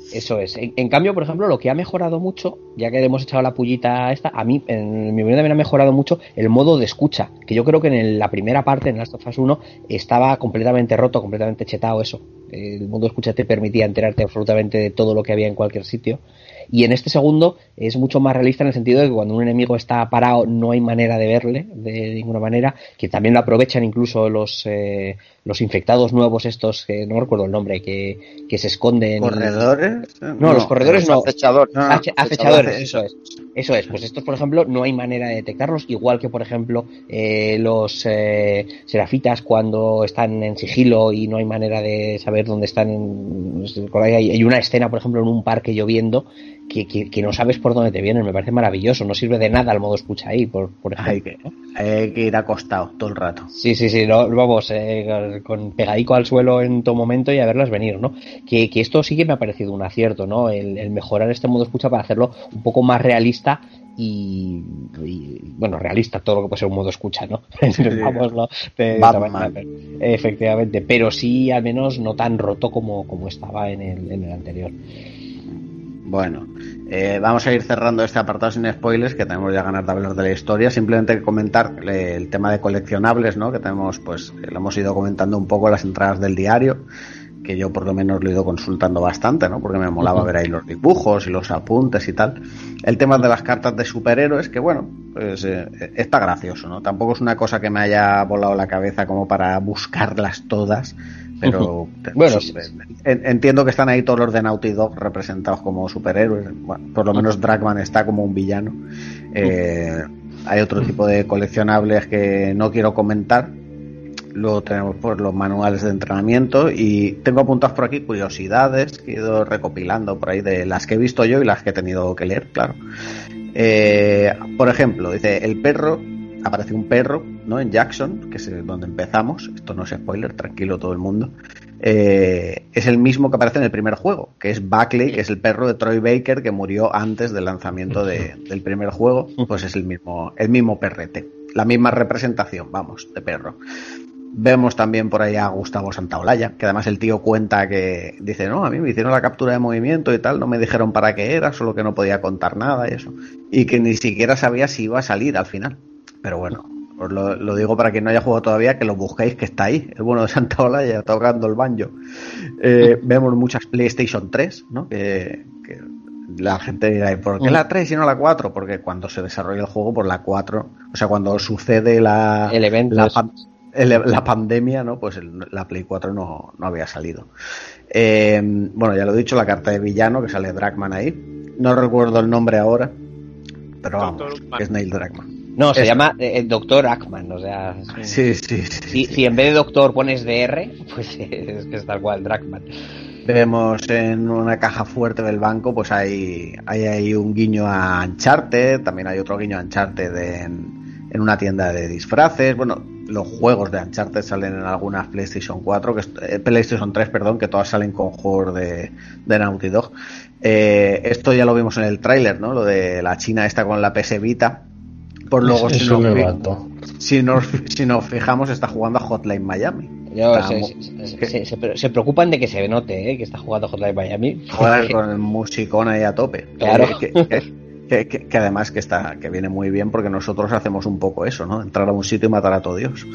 Eso es. En, en cambio, por ejemplo, lo que ha mejorado mucho, ya que hemos echado la pullita esta, a mí, en mi opinión también ha mejorado mucho el modo de escucha, que yo creo que en el, la primera parte, en Last of Us uno, estaba completamente roto, completamente chetado eso. El modo de escucha te permitía enterarte absolutamente de todo lo que había en cualquier sitio. Y en este segundo es mucho más realista en el sentido de que cuando un enemigo está parado no hay manera de verle de ninguna manera, que también lo aprovechan incluso los eh, los infectados nuevos estos, que no recuerdo el nombre, que, que se esconden. ¿Corredores? No, no los corredores no. Acechadores. No, Ache, acechadores, eso es. Eso es, pues estos, por ejemplo, no hay manera de detectarlos, igual que, por ejemplo, eh, los eh, serafitas cuando están en sigilo y no hay manera de saber dónde están. En, hay, hay una escena, por ejemplo, en un parque lloviendo que, que, que no sabes por dónde te vienen, me parece maravilloso, no sirve de nada el modo escucha ahí, por, por ejemplo. Hay que, hay que ir acostado todo el rato. Sí, sí, sí, no, vamos, eh, con pegadico al suelo en todo momento y a verlas venir, ¿no? Que, que esto sí que me ha parecido un acierto, ¿no? El, el mejorar este modo escucha para hacerlo un poco más realista y, y bueno, realista todo lo que puede ser un modo escucha, ¿no? Vamos, ¿no? De, Batman. De, efectivamente, pero sí al menos no tan roto como, como estaba en el, en el anterior. Bueno, eh, vamos a ir cerrando este apartado sin spoilers, que tenemos ya ganas de hablar de la historia. Simplemente comentar eh, el tema de coleccionables, ¿no? Que tenemos, pues, lo hemos ido comentando un poco en las entradas del diario, que yo por lo menos lo he ido consultando bastante, ¿no? Porque me molaba uh-huh. ver ahí los dibujos y los apuntes y tal. El tema de las cartas de superhéroes, que bueno, pues eh, está gracioso, ¿no? Tampoco es una cosa que me haya volado la cabeza como para buscarlas todas, pero uh-huh. bueno, sí, sí. Entiendo que están ahí todos los de Naughty Dog representados como superhéroes. Bueno, por lo menos Dragman está como un villano. Eh, hay otro tipo de coleccionables que no quiero comentar. Luego tenemos pues los manuales de entrenamiento y tengo apuntadas por aquí curiosidades que he ido recopilando por ahí de las que he visto yo y las que he tenido que leer, claro. Eh, por ejemplo, dice el perro, aparece un perro, ¿no? En Jackson, que es donde empezamos, esto no es spoiler, tranquilo todo el mundo. Eh, es el mismo que aparece en el primer juego, que es Buckley, que es el perro de Troy Baker que murió antes del lanzamiento de, del primer juego, pues es el mismo, el mismo perrete, la misma representación, vamos, de perro. Vemos también por ahí a Gustavo Santaolalla, que además el tío cuenta que dice, no, a mí me hicieron la captura de movimiento y tal, no me dijeron para qué era, solo que no podía contar nada y eso, y que ni siquiera sabía si iba a salir al final. Pero bueno, os lo, lo digo para quien no haya jugado todavía, que lo busquéis, que está ahí, el bueno de Santaolalla tocando el banjo. Eh, vemos muchas PlayStation tres, ¿no? Que, que la gente dirá, ¿por qué la tres y no la cuatro? Porque cuando se desarrolla el juego, por la cuatro, o sea, cuando sucede la... El evento. La, la pandemia, ¿no? Pues el, la Play cuatro no, no había salido. Eh, bueno, ya lo he dicho, la carta de villano, que sale Dragman ahí. No recuerdo el nombre ahora, pero vamos, es Neil Druckmann. No, se es... llama el eh, Doctor Ackman, o sea... Sí, sí, sí. Si, si en vez de Doctor pones D R, pues es que es tal cual, Druckmann. Vemos en una caja fuerte del banco, pues hay, hay, hay un guiño a Uncharted, también hay otro guiño a Uncharted en, en una tienda de disfraces, bueno... Los juegos de Uncharted salen en algunas PlayStation cuatro, que eh, PlayStation tres, perdón, que todas salen con juegos de, de Naughty Dog. Eh, esto ya lo vimos en el tráiler, ¿no? Lo de la China esta con la P S Vita. Pues luego si nos, si, nos, si nos fijamos está jugando a Hotline Miami. Yo, se, se, se, se, se preocupan de que se note, ¿eh? Que está jugando a Hotline Miami. Joder, con el musicón ahí a tope. Claro. Que, que, que, Que, que, que además que está que viene muy bien porque nosotros hacemos un poco eso, ¿no? Entrar a un sitio y matar a todo Dios.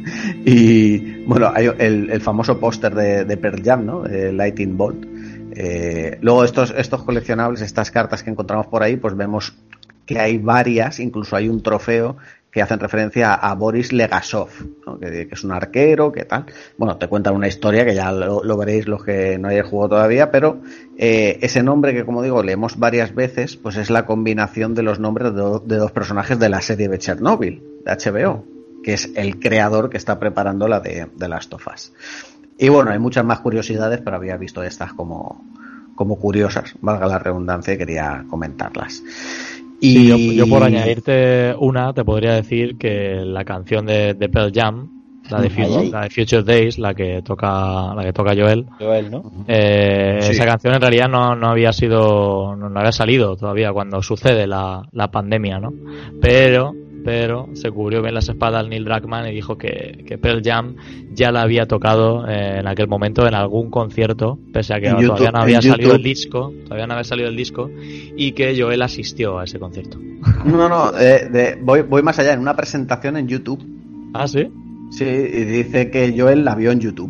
Y bueno, hay el, el famoso póster de, de Pearl Jam, ¿no? De Lightning Bolt. Eh, luego estos estos coleccionables, estas cartas que encontramos por ahí, pues vemos que hay varias, incluso hay un trofeo que hacen referencia a Boris Legasov, ¿no? que, que es un arquero, que tal. Bueno, te cuentan una historia que ya lo, lo veréis los que no hayáis jugado todavía, pero eh, ese nombre que, como digo, leemos varias veces, pues es la combinación de los nombres de, do, de dos personajes de la serie de Chernobyl, de H B O, que es el creador que está preparando la de, de Last of Us. Y bueno, hay muchas más curiosidades, pero había visto estas como, como curiosas, valga la redundancia, y quería comentarlas. Y sí, yo, yo por añadirte una, te podría decir que la canción de, de Pearl Jam, la de, Future, la de Future Days, la que toca la que toca Joel, Joel ¿no? eh, sí. Esa canción en realidad no, no había sido, no, no había salido todavía cuando sucede la, la pandemia, ¿no? Pero pero se cubrió bien las espaldas Neil Druckmann y dijo que, que Pearl Jam ya la había tocado eh, en aquel momento en algún concierto, pese a que en todavía YouTube, no había salido YouTube. el disco, todavía no había salido el disco, y que Joel asistió a ese concierto. No, no, eh, de, voy, voy más allá, en una presentación en YouTube. ¿Ah, sí? Sí, y dice que Joel la vio en YouTube.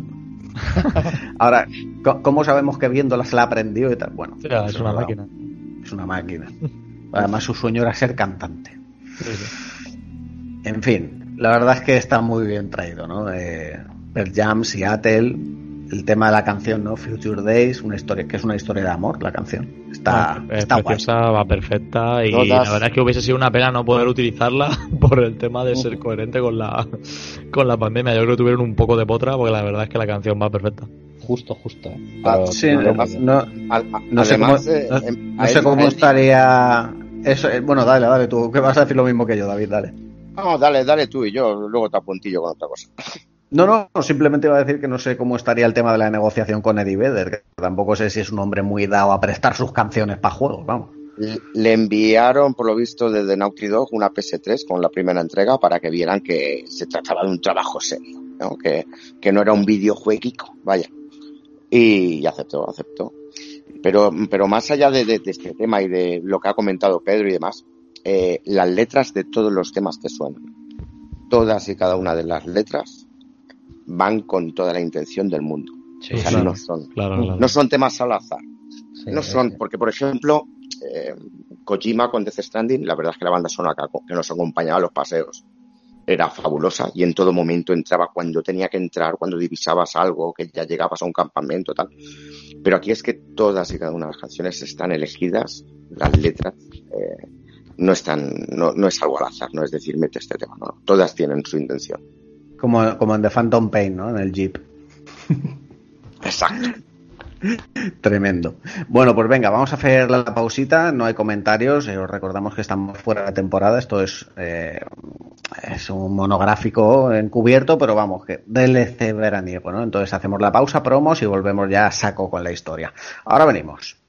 Ahora, ¿cómo sabemos que viéndola se la aprendió y tal? Bueno, sí, es una no, máquina. Es una máquina. Además, su sueño era ser cantante. Sí, sí. En fin, la verdad es que está muy bien traído, ¿no? Eh, Pearl Jam, Seattle, el tema de la canción, ¿no? Future Days, una historia que es una historia de amor, la canción. Está, ah, está preciosa, guay. va perfecta y Todas... la verdad es que hubiese sido una pena no poder utilizarla por el tema de ser coherente con la con la pandemia. Yo creo que tuvieron un poco de potra porque la verdad es que la canción va perfecta. Justo, justo. Ah, sí, no, no, no, no sé cómo, eh, no, no sé cómo estaría eso. Bueno, dale, dale tú, que vas a decir lo mismo que yo, David, dale. No, dale, dale tú y yo luego te apuntillo con otra cosa. No, no, simplemente iba a decir que no sé cómo estaría el tema de la negociación con Eddie Vedder, que tampoco sé si es un hombre muy dado a prestar sus canciones para juegos, vamos. Le enviaron, por lo visto, desde Naughty Dog una P S tres con la primera entrega para que vieran que se trataba de un trabajo serio, ¿no? Que, que no era un videojueguico, vaya. Y aceptó, aceptó. Pero, pero más allá de, de, de este tema y de lo que ha comentado Pedro y demás, eh, las letras de todos los temas que suenan, todas y cada una de las letras van con toda la intención del mundo. Sí, o sea, claro, no son, claro, claro. no son temas al azar. Sí, no son, sí. porque por ejemplo, eh, Kojima con Death Stranding, la verdad es que la banda sonora que nos acompañaba a los paseos era fabulosa y en todo momento entraba cuando tenía que entrar, cuando divisabas algo, que ya llegabas a un campamento, tal. Pero aquí es que todas y cada una de las canciones están elegidas, las letras eh, no están, no, no es algo al azar, no es decir, mete este tema, no, todas tienen su intención. Como, como en The Phantom Pain, ¿no? En el Jeep. Exacto. Tremendo. Bueno, pues venga, vamos a hacer la pausita. No hay comentarios. Eh, os recordamos que estamos fuera de temporada. Esto es eh, es un monográfico encubierto, pero vamos, que D L C veraniego, ¿no? Entonces hacemos la pausa, promos y volvemos ya a saco con la historia. Ahora venimos.